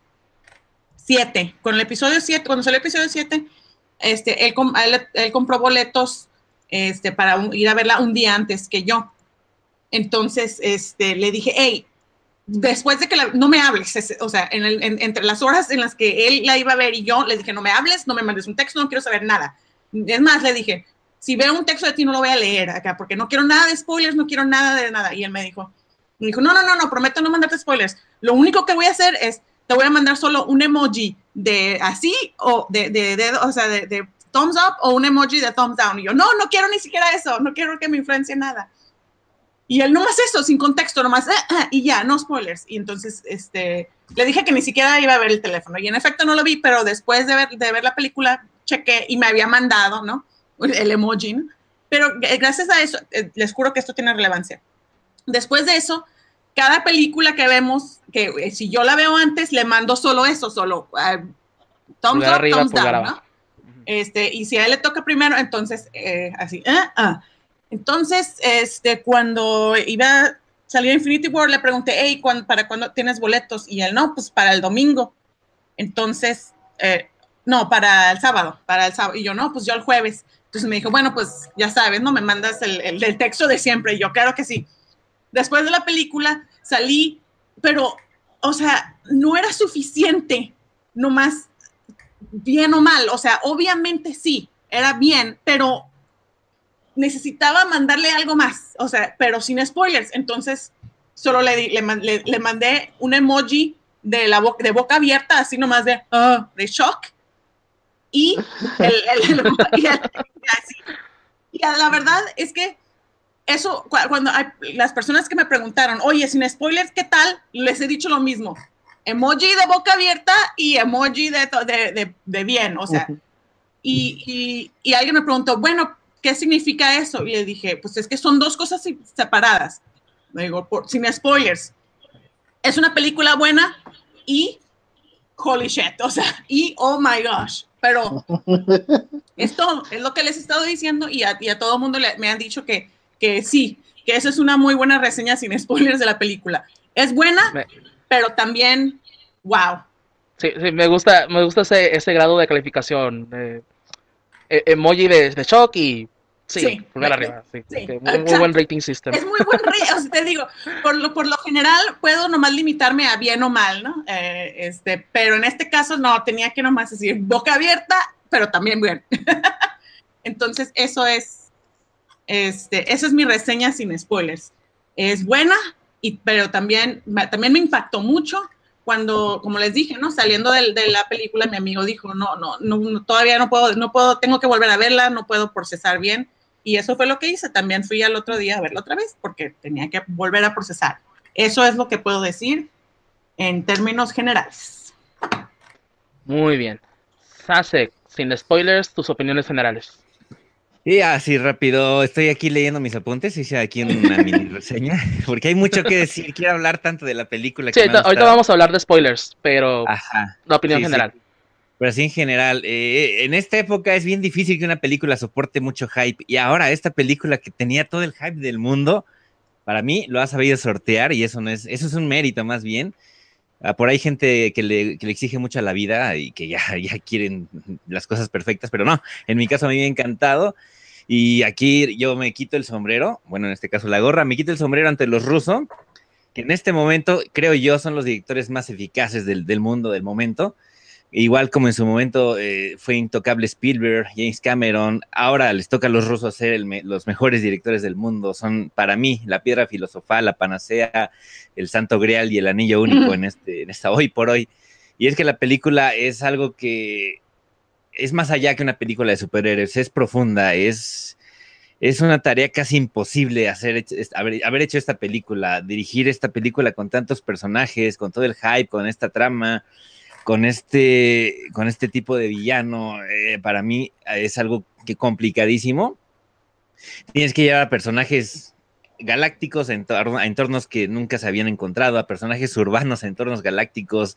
siete, con el episodio siete, cuando salió el episodio siete, este, él, él, él compró boletos este, para un, ir a verla un día antes que yo. Entonces, este, le dije, hey, después de que la, no me hables, es, o sea, en el, en, entre las horas en las que él la iba a ver y yo, le dije, no me hables, no me mandes un texto, no quiero saber nada. Es más, le dije, si veo un texto de ti no lo voy a leer acá, porque no quiero nada de spoilers, no quiero nada de nada. Y él me dijo, me dijo, no, no, no, no, prometo no mandarte spoilers. Lo único que voy a hacer es, te voy a mandar solo un emoji de así, o de, de, de o sea, de, de thumbs up, o un emoji de thumbs down. Y yo, no, no quiero ni siquiera eso, no quiero que me influencie nada. Y él nomás eso, sin contexto, nomás, eh, eh, y ya, no spoilers. Y entonces este, le dije que ni siquiera iba a ver el teléfono. Y en efecto no lo vi, pero después de ver, de ver la película, chequé y me había mandado, ¿no? El emoji, ¿no? Pero gracias a eso, eh, les juro que esto tiene relevancia. Después de eso, cada película que vemos, que eh, si yo la veo antes, le mando solo eso, solo uh, thumbs Pulgar up, arriba, thumbs pulgar down, abajo. ¿no? Este, y si a él le toca primero, entonces eh, así, eh, ah. Entonces, este, cuando iba a salir Infinity War, le pregunté, hey, ¿cuándo, ¿para cuándo tienes boletos? Y él, no, pues para el domingo. Entonces, eh, no, para el sábado, para el sábado. Y yo, no, pues yo el jueves. Entonces me dijo, bueno, pues ya sabes, ¿no? Me mandas el, el, el texto de siempre. Y yo, claro que sí. Después de la película salí, pero, o sea, no era suficiente, nomás bien o mal. O sea, obviamente sí, era bien, pero necesitaba mandarle algo más, o sea, pero sin spoilers. Entonces, solo le, di, le, le, le mandé un emoji de, la boca, de boca abierta, así nomás de, uh, de shock. Y, el, el, el, y, el, y, así. Y la verdad es que eso, cuando hay, las personas que me preguntaron, oye, sin spoilers, ¿qué tal? Les he dicho lo mismo. Emoji de boca abierta y emoji de, de, de, de bien, o sea. Y, y, y alguien me preguntó, bueno, ¿qué significa eso? Y le dije, pues es que son dos cosas separadas. Me digo, por, sin spoilers. Es una película buena y holy shit, o sea, y oh my gosh, pero esto es lo que les he estado diciendo y a, y a todo el mundo le, me han dicho que, que sí, que eso es una muy buena reseña sin spoilers de la película. Es buena, Me- pero también, wow. Sí, sí, me gusta, me gusta ese, ese grado de calificación. eh, e- emoji de, de shock y sí, Sí, pulgar me- arriba. Sí, sí, que muy, muy exacto. buen rating system. Es muy buen rey, o sea, te digo, por lo, por lo general puedo nomás limitarme a bien o mal, ¿no? Eh, este, pero en este caso no, tenía que nomás decir boca abierta, pero también bien. Entonces, eso es, este, esa es mi reseña sin spoilers. Es buena, y, pero también, también me impactó mucho cuando, como les dije, ¿no? Saliendo de, de la película, mi amigo dijo, no, no, no, no, todavía no puedo, no puedo, tengo que volver a verla, no puedo procesar bien. Y eso fue lo que hice. También fui al otro día a verla otra vez porque tenía que volver a procesar. Eso es lo que puedo decir en términos generales. Muy bien. Sasek, sin spoilers, tus opiniones generales. Y así rápido, estoy aquí leyendo mis apuntes, hice aquí una mini reseña, porque hay mucho que decir, quiero hablar tanto de la película Sí, que me ha ahorita, ahorita gustado. vamos a hablar de spoilers, pero Ajá, la opinión sí, sí. general. Pero así en general, eh, en esta época es bien difícil que una película soporte mucho hype, y ahora esta película que tenía todo el hype del mundo, para mí lo ha sabido sortear, y eso no es, eso es un mérito más bien. Ah, por ahí hay gente que le, que le exige mucho a la vida y que ya, ya quieren las cosas perfectas, pero no, en mi caso a mí me ha encantado. Y aquí yo me quito el sombrero, bueno, en este caso la gorra, me quito el sombrero ante los rusos, que en este momento, creo yo, son los directores más eficaces del, del mundo del momento. Igual como en su momento eh, fue intocable Spielberg, James Cameron, ahora les toca a los rusos ser el me los mejores directores del mundo. Son para mí la piedra filosofal, la panacea, el santo grial y el anillo único en, este, en esta hoy por hoy. Y es que la película es algo que es más allá que una película de superhéroes, es profunda, es, es una tarea casi imposible hacer, haber, haber hecho esta película, dirigir esta película con tantos personajes, con todo el hype, con esta trama, con este, con este tipo de villano. Eh, para mí es algo que complicadísimo. Tienes que llevar a personajes galácticos a, entor a entornos que nunca se habían encontrado, a personajes urbanos a entornos galácticos.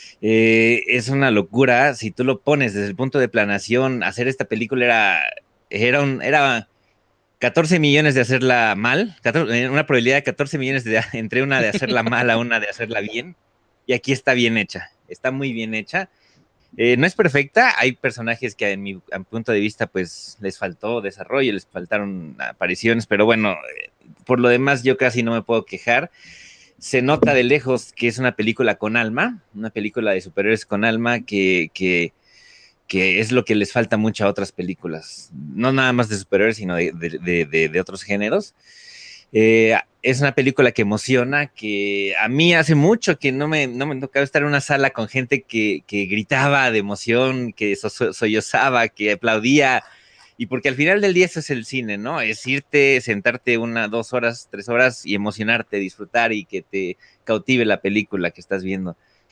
Eh, es una locura. Si tú lo pones desde el punto de planeación, hacer esta película era, era, un, era catorce millones de hacerla mal, catorce, una probabilidad de catorce millones de, entre una de hacerla mal a una de hacerla bien, y aquí está bien hecha, está muy bien hecha. Eh, no es perfecta, hay personajes que en mi, a mi punto de vista pues les faltó desarrollo, les faltaron apariciones, pero bueno, eh, por lo demás yo casi no me puedo quejar. Se nota de lejos que es una película con alma, una película de superhéroes con alma que, que, que es lo que les falta mucho a otras películas, no nada más de superhéroes, sino de, de, de, de otros géneros. Eh, es una película que emociona, que a mí hace mucho que no me, no me tocaba estar en una sala con gente que, que gritaba de emoción, que so, so, sollozaba, que aplaudía, y porque al final del día eso es el cine, ¿no? Es irte, sentarte una, dos horas, tres horas y emocionarte, disfrutar y que te cautive la película que estás viendo.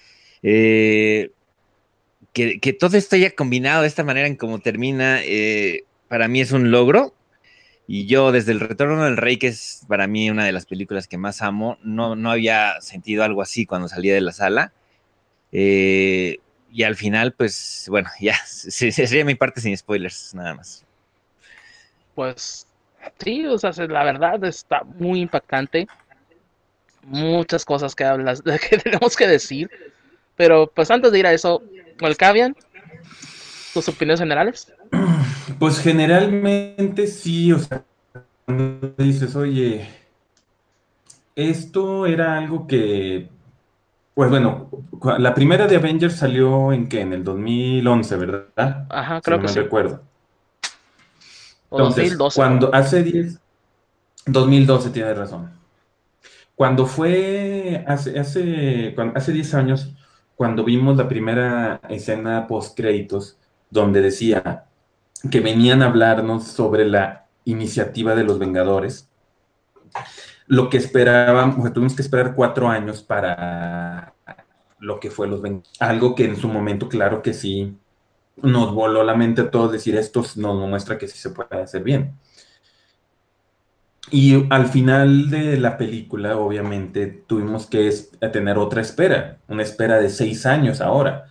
Eh, que, que todo esto haya combinado de esta manera en cómo termina, eh, para mí es un logro. Y yo, desde El Retorno del Rey, que es para mí una de las películas que más amo, no, no había sentido algo así cuando salía de la sala. Eh, y al final, pues, bueno, ya, sería mi parte sin spoilers, nada más. Pues sí, o sea, la verdad está muy impactante. Muchas cosas que hablas, que tenemos que decir. Pero pues antes de ir a eso, Malkavian, tus opiniones generales. Pues generalmente sí, o sea, cuando dices, oye, esto era algo que, pues bueno, cu- la primera de Avengers salió en qué, en el dos mil once, ¿verdad? Ajá, Si creo no que me sí. recuerdo. O dos mil Entonces, doce creo. cuando hace diez, dos mil doce tienes razón. Cuando fue hace, hace, cuan- hace diez años, cuando vimos la primera escena post créditos, donde decía que venían a hablarnos sobre la iniciativa de los Vengadores, lo que esperaban, pues, tuvimos que esperar cuatro años para lo que fue los Vengadores. Algo que en su momento, claro que sí, nos voló la mente a todos decir esto nos muestra que sí se puede hacer bien. Y al final de la película, obviamente, tuvimos que es- tener otra espera, una espera de seis años ahora.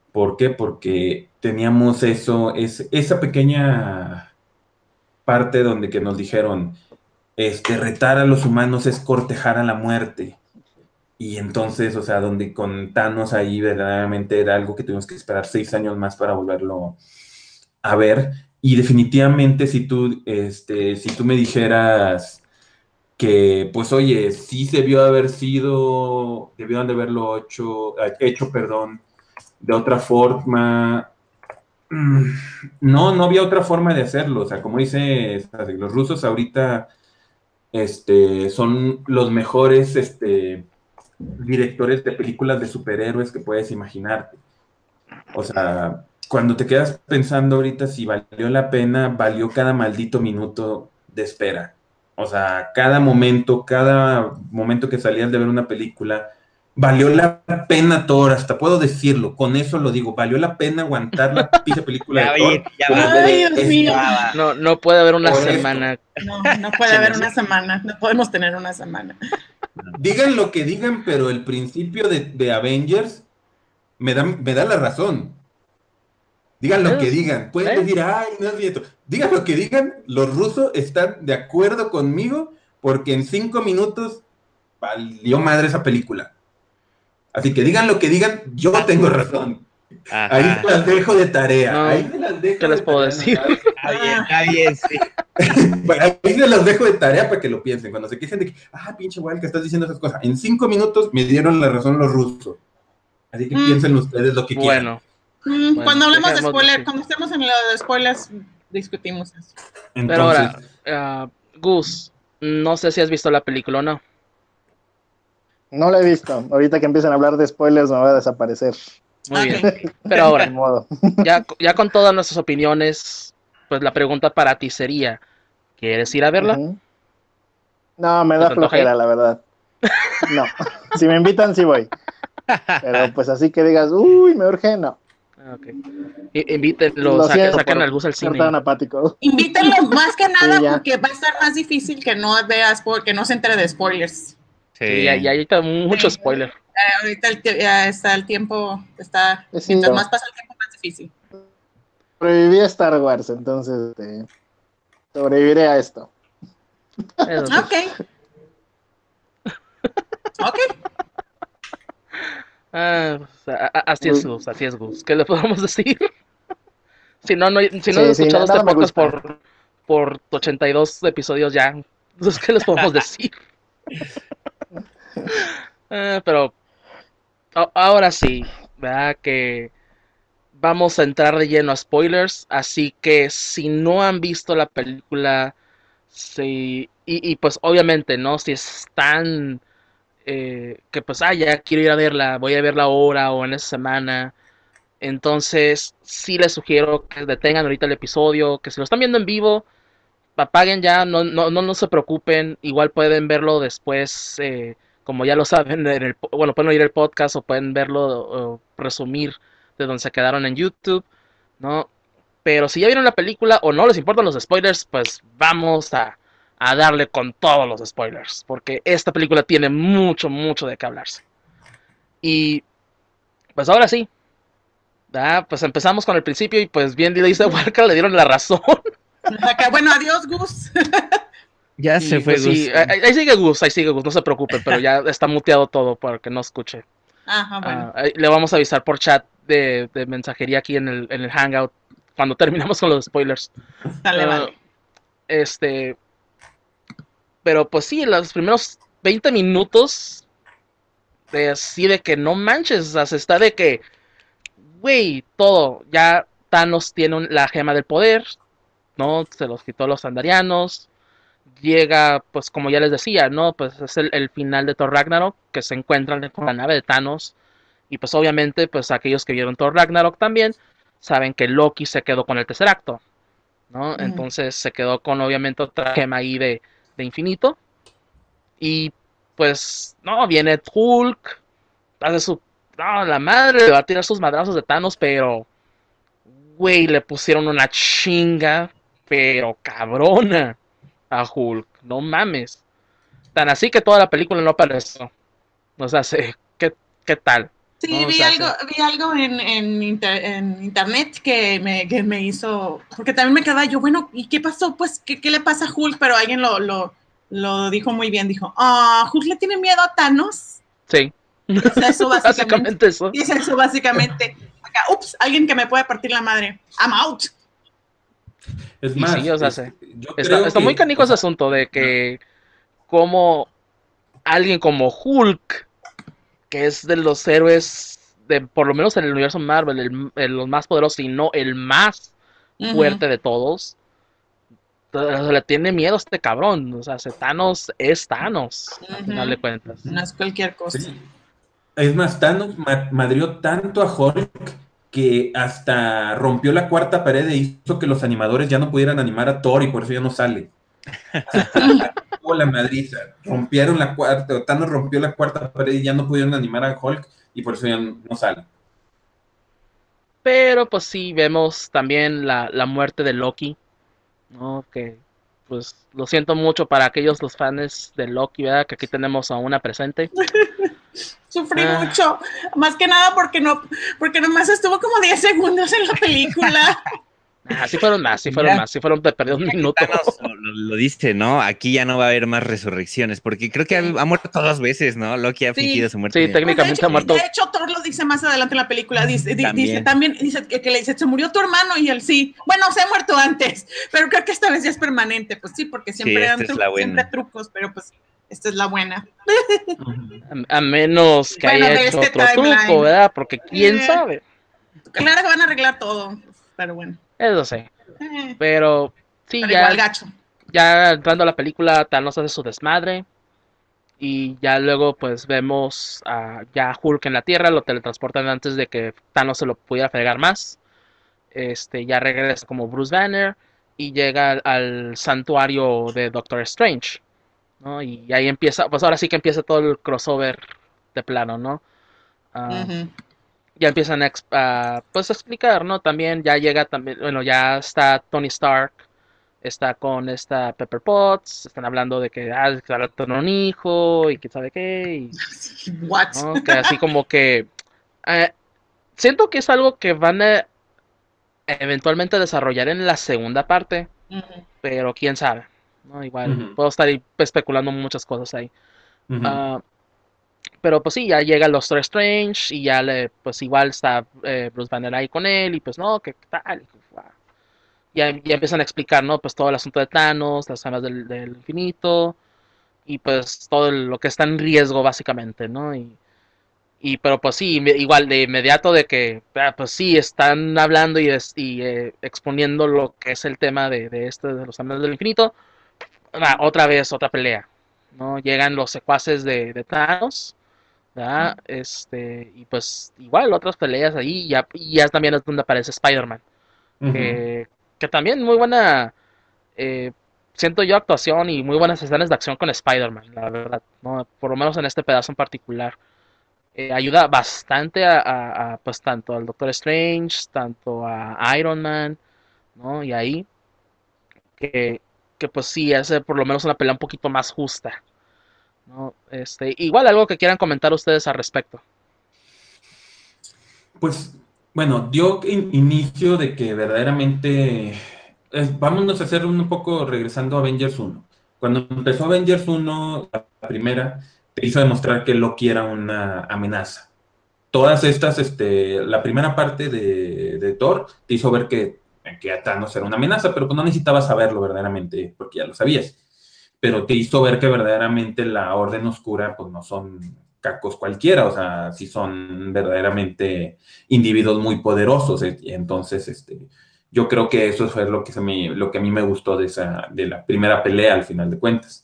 ¿Por qué? Porque teníamos eso, es, esa pequeña parte donde que nos dijeron, este, retar a los humanos es cortejar a la muerte. Y entonces, o sea, donde con Thanos ahí verdaderamente era algo que tuvimos que esperar seis años más para volverlo a ver. Y definitivamente si tú, este, si tú me dijeras que, pues oye, sí se debió haber sido, debieron de haberlo hecho, hecho, perdón, de otra forma. Mm, No, no había otra forma de hacerlo. O sea, como dice, los rusos ahorita, este, son los mejores, este, directores de películas de superhéroes que puedes imaginarte. O sea, cuando te quedas pensando ahorita si valió la pena, valió cada maldito minuto de espera. O sea, cada momento, cada momento que salías de ver una película, valió la pena Thor, hasta puedo decirlo, con eso lo digo, valió la pena aguantar la pinche película Ya, de oye, Thor. ya por va. Ay, ver Dios esto. mío. No, no puede haber una Por esto. semana. No, no puede haber una semana, no podemos tener una semana. Digan lo que digan, pero el principio de, de Avengers me da, me da la razón. Digan lo que Es- digan. Pueden ¿eh? decir, ay, no es cierto. Digan lo que digan, los rusos están de acuerdo conmigo porque en cinco minutos valió madre esa película. Así que digan lo que digan, yo tengo razón. Ahí Ajá. se las dejo de tarea. No, Ahí se las dejo ¿qué les de puedo tarea decir? nomás. Está bien, está bien, sí. Ahí se los dejo de tarea para que lo piensen. Cuando se quejen de que, ah, pinche güey, que estás diciendo esas cosas. En cinco minutos me dieron la razón los rusos. Así que Mm. piensen ustedes lo que quieran. Bueno, Mm, Bueno, cuando hablemos de dejemos de spoiler, decir. cuando estemos en lo de spoilers, discutimos eso. pero Entonces, ahora, ah, Gus, no sé si has visto la película o no. No la he visto. Ahorita que empiecen a hablar de spoilers me voy a desaparecer. Muy Ok. bien. Pero Ni ahora, modo. ya, ya con todas nuestras opiniones, pues la pregunta para ti sería, ¿quieres ir a verla? Ujú. No, me ¿Se da te antoja flojera, ir? la verdad. No. Si me invitan, sí voy. Pero pues así que digas, uy, me urge, no. Ah, ok. I- Invítenlo, Lo saquen, siento saquen por al Gus al ser cine. tan apático. Invítenlo más que nada Sí, ya. porque va a estar más difícil que no veas, que no se entere de spoilers. Sí, ya, ya hay ta- mucho Sí. spoiler. Eh, ahorita el, tie- ya está el tiempo, está, Pues sí, mientras no. más pasa el tiempo, más difícil. Sobreviví a Star Wars, entonces este, sobreviviré a esto. Eso sí. Ok. Ok. Ah, pues, a- a- así es Gus, así es Gus. ¿Qué le podemos decir? Si no, no, si no Sí, has sí, escuchado nada este me podcast gusta. por, por ochenta y dos episodios ya, entonces, ¿qué les podemos decir? Ah, pero a- ahora sí, ¿verdad? Que vamos a entrar de lleno a spoilers, así que si no han visto la película, sí, y, y pues obviamente, ¿no? Si están, eh, que pues, ah, ya quiero ir a verla, voy a verla ahora o en esa semana, entonces sí les sugiero que detengan ahorita el episodio, que si lo están viendo en vivo, apaguen ya, no, no, no, no se preocupen, igual pueden verlo después, eh, como ya lo saben, en el, bueno, pueden oír el podcast o pueden verlo o resumir de donde se quedaron en YouTube, ¿no? Pero si ya vieron la película o no les importan los spoilers, pues vamos a, a darle con todos los spoilers, porque esta película tiene mucho, mucho de qué hablarse. Y pues ahora sí, ¿verdad? Pues empezamos con el principio y pues bien le dice Walker, le dieron la razón. Acá, bueno, adiós, Gus. Ya Y se fue pues sí, Gus. ahí, ahí sigue Gus, ahí sigue Gus, no se preocupen, pero ya está muteado todo para que no escuche. Ajá, bueno. Ah, ahí le vamos a avisar por chat de, de mensajería aquí en el, en el Hangout cuando terminamos con los spoilers. Dale, Ah, vale. Este, pero pues sí, los primeros veinte minutos de así de que no manches, o sea, se está de que, güey, todo, ya Thanos tiene un- la gema del poder, ¿no? Se los quitó a los andarianos, llega, pues como ya les decía, ¿no? Pues es el, el final de Thor Ragnarok, que se encuentran con la nave de Thanos, y pues obviamente, pues aquellos que vieron Thor Ragnarok también, saben que Loki se quedó con el tercer acto, ¿no? Ujú. Entonces se quedó con obviamente otra gema ahí de, de infinito, y pues, no, viene Hulk, hace su, no, la madre le va a tirar sus madrazos de Thanos, pero, güey, le pusieron una chinga, pero cabrona a Hulk, no mames. Tan así que toda la película no apareció. O sea, sí, ¿qué, qué tal? Sí, ¿no? O vi, sea, algo, sí. vi algo en, en, inter, en internet que me, que me hizo, porque también me quedaba yo, bueno, ¿y qué pasó? Pues, ¿qué, qué le pasa a Hulk? Pero alguien lo, lo, lo dijo muy bien, dijo, ah, Hulk le tiene miedo a Thanos. Sí. Y es eso básicamente. Básicamente eso. Y es eso básicamente. Acá, ups, alguien que me puede partir la madre. I'm out. Es Y sí, más, o sea, sí. este, yo Está, creo está muy que, canijo o ese sea, asunto de que como alguien como Hulk, que es de los héroes, de por lo menos en el universo Marvel, el, el- los más poderosos y no el más Uh-huh. fuerte de todos, se le tiene miedo a este cabrón. O sea, Thanos es Thanos, al final de Uh-huh. cuentas. No es cualquier cosa. sí. Es más, Thanos ma- madrió tanto a Hulk que hasta rompió la cuarta pared e hizo que los animadores ya no pudieran animar a Thor y por eso ya no sale. Tuvo la madriza, rompieron la cuarta, Thanos rompió la cuarta pared y ya no pudieron animar a Hulk y por eso ya no, no sale. Pero pues sí, vemos también la, la muerte de Loki, ¿no? Que pues lo siento mucho para aquellos los fans de Loki, ¿verdad? Que aquí tenemos a una presente. Sufrí Ah, mucho, más que nada porque no, porque nomás estuvo como diez segundos en la película. ah, sí fueron más, sí fueron Mira, más, sí fueron de perdió un mira que minuto. Thanos lo, lo- lo dice, ¿no? Aquí ya no va a haber más resurrecciones, porque creo que ha, Sí. ha muerto dos veces, ¿no? Loki ha Sí. fingido su muerte. Sí, Sí. Pues de técnicamente hecho, ha muerto. de hecho, Thor lo dice más adelante en la película. Dice, di- También. dice también, dice que, que le dice, se murió tu hermano y él sí. Bueno, se ha muerto antes, pero creo que esta vez ya es permanente. Pues sí, porque Sí, siempre, esta eran es la tru- siempre buena. trucos, pero pues esta es la buena. A, a menos que Bueno, haya de hecho este otro truco, timeline. ¿verdad? Porque quién Eh, sabe. claro que van a arreglar todo, pero bueno. Eso sí. Eh, Pero sí, pero igual ya, gacho. ya entrando a la película, Thanos hace su desmadre. Y ya luego pues vemos a ya Hulk en la Tierra, lo teletransportan antes de que Thanos se lo pudiera fregar más. Este, ya regresa como Bruce Banner y llega al, al santuario de Doctor Strange, ¿no? Y ahí empieza, pues ahora sí que empieza todo el crossover de plano, ¿no? Ah, Ujú. ya empiezan a, exp- a, pues a explicar, ¿no? También ya llega también, bueno, ya está Tony Stark, está con esta Pepper Potts, están hablando de que, ah, que van a tener un hijo y que sabe qué, y, What? ¿no? Que así como que, eh, siento que es algo que van a eventualmente desarrollar en la segunda parte, Ujú. pero quién sabe, ¿no? Igual Ujú, puedo estar ahí especulando muchas cosas ahí. ujú. Ah, pero pues sí, ya llega el Doctor Strange y ya le, pues igual está eh, Bruce Banner ahí con él y pues no, que tal, ya, ya empiezan a explicar, ¿no? Pues todo el asunto de Thanos, las gemas del, del infinito y pues todo lo que está en riesgo básicamente, ¿no? Y, y pero pues sí, igual de inmediato de que, ah, pues sí, están hablando y, es, y eh, exponiendo lo que es el tema de, de este, de los gemas del infinito, ah, otra vez otra pelea, ¿no? Llegan los secuaces de, de Thanos, ¿verdad? Este, y pues igual otras peleas ahí, y ya, y ya también es donde aparece Spider-Man, Ujú. que, que también muy buena, eh, siento yo actuación y muy buenas escenas de acción con Spider-Man, la verdad, ¿no? Por lo menos en este pedazo en particular. Eh, ayuda bastante a, a, a, pues tanto al Doctor Strange, tanto a Iron Man, ¿no? Y ahí, que, que pues sí, hace por lo menos una pelea un poquito más justa, ¿no? Este, igual algo que quieran comentar ustedes al respecto. Pues bueno, dio in- inicio de que verdaderamente, eh, vámonos a hacer un poco regresando a Avengers uno. Cuando empezó Avengers uno, la primera, te hizo demostrar que Loki era una amenaza. Todas estas, este, la primera parte de, de Thor te hizo ver que, que Thanos era una amenaza, pero pues no necesitabas saberlo verdaderamente, porque ya lo sabías. Pero te hizo ver que verdaderamente la Orden Oscura, pues no son cacos cualquiera, o sea, sí son verdaderamente individuos muy poderosos. eh, y entonces, este, yo creo que eso fue lo que, se me, lo que a mí me gustó de, esa, de la primera pelea al final de cuentas.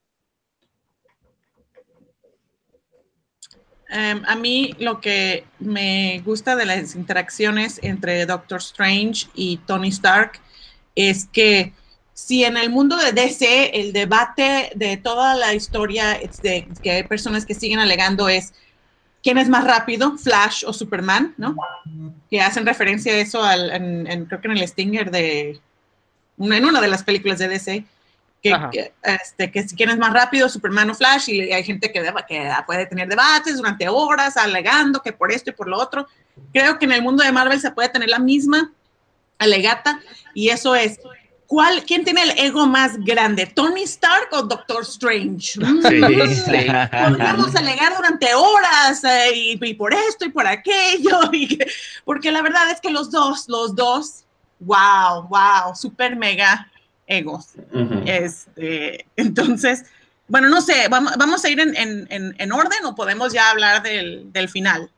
Um, a mí lo que me gusta de las interacciones entre Doctor Strange y Tony Stark es que si en el mundo de D C el debate de toda la historia es de que hay personas que siguen alegando es quién es más rápido, Flash o Superman, ¿no? Que hacen referencia a eso al, en, en, creo que en el Stinger de en una de las películas de D C. que, que, este, que si quién es más rápido, Superman o Flash, y hay gente que, que puede tener debates durante horas alegando que por esto y por lo otro. Creo que en el mundo de Marvel se puede tener la misma alegata, y eso es, ¿cuál, ¿quién tiene el ego más grande? ¿Tony Stark o Doctor Strange? Sí, sí. Vamos a alegar durante horas, eh, y, y por esto y por aquello, y que, porque la verdad es que los dos, los dos, wow, wow, super mega egos. Uh-huh. Este, entonces, bueno, no sé, vamos, vamos a ir en, en, en, en orden, o podemos ya hablar del, del final.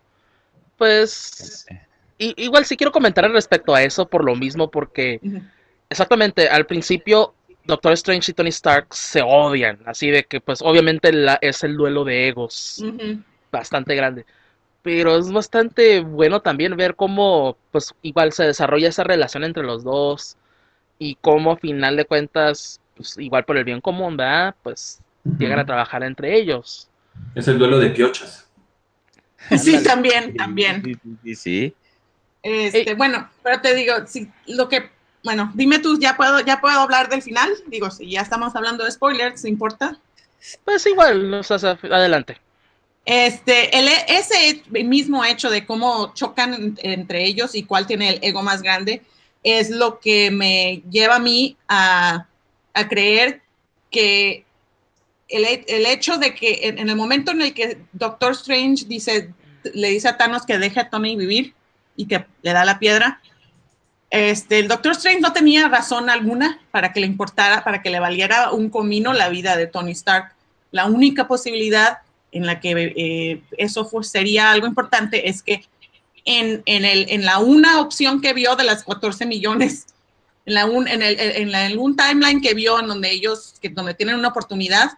Pues y, igual sí quiero comentar respecto a eso por lo mismo, porque uh-huh. exactamente al principio Doctor Strange y Tony Stark se odian, así de que pues obviamente la, es el duelo de egos uh-huh. bastante grande, pero es bastante bueno también ver cómo pues igual se desarrolla esa relación entre los dos y cómo a final de cuentas pues igual por el bien común, ¿verdad? Pues uh-huh. llegan a trabajar entre ellos. Es el duelo de piochas. Sí, también, también. Sí, sí, sí. Este, bueno, pero te digo, si lo que, bueno, dime tú, ¿ya puedo, ya puedo hablar del final? Digo, si ya estamos hablando de spoilers, ¿te importa? Pues igual, o sea, adelante. Este, el, ese mismo hecho de cómo chocan entre ellos y cuál tiene el ego más grande es lo que me lleva a mí a, a creer que el, el hecho de que en, en el momento en el que Doctor Strange dice, le dice a Thanos que deje a Tony vivir y que le da la piedra, este, el Doctor Strange no tenía razón alguna para que le importara, para que le valiera un comino la vida de Tony Stark. La única posibilidad en la que eh, eso fue, sería algo importante es que en, en, el, en la una opción que vio de las catorce millones, en, la un, en, el, en, la, en un timeline que vio en donde ellos, que, donde tienen una oportunidad,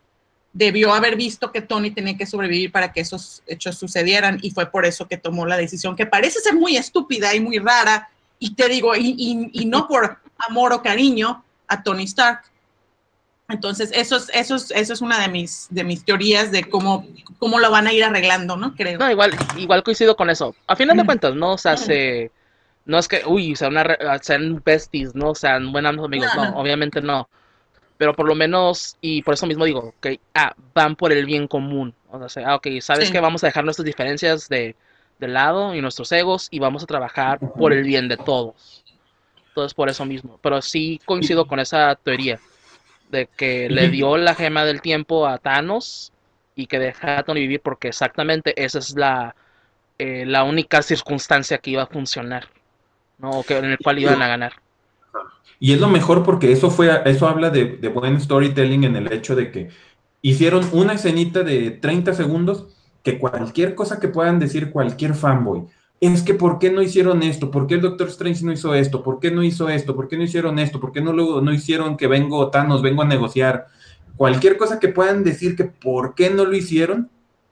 debió haber visto que Tony tenía que sobrevivir para que esos hechos sucedieran, y fue por eso que tomó la decisión, que parece ser muy estúpida y muy rara, y te digo, y, y, y no por amor o cariño a Tony Stark. Entonces, eso es, eso es, eso es una de mis, de mis teorías de cómo, cómo lo van a ir arreglando, ¿no? Creo. No, igual, igual coincido con eso. A final de cuentas, no, o sea, se, no es que, uy, sean, una, sean besties, ¿no? Sean buenos amigos, no, no, obviamente no. Pero por lo menos, y por eso mismo digo, que ah, van por el bien común. O sea, ah, ok, ¿sabes sí. qué? Vamos a dejar nuestras diferencias de, de lado y nuestros egos y vamos a trabajar por el bien de todos. Entonces, por eso mismo. Pero sí coincido con esa teoría de que le dio la gema del tiempo a Thanos y que deja a Tony vivir, porque exactamente esa es la, eh, la única circunstancia que iba a funcionar, ¿no? O que, en el cual iban a ganar. Y es lo mejor porque eso fue, eso habla de, de buen storytelling, en el hecho de que hicieron una escenita de treinta segundos que cualquier cosa que puedan decir cualquier fanboy, es que ¿por qué no hicieron esto? ¿Por qué el Doctor Strange no hizo esto? ¿Por qué no hizo esto? ¿Por qué no hicieron esto? ¿Por qué no, lo, no hicieron que vengo Thanos, vengo a negociar? Cualquier cosa que puedan decir que ¿por qué no lo hicieron?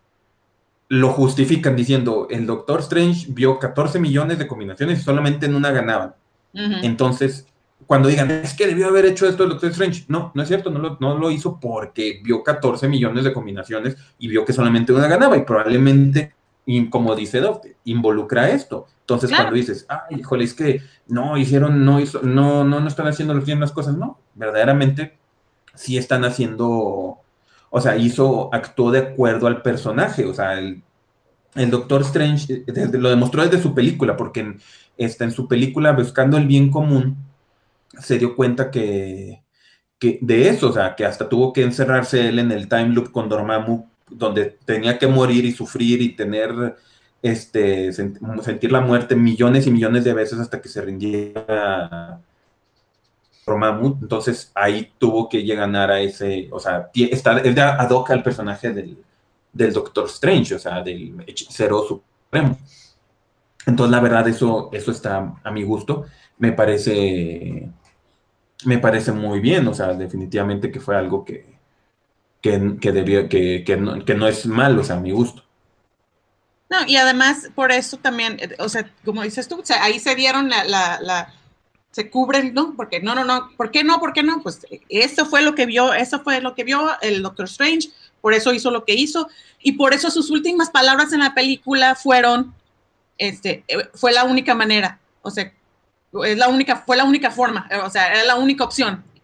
Lo justifican diciendo, el Doctor Strange vio catorce millones de combinaciones y solamente en una ganaban. Uh-huh. Entonces, cuando digan, es que debió haber hecho esto el Doctor Strange, no, no es cierto, no lo, no lo hizo porque vio catorce millones de combinaciones y vio que solamente una ganaba, y probablemente, y como dice Doc, involucra esto. Entonces, claro, cuando dices, ay, híjole, es que no hicieron, no hizo, no, no, no están haciendo bien las cosas, no, verdaderamente sí están haciendo, o sea, hizo, actuó de acuerdo al personaje, o sea, el, el Doctor Strange desde, lo demostró desde su película, porque en, está en su película Buscando el Bien Común, se dio cuenta que, que de eso, o sea, que hasta tuvo que encerrarse él en el time loop con Dormammu, donde tenía que morir y sufrir y tener, este, sent- sentir la muerte millones y millones de veces hasta que se rindiera Dormammu. Entonces ahí tuvo que ganar a ese, o sea, está, él adoca al personaje del, del Doctor Strange, o sea, del hechicero supremo. Entonces, la verdad, eso, eso está a mi gusto. Me parece, me parece muy bien, o sea, definitivamente que fue algo que, que, que, debió, que, que, no, que no es mal, o sea, a mi gusto. No, y además, por eso también, o sea, como dices tú, o sea, ahí se dieron la, la, la, se cubren, ¿no? Porque no, no, no, ¿por qué no? ¿Por qué no? Pues eso fue lo que vio, eso fue lo que vio el Doctor Strange, por eso hizo lo que hizo, y por eso sus últimas palabras en la película fueron, este, fue la única manera, o sea, es la única, fue la única forma, o sea, era la única opción.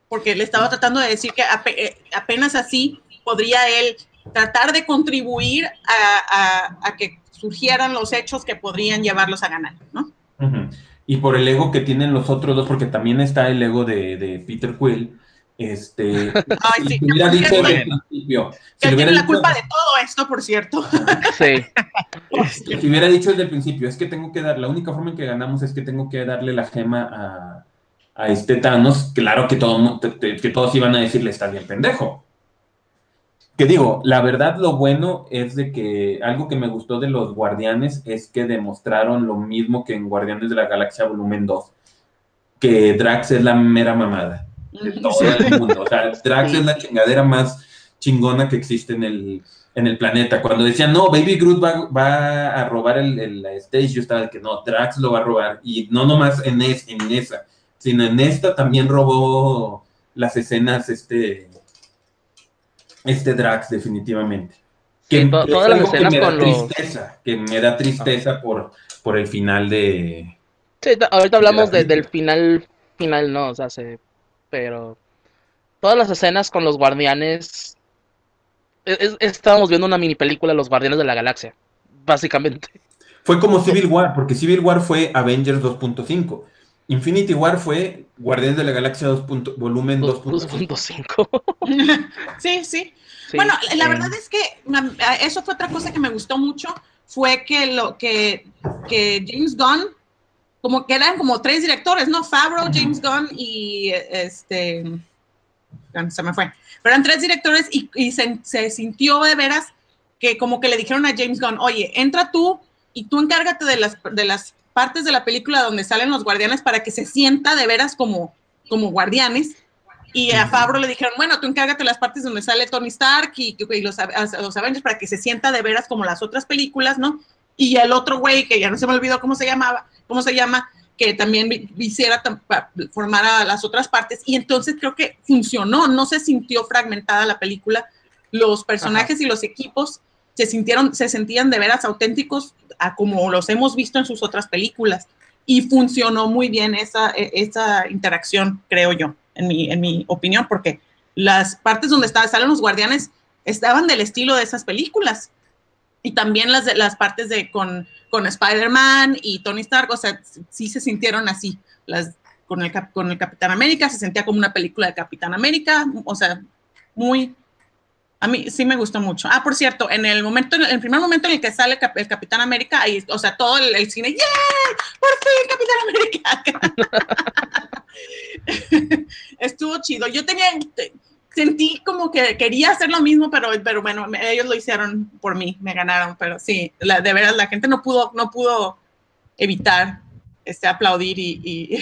porque le estaba tratando de decir que apenas así podría él tratar de contribuir a, a, a que surgieran los hechos que podrían llevarlos a ganar, ¿no? Uh-huh. Y por el ego que tienen los otros dos, porque también está el ego de, de Peter Quill, este, Ay, si sí, te hubiera dicho bueno, desde el principio, si él le hubiera tiene la dicho, culpa de todo esto, por cierto. Sí. Si hubiera dicho desde el principio, es que tengo que dar, la única forma en que ganamos es que tengo que darle la gema a, a este Thanos, claro que, todo, que todos iban a decirle, está bien pendejo. Que digo, la verdad lo bueno es de que algo que me gustó de los Guardianes es que demostraron lo mismo que en Guardianes de la Galaxia Volumen dos, que Drax es la mera mamada de todo Sí. el mundo. O sea, Drax Sí. es la chingadera más chingona que existe en el, en el planeta. Cuando decían, no, Baby Groot va, va a robar el, el, la stage, yo estaba de que no, Drax lo va a robar. Y no nomás en, es, en esa, sino en esta también robó las escenas este, este Drax, definitivamente. Sí, Que, to que es todas las algo que escenas me da con los... tristeza, que me da tristeza por, por el final de... Sí, ahorita de la hablamos de, del película. final, final no, o sea, se... pero todas las escenas con los guardianes, es, es, estábamos viendo una mini película Los Guardianes de la Galaxia, básicamente. Fue como Civil War, porque Civil War fue Avengers dos punto cinco. Infinity War fue Guardianes de la Galaxia dos. Volumen dos punto dos punto cinco. cinco. Sí, sí. Sí, Bueno, la eh, verdad es que eso fue otra cosa que me gustó mucho, fue que lo que, que James Gunn, como que eran como tres directores, ¿no? Favreau, James Gunn y este, se me fue, pero eran tres directores y, y se, se sintió de veras que como que le dijeron a James Gunn, oye, entra tú y tú encárgate de las, de las partes de la película donde salen los guardianes para que se sienta de veras como, como guardianes. Y a Favreau le dijeron, bueno, tú encárgate las partes donde sale Tony Stark y, y los, los Avengers para que se sienta de veras como las otras películas, ¿no? Y el otro güey, que ya no se me olvidó cómo se llamaba, cómo se llama, que también hiciera formar a las otras partes. Y entonces creo que funcionó, no se sintió fragmentada la película. Los personajes Ajá. y los equipos se sintieron, se sentían de veras auténticos a como los hemos visto en sus otras películas. Y funcionó muy bien esa, esa interacción, creo yo. En mi, en mi opinión, porque las partes donde está, salen los guardianes estaban del estilo de esas películas. Y también las, de, las partes de con, con Spider-Man y Tony Stark, o sea, sí se sintieron así. Las, con, el, con el Capitán América se sentía como una película de Capitán América, o sea, muy... A mí sí me gustó mucho. Ah, por cierto, en el momento, en el primer momento en el que sale el, Cap, el Capitán América, ahí, o sea, todo el, el cine, ¡yeah! ¡Por fin, Capitán América! Estuvo chido. Yo tenía, sentí como que quería hacer lo mismo, pero, pero bueno, ellos lo hicieron por mí, me ganaron, pero sí, la, de veras, la gente no pudo, no pudo evitar este, aplaudir y, y,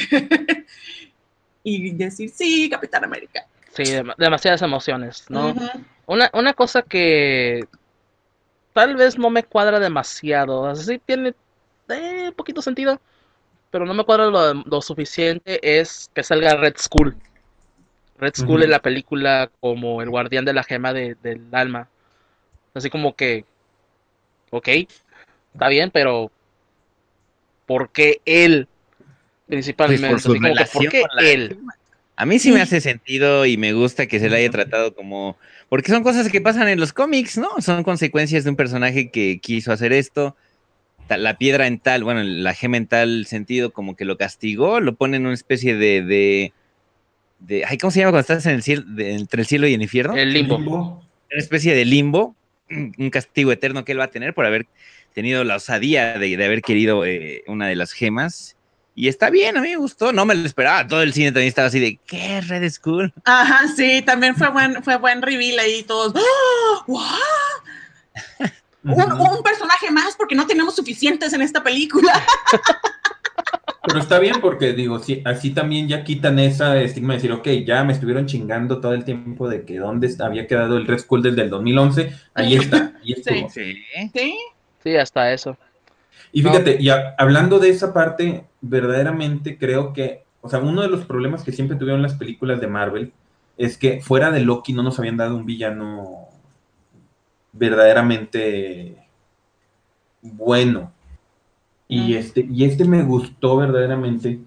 y decir, sí, Capitán América. Sí, dem demasiadas emociones, ¿no? Uh-huh. Una, una cosa que tal vez no me cuadra demasiado, así tiene eh, poquito sentido, pero no me cuadra lo, lo suficiente, es que salga Red Skull. Red Skull uh-huh. en la película como el guardián de la gema de, del alma. Así como que, ok, está bien, pero ¿por qué él? Principalmente, pues por su así como que, ¿por qué la... él? A mí sí me hace sentido y me gusta que se le haya tratado como... Porque son cosas que pasan en los cómics, ¿no? Son consecuencias de un personaje que quiso hacer esto. La piedra en tal, bueno, la gema en tal sentido como que lo castigó, lo pone en una especie de... de, de ay, ¿cómo se llama cuando estás en el cielo, de, entre el cielo y el infierno? El limbo. limbo. Una especie de limbo, un castigo eterno que él va a tener por haber tenido la osadía de, de haber querido eh, una de las gemas. Y está bien, a mí me gustó, no me lo esperaba, todo el cine también estaba así de, ¿qué? Red Skull. Ajá, sí, también fue buen, fue buen reveal ahí todos. ¡Oh! ¡Wow! Uh-huh. un, un personaje más porque no tenemos suficientes en esta película. Pero está bien porque, digo, sí, así también ya quitan esa estigma de decir, ok, ya me estuvieron chingando todo el tiempo de que dónde había quedado el Red Skull desde el dos mil once, ahí está, ahí estuvo. Sí, sí. Sí, hasta eso. Y fíjate, no. y a, hablando de esa parte, verdaderamente creo que, o sea, uno de los problemas que siempre tuvieron las películas de Marvel es que fuera de Loki no nos habían dado un villano verdaderamente bueno. Y este, y este me gustó verdaderamente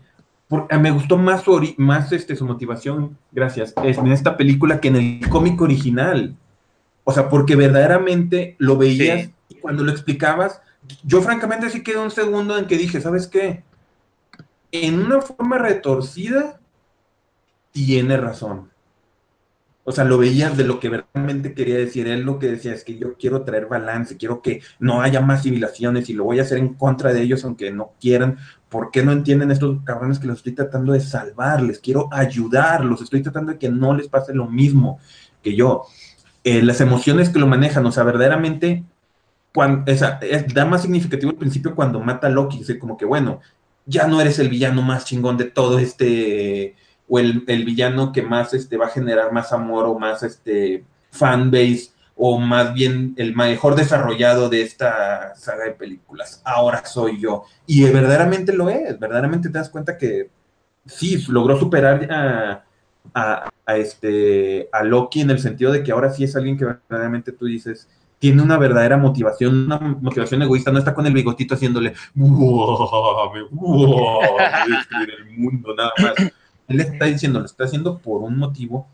por- me gustó más su, ori- más este, su motivación, gracias, es- en esta película que en el cómic original. O sea, porque verdaderamente lo veías Sí. y cuando lo explicabas, yo francamente sí quedé un segundo en que dije, ¿sabes qué? En una forma retorcida, tiene razón. O sea, lo veías de lo que verdaderamente quería decir. Él lo que decía es que yo quiero traer balance, quiero que no haya más civilizaciones y lo voy a hacer en contra de ellos aunque no quieran. ¿Por qué no entienden estos cabrones que los estoy tratando de salvar? Les quiero ayudarlos, estoy tratando de que no les pase lo mismo que yo. Eh, las emociones que lo manejan, o sea, verdaderamente cuando, esa, es, da más significativo al principio cuando mata a Loki, es como que, bueno, ya no eres el villano más chingón de todo este, o el, el villano que más este, va a generar más amor o más este, fanbase, o más bien el mejor desarrollado de esta saga de películas. Ahora soy yo. Y verdaderamente lo es, verdaderamente te das cuenta que sí, logró superar a, a, a este, a Loki en el sentido de que ahora sí es alguien que verdaderamente tú dices, tiene una verdadera motivación, una motivación egoísta, no está con el bigotito haciéndole, "Wow, me- wow, voy a destruir el mundo, nada más. Él está diciendo, lo está haciendo por un motivo,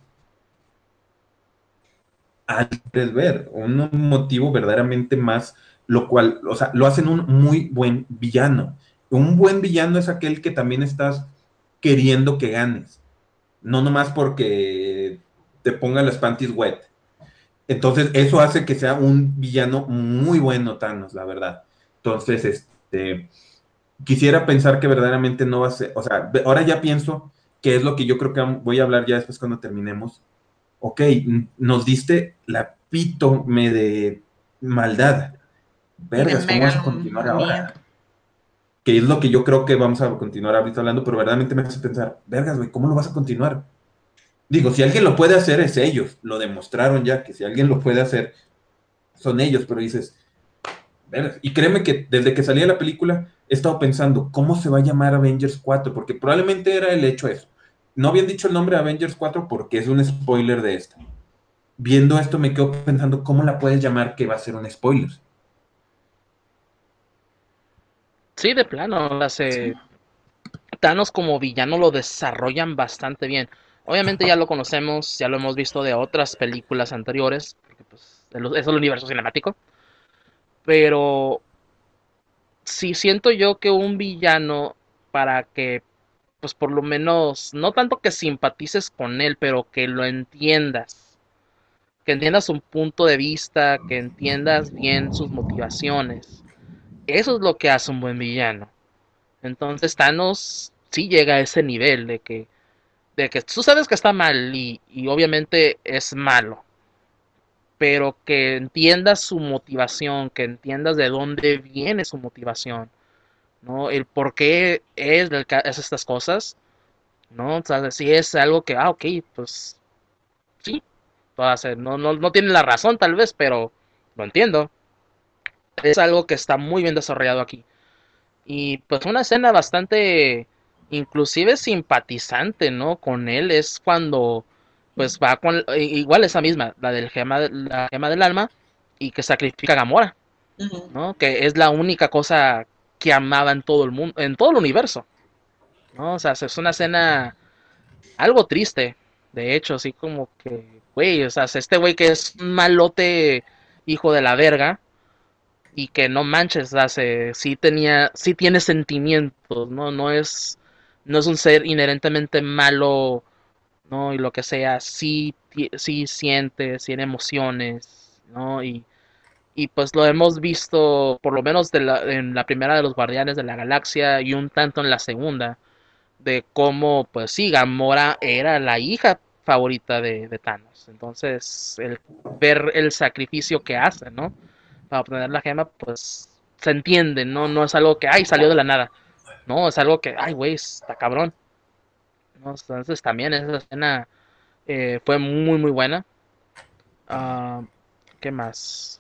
antes ver, un motivo verdaderamente más, lo cual, o sea, lo hacen un muy buen villano. Un buen villano es aquel que también estás queriendo que ganes, no nomás porque te ponga las panties wet. Entonces, eso hace que sea un villano muy bueno, Thanos, la verdad. Entonces, este, quisiera pensar que verdaderamente no va a ser, o sea, ahora ya pienso que es lo que yo creo que voy a hablar ya después cuando terminemos. Ok, nos diste la epítome de maldad. Y de Vergas, ¿cómo vas a continuar megalomanía. ahora? Que es lo que yo creo que vamos a continuar ahorita hablando, pero verdaderamente me hace pensar, vergas, güey, ¿cómo lo vas a continuar? Digo, si alguien lo puede hacer, es ellos. Lo demostraron ya, que si alguien lo puede hacer, son ellos, pero dices, vergas. Y créeme que desde que salía la película, he estado pensando, ¿cómo se va a llamar Avengers cuatro? Porque probablemente era el hecho eso. No habían dicho el nombre de Avengers cuatro porque es un spoiler de esta. Viendo esto me quedo pensando, ¿cómo la puedes llamar que va a ser un spoiler? Sí, de plano, hace Thanos como villano lo desarrollan bastante bien. Obviamente ya lo conocemos, ya lo hemos visto de otras películas anteriores, porque pues es el universo cinemático, pero sí siento yo que un villano para que pues por lo menos no tanto que simpatices con él, pero que lo entiendas, que entiendas un punto de vista, que entiendas bien sus motivaciones. Eso es lo que hace un buen villano. Entonces Thanos sí llega a ese nivel de que de que tú sabes que está mal y, y obviamente es malo, pero que entiendas su motivación, que entiendas de dónde viene su motivación, ¿no? El por qué es, es estas cosas, ¿no? O sea, si es algo que, ah, ok, pues sí, puede hacer, no, no, no tiene la razón tal vez, pero lo entiendo. Es algo que está muy bien desarrollado aquí. Y pues una escena bastante, inclusive simpatizante, ¿no? Con él es cuando, pues va con, igual esa misma, la del gema, la gema del alma, y que sacrifica a Gamora, Ujú. ¿no? Que es la única cosa que amaba en todo el mundo, en todo el universo, ¿no? O sea, es una escena algo triste, de hecho, así como que, güey, o sea, este güey que es un malote hijo de la verga, y que no manches, hace, sí tenía, sí tiene sentimientos, ¿no? No es, no es un ser inherentemente malo, ¿no? Y lo que sea, sí, sí siente, tiene emociones, ¿no? Y, y pues lo hemos visto, por lo menos de la, en la primera de los Guardianes de la Galaxia y un tanto en la segunda, de cómo, pues sí, Gamora era la hija favorita de, de Thanos. Entonces, el ver el sacrificio que hace, ¿no? Para obtener la gema, pues se entiende, ¿no? No es algo que, ay, salió de la nada. No, es algo que, ay, güey, está cabrón. ¿No? Entonces también esa escena eh, fue muy, muy buena. Uh, ¿Qué más?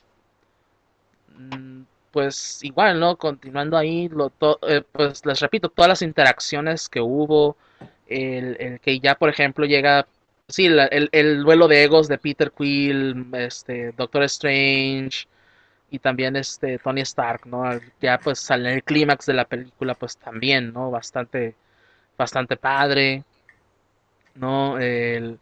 Mm, Pues igual, ¿no? Continuando ahí, lo to- eh, pues les repito, todas las interacciones que hubo, el, el que ya, por ejemplo, llega, sí, la- el, el duelo de egos de Peter Quill, este, Doctor Strange, y también este Tony Stark, ¿no? Ya pues al el clímax de la película pues también, ¿no? Bastante bastante padre, ¿no? El,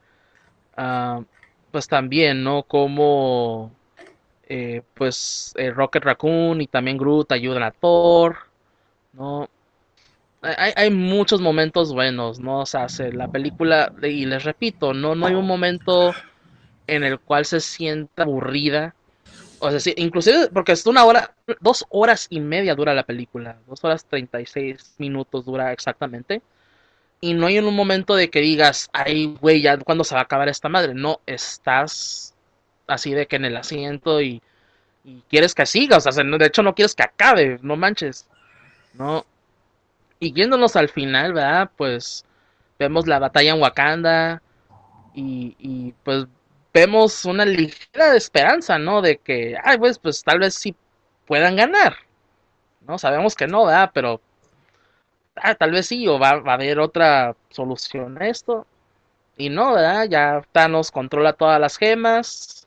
uh, pues también, ¿no? Como, eh, pues, eh, Rocket Raccoon y también Groot ayudan a Thor, ¿no? Hay, hay muchos momentos buenos, ¿no? O sea, se, la película, y les repito, no, no hay un momento en el cual se sienta aburrida. O sea, sí, inclusive porque es una hora, dos horas y media dura la película, dos horas treinta y seis minutos dura exactamente. Y no hay en un momento de que digas, ay, güey, ya cuándo se va a acabar esta madre. No, estás así de que en el asiento y, y quieres que siga, o sea, de hecho no quieres que acabe, no manches, ¿no? Y yéndonos al final, ¿verdad? Pues vemos la batalla en Wakanda y, y pues vemos una ligera esperanza, ¿no? De que, ay, pues, pues tal vez sí puedan ganar, ¿no? Sabemos que no, ¿verdad? Pero ah, tal vez sí, o va, va a haber otra solución a esto. Y no, ¿verdad? Ya Thanos controla todas las gemas.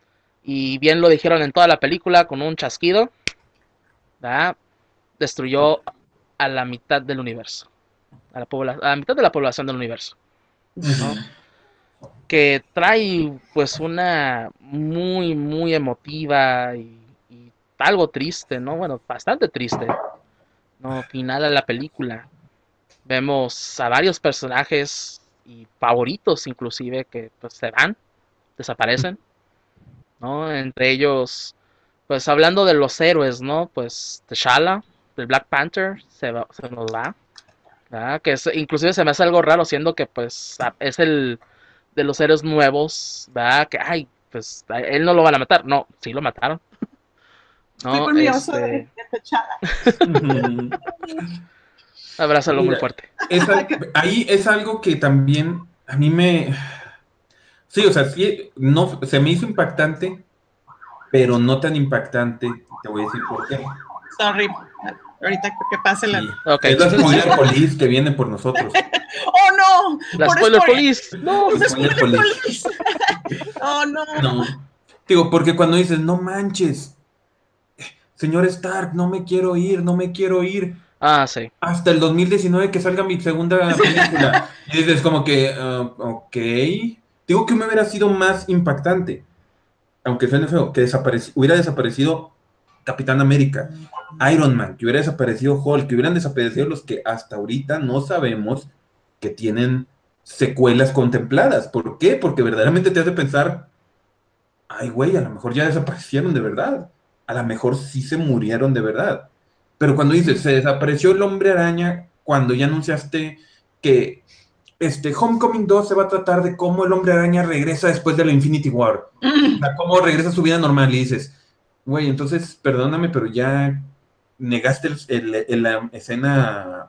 Y bien lo dijeron en toda la película con un chasquido, ¿verdad? Destruyó a la mitad del universo. A la, pobla a la mitad de la población del universo, ¿no? Que trae pues una muy, muy emotiva y, y algo triste, ¿no? Bueno, bastante triste, ¿no? Final a la película. Vemos a varios personajes y favoritos inclusive que pues se van, desaparecen, ¿no? Entre ellos, pues hablando de los héroes, ¿no? Pues T'Challa, el Black Panther, se, va, se nos va, ¿verdad? Que es, inclusive se me hace algo raro siendo que pues es el de los héroes nuevos, ¿verdad? Que, ay, pues a él no lo van a matar. No, sí lo mataron. No, estoy con mi oso este... de, de T'Challa. Abrázalo muy fuerte. Es, ahí es algo que también a mí me... Sí, o sea, sí, no, se me hizo impactante, pero no tan impactante. Te voy a decir por qué. Sorry, ahorita que pase la... Sí. Okay. Es la spoiler police que viene por nosotros. ¡Oh, no! La por spoiler police. No, la spoiler police. ¡Oh, no! No. Digo, porque cuando dices, no manches, señor Stark, no me quiero ir, no me quiero ir. Ah, sí. Hasta el dos mil diecinueve que salga mi segunda película. Y dices como que, uh, ok. Digo que me hubiera sido más impactante, aunque suene feo, que desapareci hubiera desaparecido Capitán América, Iron Man, que hubiera desaparecido Hulk, que hubieran desaparecido los que hasta ahorita no sabemos que tienen secuelas contempladas. ¿Por qué? Porque verdaderamente te hace pensar, ay, güey, a lo mejor ya desaparecieron de verdad. A lo mejor sí se murieron de verdad. Pero cuando dices, se desapareció el Hombre Araña, cuando ya anunciaste que este Homecoming dos se va a tratar de cómo el Hombre Araña regresa después de la Infinity War. O sea, cómo regresa a su vida normal. Y dices, güey, entonces, perdóname, pero ya negaste el, el, el, la escena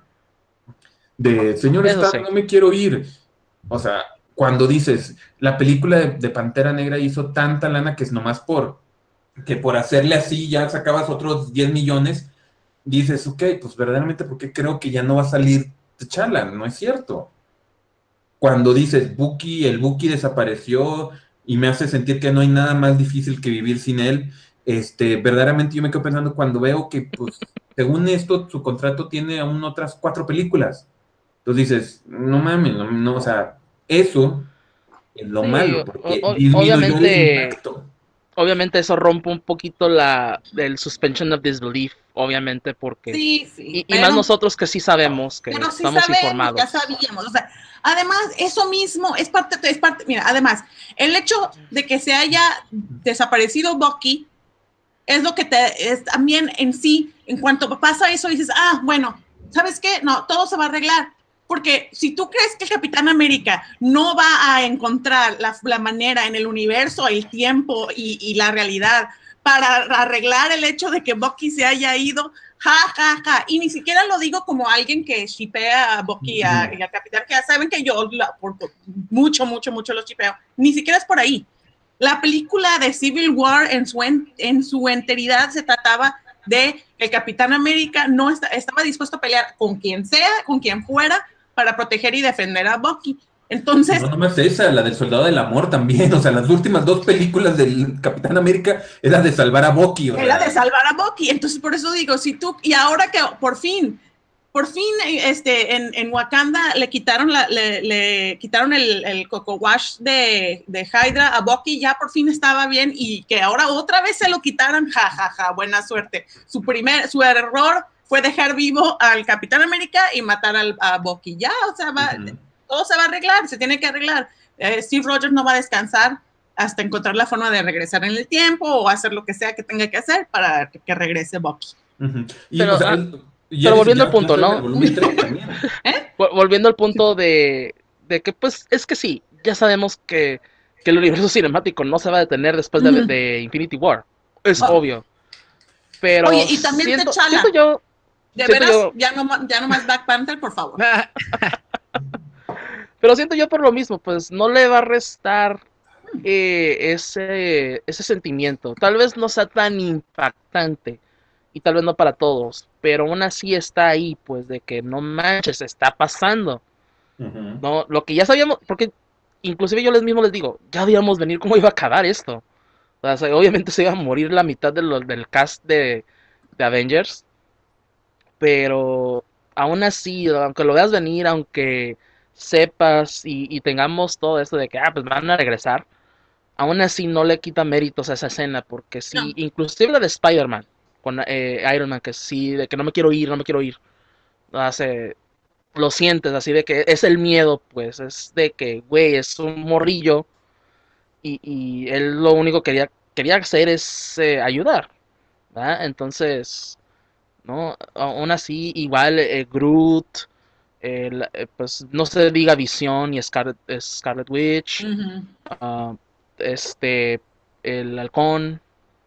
de señor Stark, sí. No me quiero ir. O sea, cuando dices, la película de, de Pantera Negra hizo tanta lana que es nomás por que por hacerle así ya sacabas otros diez millones, dices, ok, pues verdaderamente, ¿por qué creo que ya no va a salir T'Challa? No es cierto. Cuando dices, Bucky, el Bucky desapareció y me hace sentir que no hay nada más difícil que vivir sin él, este, verdaderamente yo me quedo pensando cuando veo que, pues, según esto, su contrato tiene aún otras cuatro películas. Entonces dices, no mames, no, no, o sea, eso es lo sí, malo, porque o, o, obviamente, obviamente eso rompe un poquito la el suspension of disbelief, obviamente, porque sí, sí, y, pero, y más nosotros que sí sabemos que pero sí estamos sabemos, informados. Ya sabíamos, o sea, además eso mismo es parte, es parte, mira, además el hecho de que se haya desaparecido Bucky es lo que te es también en sí, en cuanto pasa eso dices, ah, bueno, ¿sabes qué? No, todo se va a arreglar. Porque si tú crees que el Capitán América no va a encontrar la, la manera en el universo, el tiempo y, y la realidad para arreglar el hecho de que Bucky se haya ido, ja, ja, ja, y ni siquiera lo digo como alguien que shipea a Bucky a, y al Capitán, que ya saben que yo la, por, por, mucho, mucho, mucho los shipeo, ni siquiera es por ahí. La película de Civil War en su, en, en su enteridad se trataba de que el Capitán América no está, estaba dispuesto a pelear con quien sea, con quien fuera, para proteger y defender a Bucky. Entonces... No, no más esa, la del Soldado del Amor también, o sea, las últimas dos películas del Capitán América era de salvar a Bucky. O era sea. de salvar a Bucky, entonces por eso digo, si tú, y ahora que por fin, por fin, este, en, en Wakanda le quitaron, la, le, le quitaron el, el Coco Wash de, de Hydra a Bucky, ya por fin estaba bien, y que ahora otra vez se lo quitaran, ja, ja, ja, buena suerte. Su, primer, su error fue dejar vivo al Capitán América y matar al, a Bucky. Ya, o sea, va, uh-huh. todo se va a arreglar, se tiene que arreglar. Eh, Steve Rogers no va a descansar hasta encontrar la forma de regresar en el tiempo o hacer lo que sea que tenga que hacer para que, que regrese Bucky. Uh-huh. Y, pero, o sea, ah, pero volviendo al punto, ¿no? ¿Eh? Volviendo al punto de, de que, pues, es que sí, ya sabemos que, que el universo cinemático no se va a detener después de, uh-huh. de Infinity War. Es oh. obvio. Pero Oye, y también siento, T'Challa. siento yo... De siento veras, yo, ya, no, ya no más Black Panther, por favor. Pero siento yo por lo mismo, pues no le va a restar eh, ese, ese sentimiento. Tal vez no sea tan impactante y tal vez no para todos, pero aún así está ahí, pues de que no manches, está pasando. Uh-huh. No, lo que ya sabíamos, porque inclusive yo les mismo les digo, ya debíamos venir cómo iba a acabar esto. O sea, obviamente se iba a morir la mitad de lo, del cast de, de Avengers, pero aún así, aunque lo veas venir, aunque sepas y, y tengamos todo esto de que, ah, pues van a regresar, aún así no le quita méritos a esa escena, porque sí, no. Inclusive la de Spider-Man, con eh, Iron Man, que sí, de que no me quiero ir, no me quiero ir, hace, lo sientes así de que es el miedo, pues, es de que, güey, es un morrillo, y, y él lo único que quería, quería hacer es eh, ayudar, ¿verdad? Entonces, no, aún así, igual eh, Groot, El, eh, pues no se diga Visión y Scarlet, Scarlet Witch, uh-huh. uh, este, el Halcón,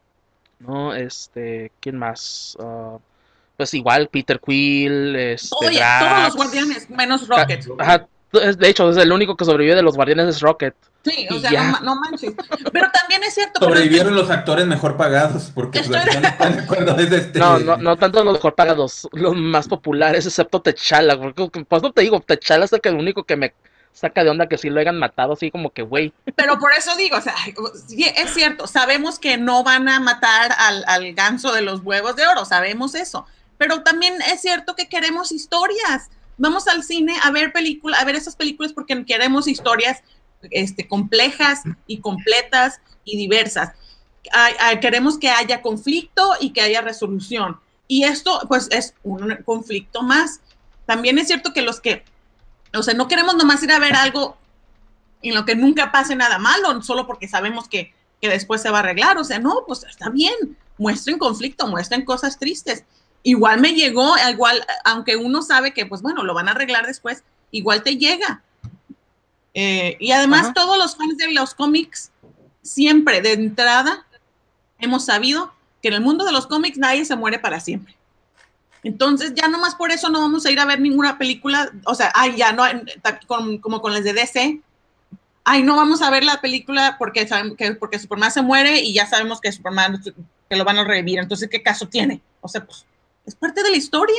¿no? Este, ¿quién más? Uh, pues igual Peter Quill, este, Oye, Drax, todos los guardianes, menos Rocket. Ajá, de hecho, es el único que sobrevive de los guardianes es Rocket. Sí, o sea, no, no manches. Pero también es cierto. Sobrevivieron los actores mejor pagados, porque Estoy... pues, de acuerdo es este... No, no, no tanto los mejor pagados, los más populares, excepto T'Challa, porque pues no te digo, T'Challa es el, que el único que me saca de onda que sí lo hayan matado, así como que güey. Pero por eso digo, o sea, es cierto, sabemos que no van a matar al, al ganso de los huevos de oro, sabemos eso, pero también es cierto que queremos historias. Vamos al cine a ver películas, a ver esas películas porque queremos historias este, complejas y completas y diversas. Ay, ay, queremos que haya conflicto y que haya resolución. Y esto, pues, es un conflicto más. También es cierto que los que, o sea, no queremos nomás ir a ver algo en lo que nunca pase nada malo, solo porque sabemos que, que después se va a arreglar. O sea, no, pues está bien, muestren conflicto, muestren cosas tristes. Igual me llegó, igual, aunque uno sabe que, pues bueno, lo van a arreglar después, igual te llega. Eh, y además, ajá, todos los fans de los cómics, siempre de entrada, hemos sabido que en el mundo de los cómics nadie se muere para siempre. Entonces, ya nomás por eso no vamos a ir a ver ninguna película, o sea, ay, ya no, con, como con las de D C, ay, no vamos a ver la película porque, saben que, porque Superman se muere y ya sabemos que Superman, que lo van a revivir, entonces, ¿qué caso tiene? O sea, pues, es parte de la historia.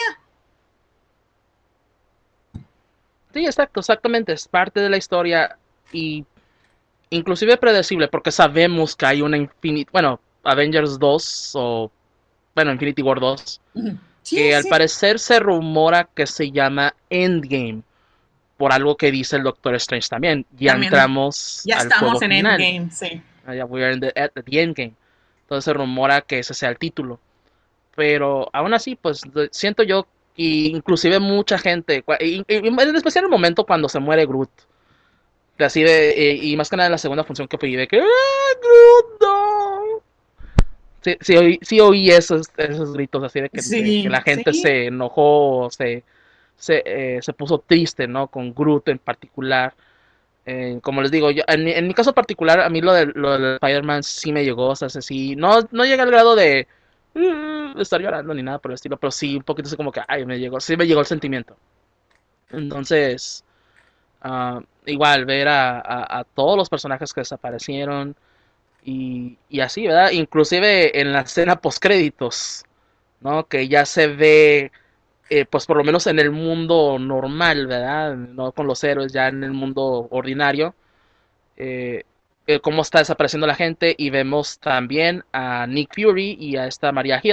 Sí, exacto, exactamente, es parte de la historia y inclusive predecible, porque sabemos que hay una Infinity, bueno, Avengers dos o, bueno, Infinity War dos, uh-huh. Sí, que sí. Al parecer se rumora que se llama Endgame, por algo que dice el Doctor Strange también. Ya también, entramos ya al estamos en final. Endgame, sí. Uh, we are in the, at the Endgame. Entonces se rumora que ese sea el título. Pero aún así, pues siento yo, y inclusive mucha gente, y, y, en especial el momento cuando se muere Groot, así de, y, y más que nada en la segunda función que fui, de que, ¡ah, Groot, no! Sí, sí, oí, sí oí esos, esos gritos así de que, sí, de que la gente sí. se enojó, se, se, eh, se puso triste, ¿no? Con Groot en particular. Eh, como les digo, yo, en, en mi caso particular, a mí lo de, lo de Spider-Man sí me llegó, o sea, sí, no, no llega al grado de, uh, de estar llorando ni nada por el estilo, pero sí un poquito así como que, ay, me llegó, sí me llegó el sentimiento. Entonces, uh, igual, ver a, a, a todos los personajes que desaparecieron, Y, y así, ¿verdad? Inclusive en la escena postcréditos, ¿no? Que ya se ve, eh, pues por lo menos en el mundo normal, ¿verdad? No con los héroes, ya en el mundo ordinario, eh, eh, cómo está desapareciendo la gente y vemos también a Nick Fury y a esta Maria Hill,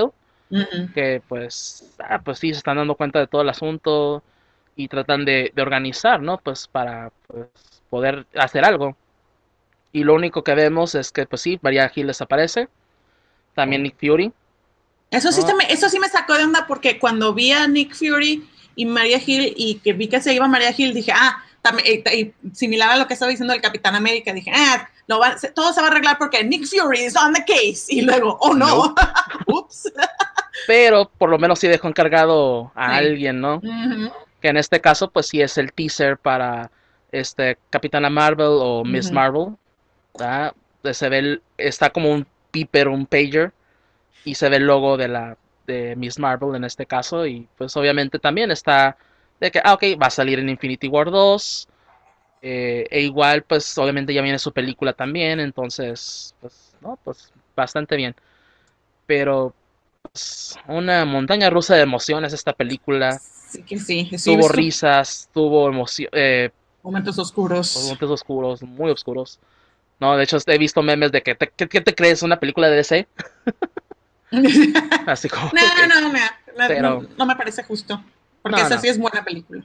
Ujú. que pues, ah, pues sí, se están dando cuenta de todo el asunto y tratan de, de organizar, ¿no? Pues para pues, poder hacer algo. Y lo único que vemos es que, pues sí, Maria Hill desaparece, también Nick Fury, Eso sí, se ¿no? me, eso sí me sacó de onda porque cuando vi a Nick Fury y Maria Hill y que vi que se iba Maria Hill, dije, ah, también, eh, similar a lo que estaba diciendo el Capitán América, dije, ah, lo va, se, todo se va a arreglar porque Nick Fury is on the case. Y luego, oh no, Nope. ups. Pero por lo menos sí dejó encargado a Sí. alguien, ¿no? Uh-huh. Que en este caso, pues sí es el teaser para este Capitana Marvel o Miss Uh-huh. Marvel, ¿verdad? Se ve el, está como un piper, un pager, y se ve el logo de la de Miss Marvel en este caso, y pues obviamente también está de que, ah, ok, va a salir en Infinity War dos, eh, e igual, pues obviamente ya viene su película también, entonces, pues, no, pues bastante bien. Pero, pues, una montaña rusa de emociones esta película. Sí, que sí, sí, Tuvo su, risas, tuvo emoción, eh, momentos oscuros. momentos oscuros, muy oscuros. No, de hecho he visto memes de que, te, ¿qué, qué te crees? ¿Una película de D C? No, Así como no, que, no, no, pero, no, no me parece justo, porque no, esa no. sí es buena película.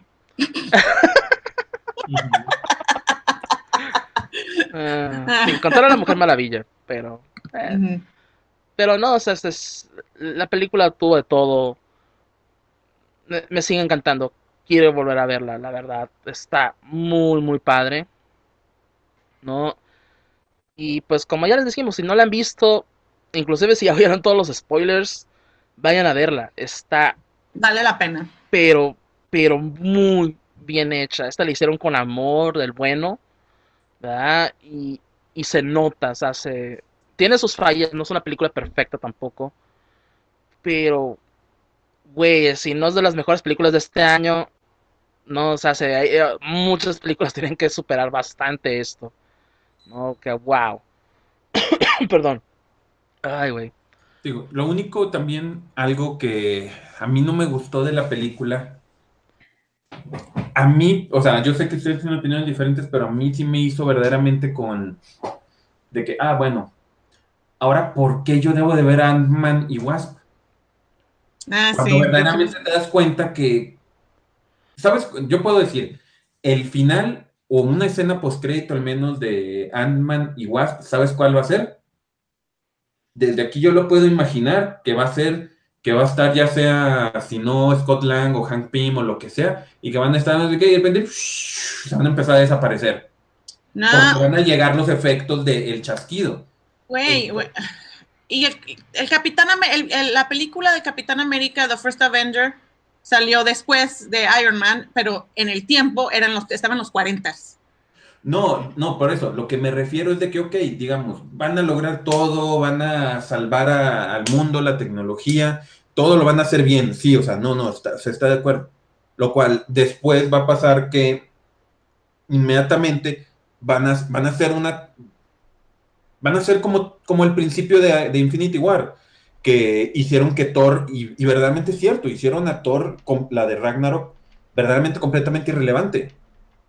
Ujú. Uh, sin contar a la Ah. Mujer Maravilla, pero, eh, Uh-huh. pero no, o sea, es, es, la película tuvo de todo. Me, me sigue encantando. Quiero volver a verla, la verdad. Está muy, muy padre, ¿no? Y pues como ya les dijimos, si no la han visto, inclusive si ya vieron todos los spoilers, vayan a verla. Está, Vale la pena. pero, pero muy bien hecha. Esta la hicieron con amor, del bueno, ¿verdad? Y, y se nota, o sea, se, tiene sus fallas, no es una película perfecta tampoco, pero, güey, si no es de las mejores películas de este año, no, o sea, se, hay, eh, muchas películas tienen que superar bastante esto, ¿no? Que wow, perdón, ay, güey. Digo, lo único también, algo que a mí no me gustó de la película, a mí, o sea, yo sé que ustedes tienen opiniones diferentes, pero a mí sí me hizo verdaderamente con, de que, ah, bueno, ahora, ¿por qué yo debo de ver a Ant-Man y Wasp? Ah, Cuando sí, yo también. verdaderamente te das cuenta que, ¿sabes? Yo puedo decir, el final o una escena postcrédito al menos de Ant-Man y Wasp, ¿sabes cuál va a ser? Desde aquí yo lo puedo imaginar que va a ser, que va a estar ya sea, si no Scott Lang o Hank Pym o lo que sea, y que van a estar, no sé qué, y de repente se van a empezar a desaparecer, porque No, van a llegar los efectos del chasquido. güey, güey. Entonces, Y el, el Capitán, Am- el, el, la película de Capitán América, The First Avenger, salió después de Iron Man, pero en el tiempo eran los, estaban los cuarenta. no, no, por eso, lo que me refiero es de que, ok, digamos, van a lograr todo, van a salvar a- al mundo, la tecnología, todo lo van a hacer bien, sí, o sea, no, no, está, se está de acuerdo. Lo cual después va a pasar que inmediatamente van a, van a hacer una, van a ser como, como el principio de, de Infinity War, que hicieron que Thor, y, y verdaderamente es cierto, hicieron a Thor, con la de Ragnarok, verdaderamente completamente irrelevante.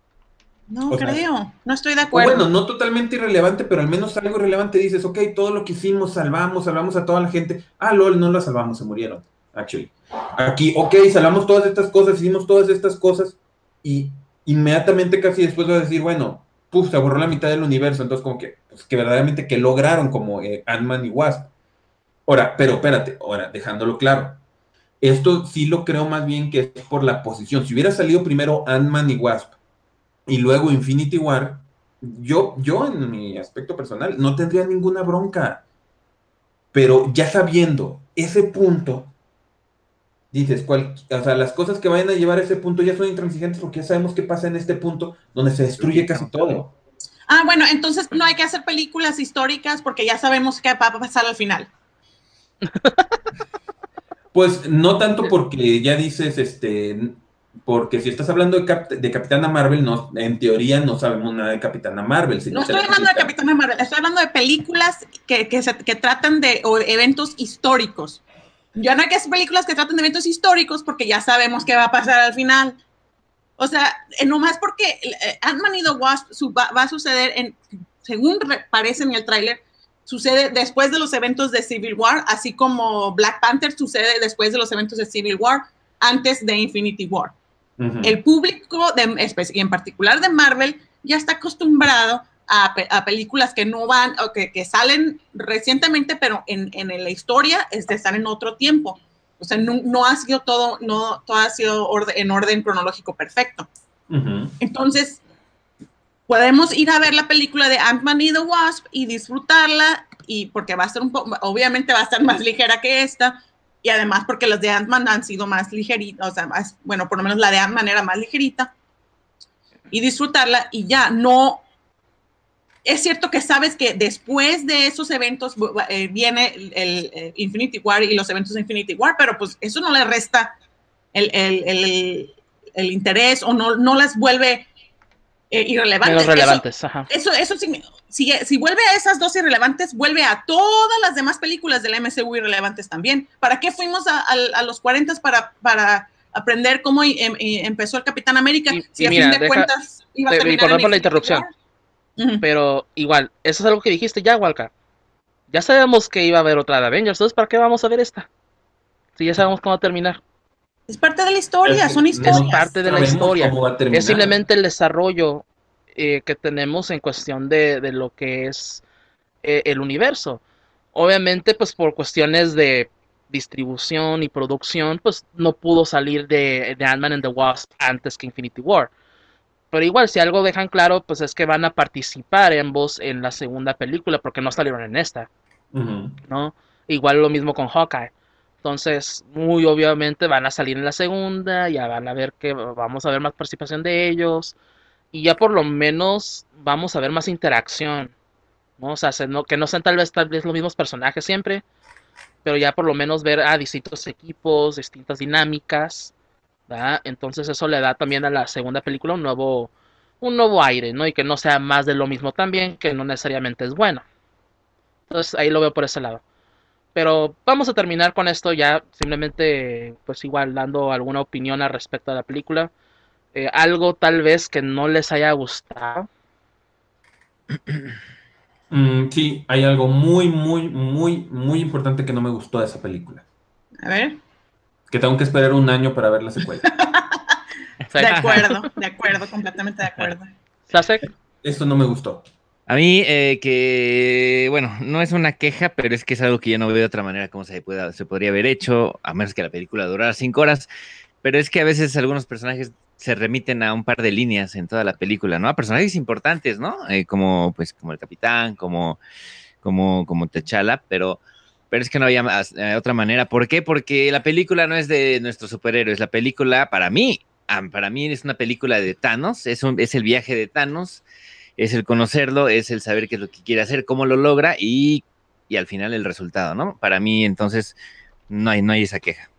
No O sea, creo, no estoy de o bueno, acuerdo. no totalmente irrelevante, pero al menos algo relevante dices, ok, todo lo que hicimos, salvamos, salvamos a toda la gente. Ah, lol, no la salvamos, se murieron, actually. Aquí, ok, salvamos todas estas cosas, hicimos todas estas cosas, y inmediatamente casi después vas a decir, bueno, puf, se borró la mitad del universo, entonces como que, pues, que verdaderamente que lograron como eh, Ant-Man y Wasp. Ahora, pero espérate, ahora, dejándolo claro, esto sí lo creo más bien que es por la posición. Si hubiera salido primero Ant-Man y Wasp, y luego Infinity War, yo, yo en mi aspecto personal no tendría ninguna bronca, pero ya sabiendo ese punto, dices, cual, o sea, las cosas que vayan a llevar a ese punto ya son intransigentes porque ya sabemos qué pasa en este punto donde se destruye casi todo. Ah, bueno, entonces no hay que hacer películas históricas porque ya sabemos qué va a pasar al final. Pues no tanto porque ya dices, este, porque si estás hablando de, Cap de Capitana Marvel, no, en teoría no sabemos nada de Capitana Marvel, No sino se estoy la hablando de aplican. Capitana Marvel, estoy hablando de películas que, que, se, que tratan de o eventos históricos. Ya no hay que hacer películas que traten de eventos históricos porque ya sabemos qué va a pasar al final. O sea, eh, nomás porque eh, Ant-Man y the Wasp su, va, va, a suceder, en, según parece en el tráiler, sucede después de los eventos de Civil War, así como Black Panther sucede después de los eventos de Civil War, antes de Infinity War. Uh-huh. El público, de, y en particular de Marvel, ya está acostumbrado a, a películas que no van, o que, que salen recientemente, pero en, en la historia es de estar en otro tiempo. O sea, no, no ha sido todo, no todo ha sido orden, en orden cronológico perfecto. Uh-huh. Entonces, podemos ir a ver la película de Ant-Man y the Wasp y disfrutarla, y porque va a ser un poco, obviamente va a estar más ligera que esta, y además porque las de Ant-Man han sido más ligeritas, o sea, más, bueno, por lo menos la de Ant-Man era más ligerita, y disfrutarla, y ya, no, es cierto que sabes que después de esos eventos eh, viene el, el, el Infinity War y los eventos de Infinity War, pero pues eso no le resta el, el, el, el interés, o no, no las vuelve Eh, irrelevantes. Menos relevantes, eso, ajá. Eso, eso si, si, si vuelve a esas dos irrelevantes, vuelve a todas las demás películas del M C U irrelevantes también. ¿Para qué fuimos a, a, a los cuarenta para, para aprender cómo em, empezó el Capitán América? Y, si y a mira, fin de deja, cuentas iba a terminar y perdón por la interrupción, uh-huh. Pero igual, eso es algo que dijiste ya, Walka. Ya sabemos que iba a haber otra de Avengers, entonces ¿para qué vamos a ver esta? Si ya sabemos cómo va a terminar. Es parte de la historia, son historias. Es parte de la historia. Es simplemente el desarrollo eh, que tenemos en cuestión de, de lo que es eh, el universo. Obviamente, pues por cuestiones de distribución y producción, pues no pudo salir de, de Ant-Man and the Wasp antes que Infinity War. Pero igual, si algo dejan claro, pues es que van a participar ambos en la segunda película, porque no salieron en esta. Uh-huh. ¿No? Igual lo mismo con Hawkeye. Entonces, muy obviamente van a salir en la segunda, ya van a ver que vamos a ver más participación de ellos, y ya por lo menos vamos a ver más interacción, ¿no? O sea, se, no, que no sean tal vez, tal vez los mismos personajes siempre, pero ya por lo menos ver a distintos equipos, distintas dinámicas, ¿verdad? Entonces eso le da también a la segunda película un nuevo, un nuevo aire, ¿no? Y que no sea más de lo mismo también, que no necesariamente es bueno. Entonces ahí lo veo por ese lado. Pero vamos a terminar con esto ya, simplemente pues igual dando alguna opinión al respecto de la película. Eh, algo tal vez que no les haya gustado. Mm, sí, hay algo muy, muy, muy, muy importante que no me gustó de esa película. A ver. Que tengo que esperar un año para ver la secuela. De acuerdo, de acuerdo, completamente de acuerdo. ¿Sasek? Esto no me gustó. A mí, eh, que, bueno, no es una queja, pero es que es algo que yo no veo de otra manera como se, pueda, se podría haber hecho, a menos que la película durara cinco horas, pero es que a veces algunos personajes se remiten a un par de líneas en toda la película, ¿no? A personajes importantes, ¿no? Eh, como, pues, como el Capitán, como, como, como T'Challa, pero, pero es que no había más, eh, otra manera. ¿Por qué? Porque la película no es de nuestros superhéroes, la película, para mí, ah, para mí es una película de Thanos, es, un, es el viaje de Thanos, es el conocerlo, es el saber qué es lo que quiere hacer, cómo lo logra y, y al final el resultado, ¿no? Para mí, entonces, no hay, no hay esa queja.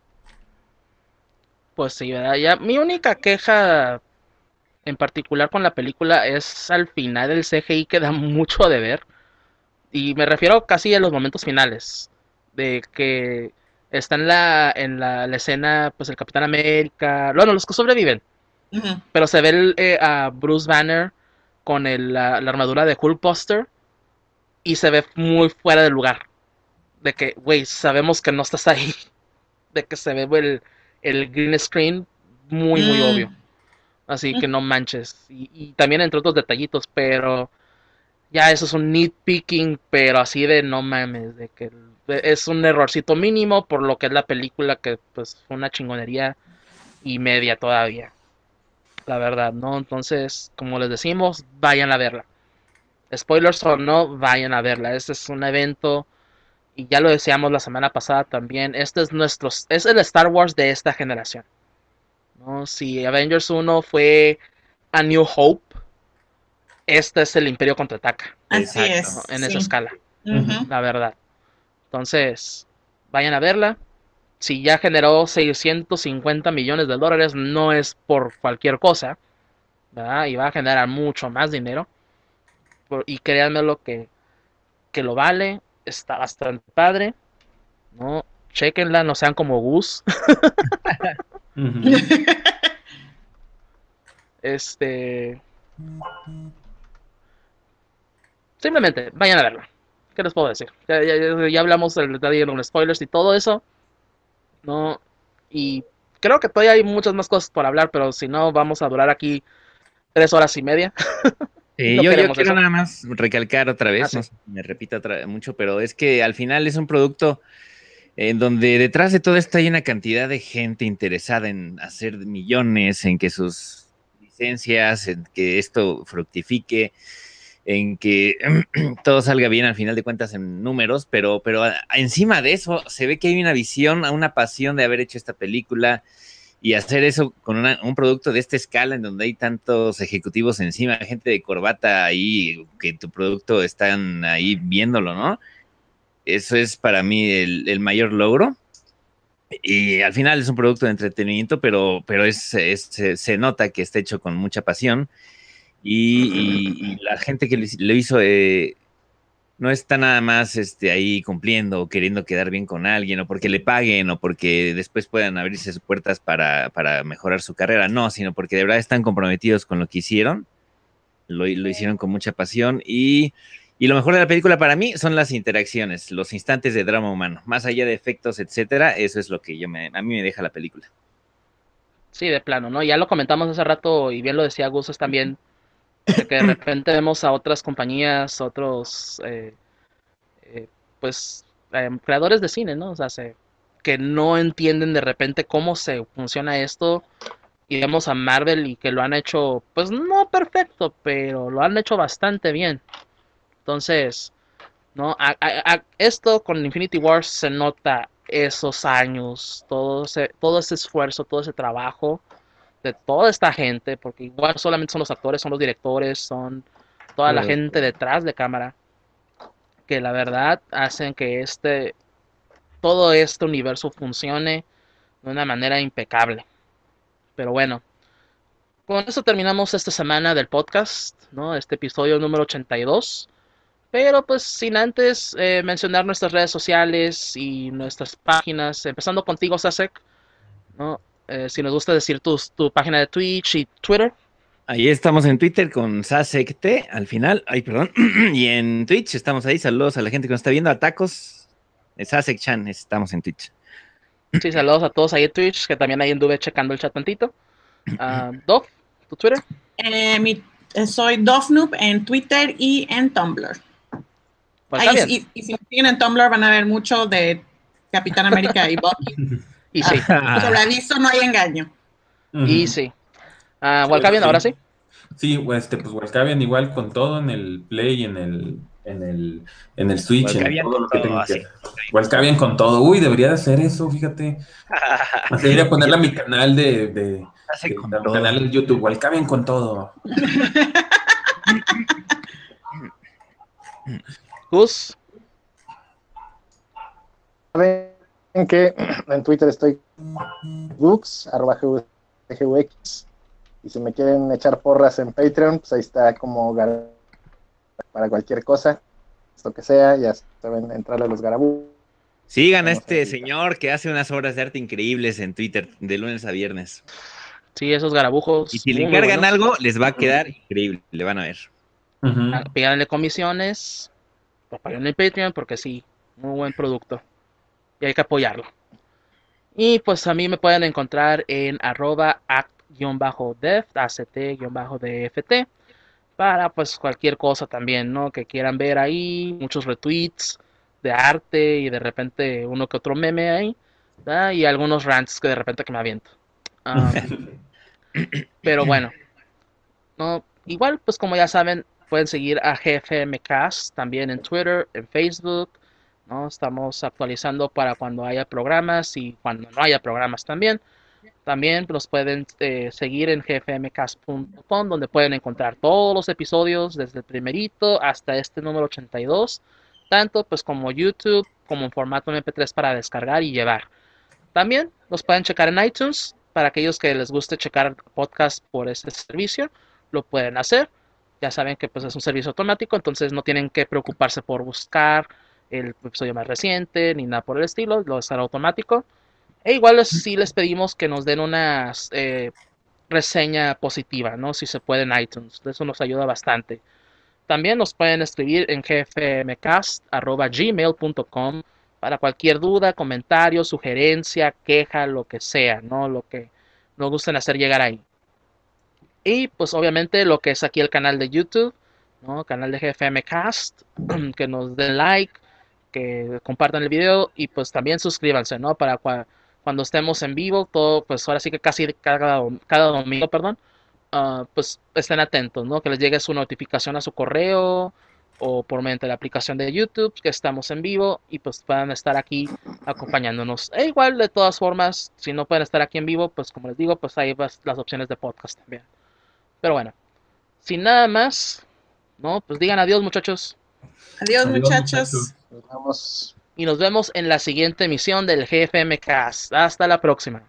Pues sí, ¿verdad? Ya, mi única queja en particular con la película es al final el C G I que da mucho de ver. Y me refiero casi a los momentos finales. De que está en la, en la, la escena, pues el Capitán América, bueno, los que sobreviven. Uh-huh. Pero se ve el, eh, a Bruce Banner con el, la, la armadura de Hulkbuster y se ve muy fuera de lugar. De que, güey, sabemos que no estás ahí. De que se ve el, el green screen muy, muy mm. obvio. Así mm. que no manches. Y, y también entre otros detallitos, pero ya eso es un nitpicking, pero así de no mames, de que es un errorcito mínimo por lo que es la película, que pues fue una chingonería y media todavía. La verdad, ¿no? Entonces, como les decimos, vayan a verla. Spoilers o no, vayan a verla. Este es un evento, y ya lo decíamos la semana pasada también, este es nuestro, es el Star Wars de esta generación, ¿no? Si Avengers uno fue A New Hope, este es el Imperio Contraataca. Así ¿no? es. En sí. esa escala, uh-huh. la verdad. Entonces, vayan a verla. Si ya generó seiscientos cincuenta millones de dólares, no es por cualquier cosa, ¿verdad? Y va a generar mucho más dinero. Y créanme lo que, que lo vale. Está bastante padre, ¿no? Chequenla, no sean como Gus. uh-huh. Este. Simplemente, vayan a verla. ¿qué les puedo decir? Ya, ya, ya, ya hablamos del detalle de los spoilers y todo eso, ¿no? Y creo que todavía hay muchas más cosas por hablar, pero si no, vamos a durar aquí tres horas y media. Y Eh, no yo, yo queremos quiero eso. nada más recalcar otra Ah, vez, sí. no sé si me repita otra, mucho, pero es que al final es un producto en donde detrás de todo esto hay una cantidad de gente interesada en hacer millones, en que sus licencias, en que esto fructifique, en que todo salga bien al final de cuentas en números, pero, pero a- encima de eso se ve que hay una visión, una pasión de haber hecho esta película y hacer eso con una- un producto de esta escala en donde hay tantos ejecutivos encima, gente de corbata ahí, que tu producto están ahí viéndolo, ¿no? Eso es para mí el, el mayor logro. Y al final es un producto de entretenimiento, pero, pero es, es- se, se nota que está hecho con mucha pasión y, y- y la gente que lo hizo, lo hizo, eh, no está nada más este, ahí cumpliendo o queriendo quedar bien con alguien o porque le paguen o porque después puedan abrirse sus puertas para, para mejorar su carrera, no, sino porque de verdad están comprometidos con lo que hicieron, lo, lo hicieron con mucha pasión y, y lo mejor de la película para mí son las interacciones, los instantes de drama humano, más allá de efectos, etcétera, eso es lo que yo me, a mí me deja la película. Sí, de plano, ¿no? Ya lo comentamos hace rato y bien lo decía Gus es también de que de repente vemos a otras compañías, otros, eh, eh, pues, eh, creadores de cine, ¿no? O sea, se, que no entienden de repente cómo se funciona esto y vemos a Marvel y que lo han hecho, pues no perfecto, pero lo han hecho bastante bien. Entonces, ¿no? A, a, a, esto con Infinity Wars se nota esos años, todo ese, todo ese esfuerzo, todo ese trabajo de toda esta gente, porque igual solamente son los actores, son los directores, son toda la Todo. gente detrás de cámara, que la verdad hacen que este, todo este universo funcione de una manera impecable. Pero bueno, con esto terminamos esta semana del podcast, ¿no? Este episodio número ochenta y dos. Pero pues sin antes eh, mencionar nuestras redes sociales y nuestras páginas, empezando contigo, Sasek, ¿no? Eh, si nos gusta decir tu, tu página de Twitch y Twitter. Ahí estamos en Twitter con Sasecte al final. Ay, perdón. Y en Twitch estamos ahí. Saludos a la gente que nos está viendo. A Tacos. Sasek-chan, estamos en Twitch. Sí, saludos a todos ahí en Twitch, que también ahí anduve checando el chat tantito. Uh, Dov, tu Twitter. Eh, mi, eh, soy Dofnoob en Twitter y en Tumblr. Pues Ahí, está bien. y, y si me siguen en Tumblr van a ver mucho de Capitán América y Bucky. Y sí, Sobre aviso no hay engaño. y Ujú. sí. Uh, Sí, eso Walcavian, ahora sí. sí. Sí, este, pues Walcavian igual con todo en el Play, en el, en el, en el Switch, en Walcavian todo con lo que todo, tenga que así. hacer. Walcavian con todo. Uy, debería de hacer eso, fíjate. O sea, ir a ponerle a mi canal de, de, Hace de- con a mi todo. canal en YouTube. Walcavian con todo. Gus. Saben que en Twitter estoy Gux, arroba G U X, y si me quieren echar porras en Patreon, pues ahí está como gar- para cualquier cosa, esto que sea, ya saben, entrarle a los garabús. Sigan a Estamos este ahí. señor que hace unas obras de arte increíbles en Twitter de lunes a viernes. Sí, esos Y garabujos si le muy, muy encargan buenos. algo, les va a quedar increíble. Le van a ver. Ujú. Ah, pídanle comisiones, apoyen el Patreon, porque sí, muy buen producto. Y hay que apoyarlo. Y pues a mí me pueden encontrar en arroba act-dev, act-dft, para pues cualquier cosa también, ¿no? Que quieran ver ahí, muchos retweets de arte y de repente uno que otro meme ahí, ¿verdad? Y algunos rants que de repente que me aviento. Um, pero bueno, ¿no? Igual, pues como ya saben, pueden seguir a G F M Cast también en Twitter, en Facebook, ¿no? Estamos actualizando para cuando haya programas y cuando no haya programas también. También los pueden eh, seguir en g f m cast punto com, donde pueden encontrar todos los episodios, desde el primerito hasta este número ochenta y dos, tanto pues como YouTube, como en formato M P tres para descargar y llevar. También los pueden checar en iTunes, para aquellos que les guste checar podcast por este servicio, lo pueden hacer. Ya saben que pues es un servicio automático, entonces no tienen que preocuparse por buscar el episodio más reciente ni nada por el estilo, lo estará automático. E igual sí les pedimos que nos den una eh, reseña positiva, ¿no? Si se puede en iTunes. Eso nos ayuda bastante. también nos pueden escribir en gfmcast arroba gmail punto com para cualquier duda, comentario, sugerencia, queja, lo que sea, ¿no? Lo que nos gusten hacer llegar ahí. Y pues obviamente lo que es aquí el canal de YouTube, ¿no? Canal de G F M Cast, que nos den like, que compartan el video y pues también suscríbanse, ¿no? Para cua- cuando estemos en vivo, todo, pues ahora sí que casi cada, dom- cada domingo, perdón, ah, pues estén atentos, ¿no? Que les llegue su notificación a su correo o por mediante la aplicación de YouTube, que estamos en vivo y pues puedan estar aquí acompañándonos. E igual, de todas formas, si no pueden estar aquí en vivo, pues como les digo, pues hay vas- las opciones de podcast también. Pero bueno, sin nada más, ¿no? Pues digan adiós, muchachos. Adiós, Adiós, muchachos. muchachos. Nos vemos. Y nos vemos en la siguiente emisión del G F M Cast. Hasta la próxima.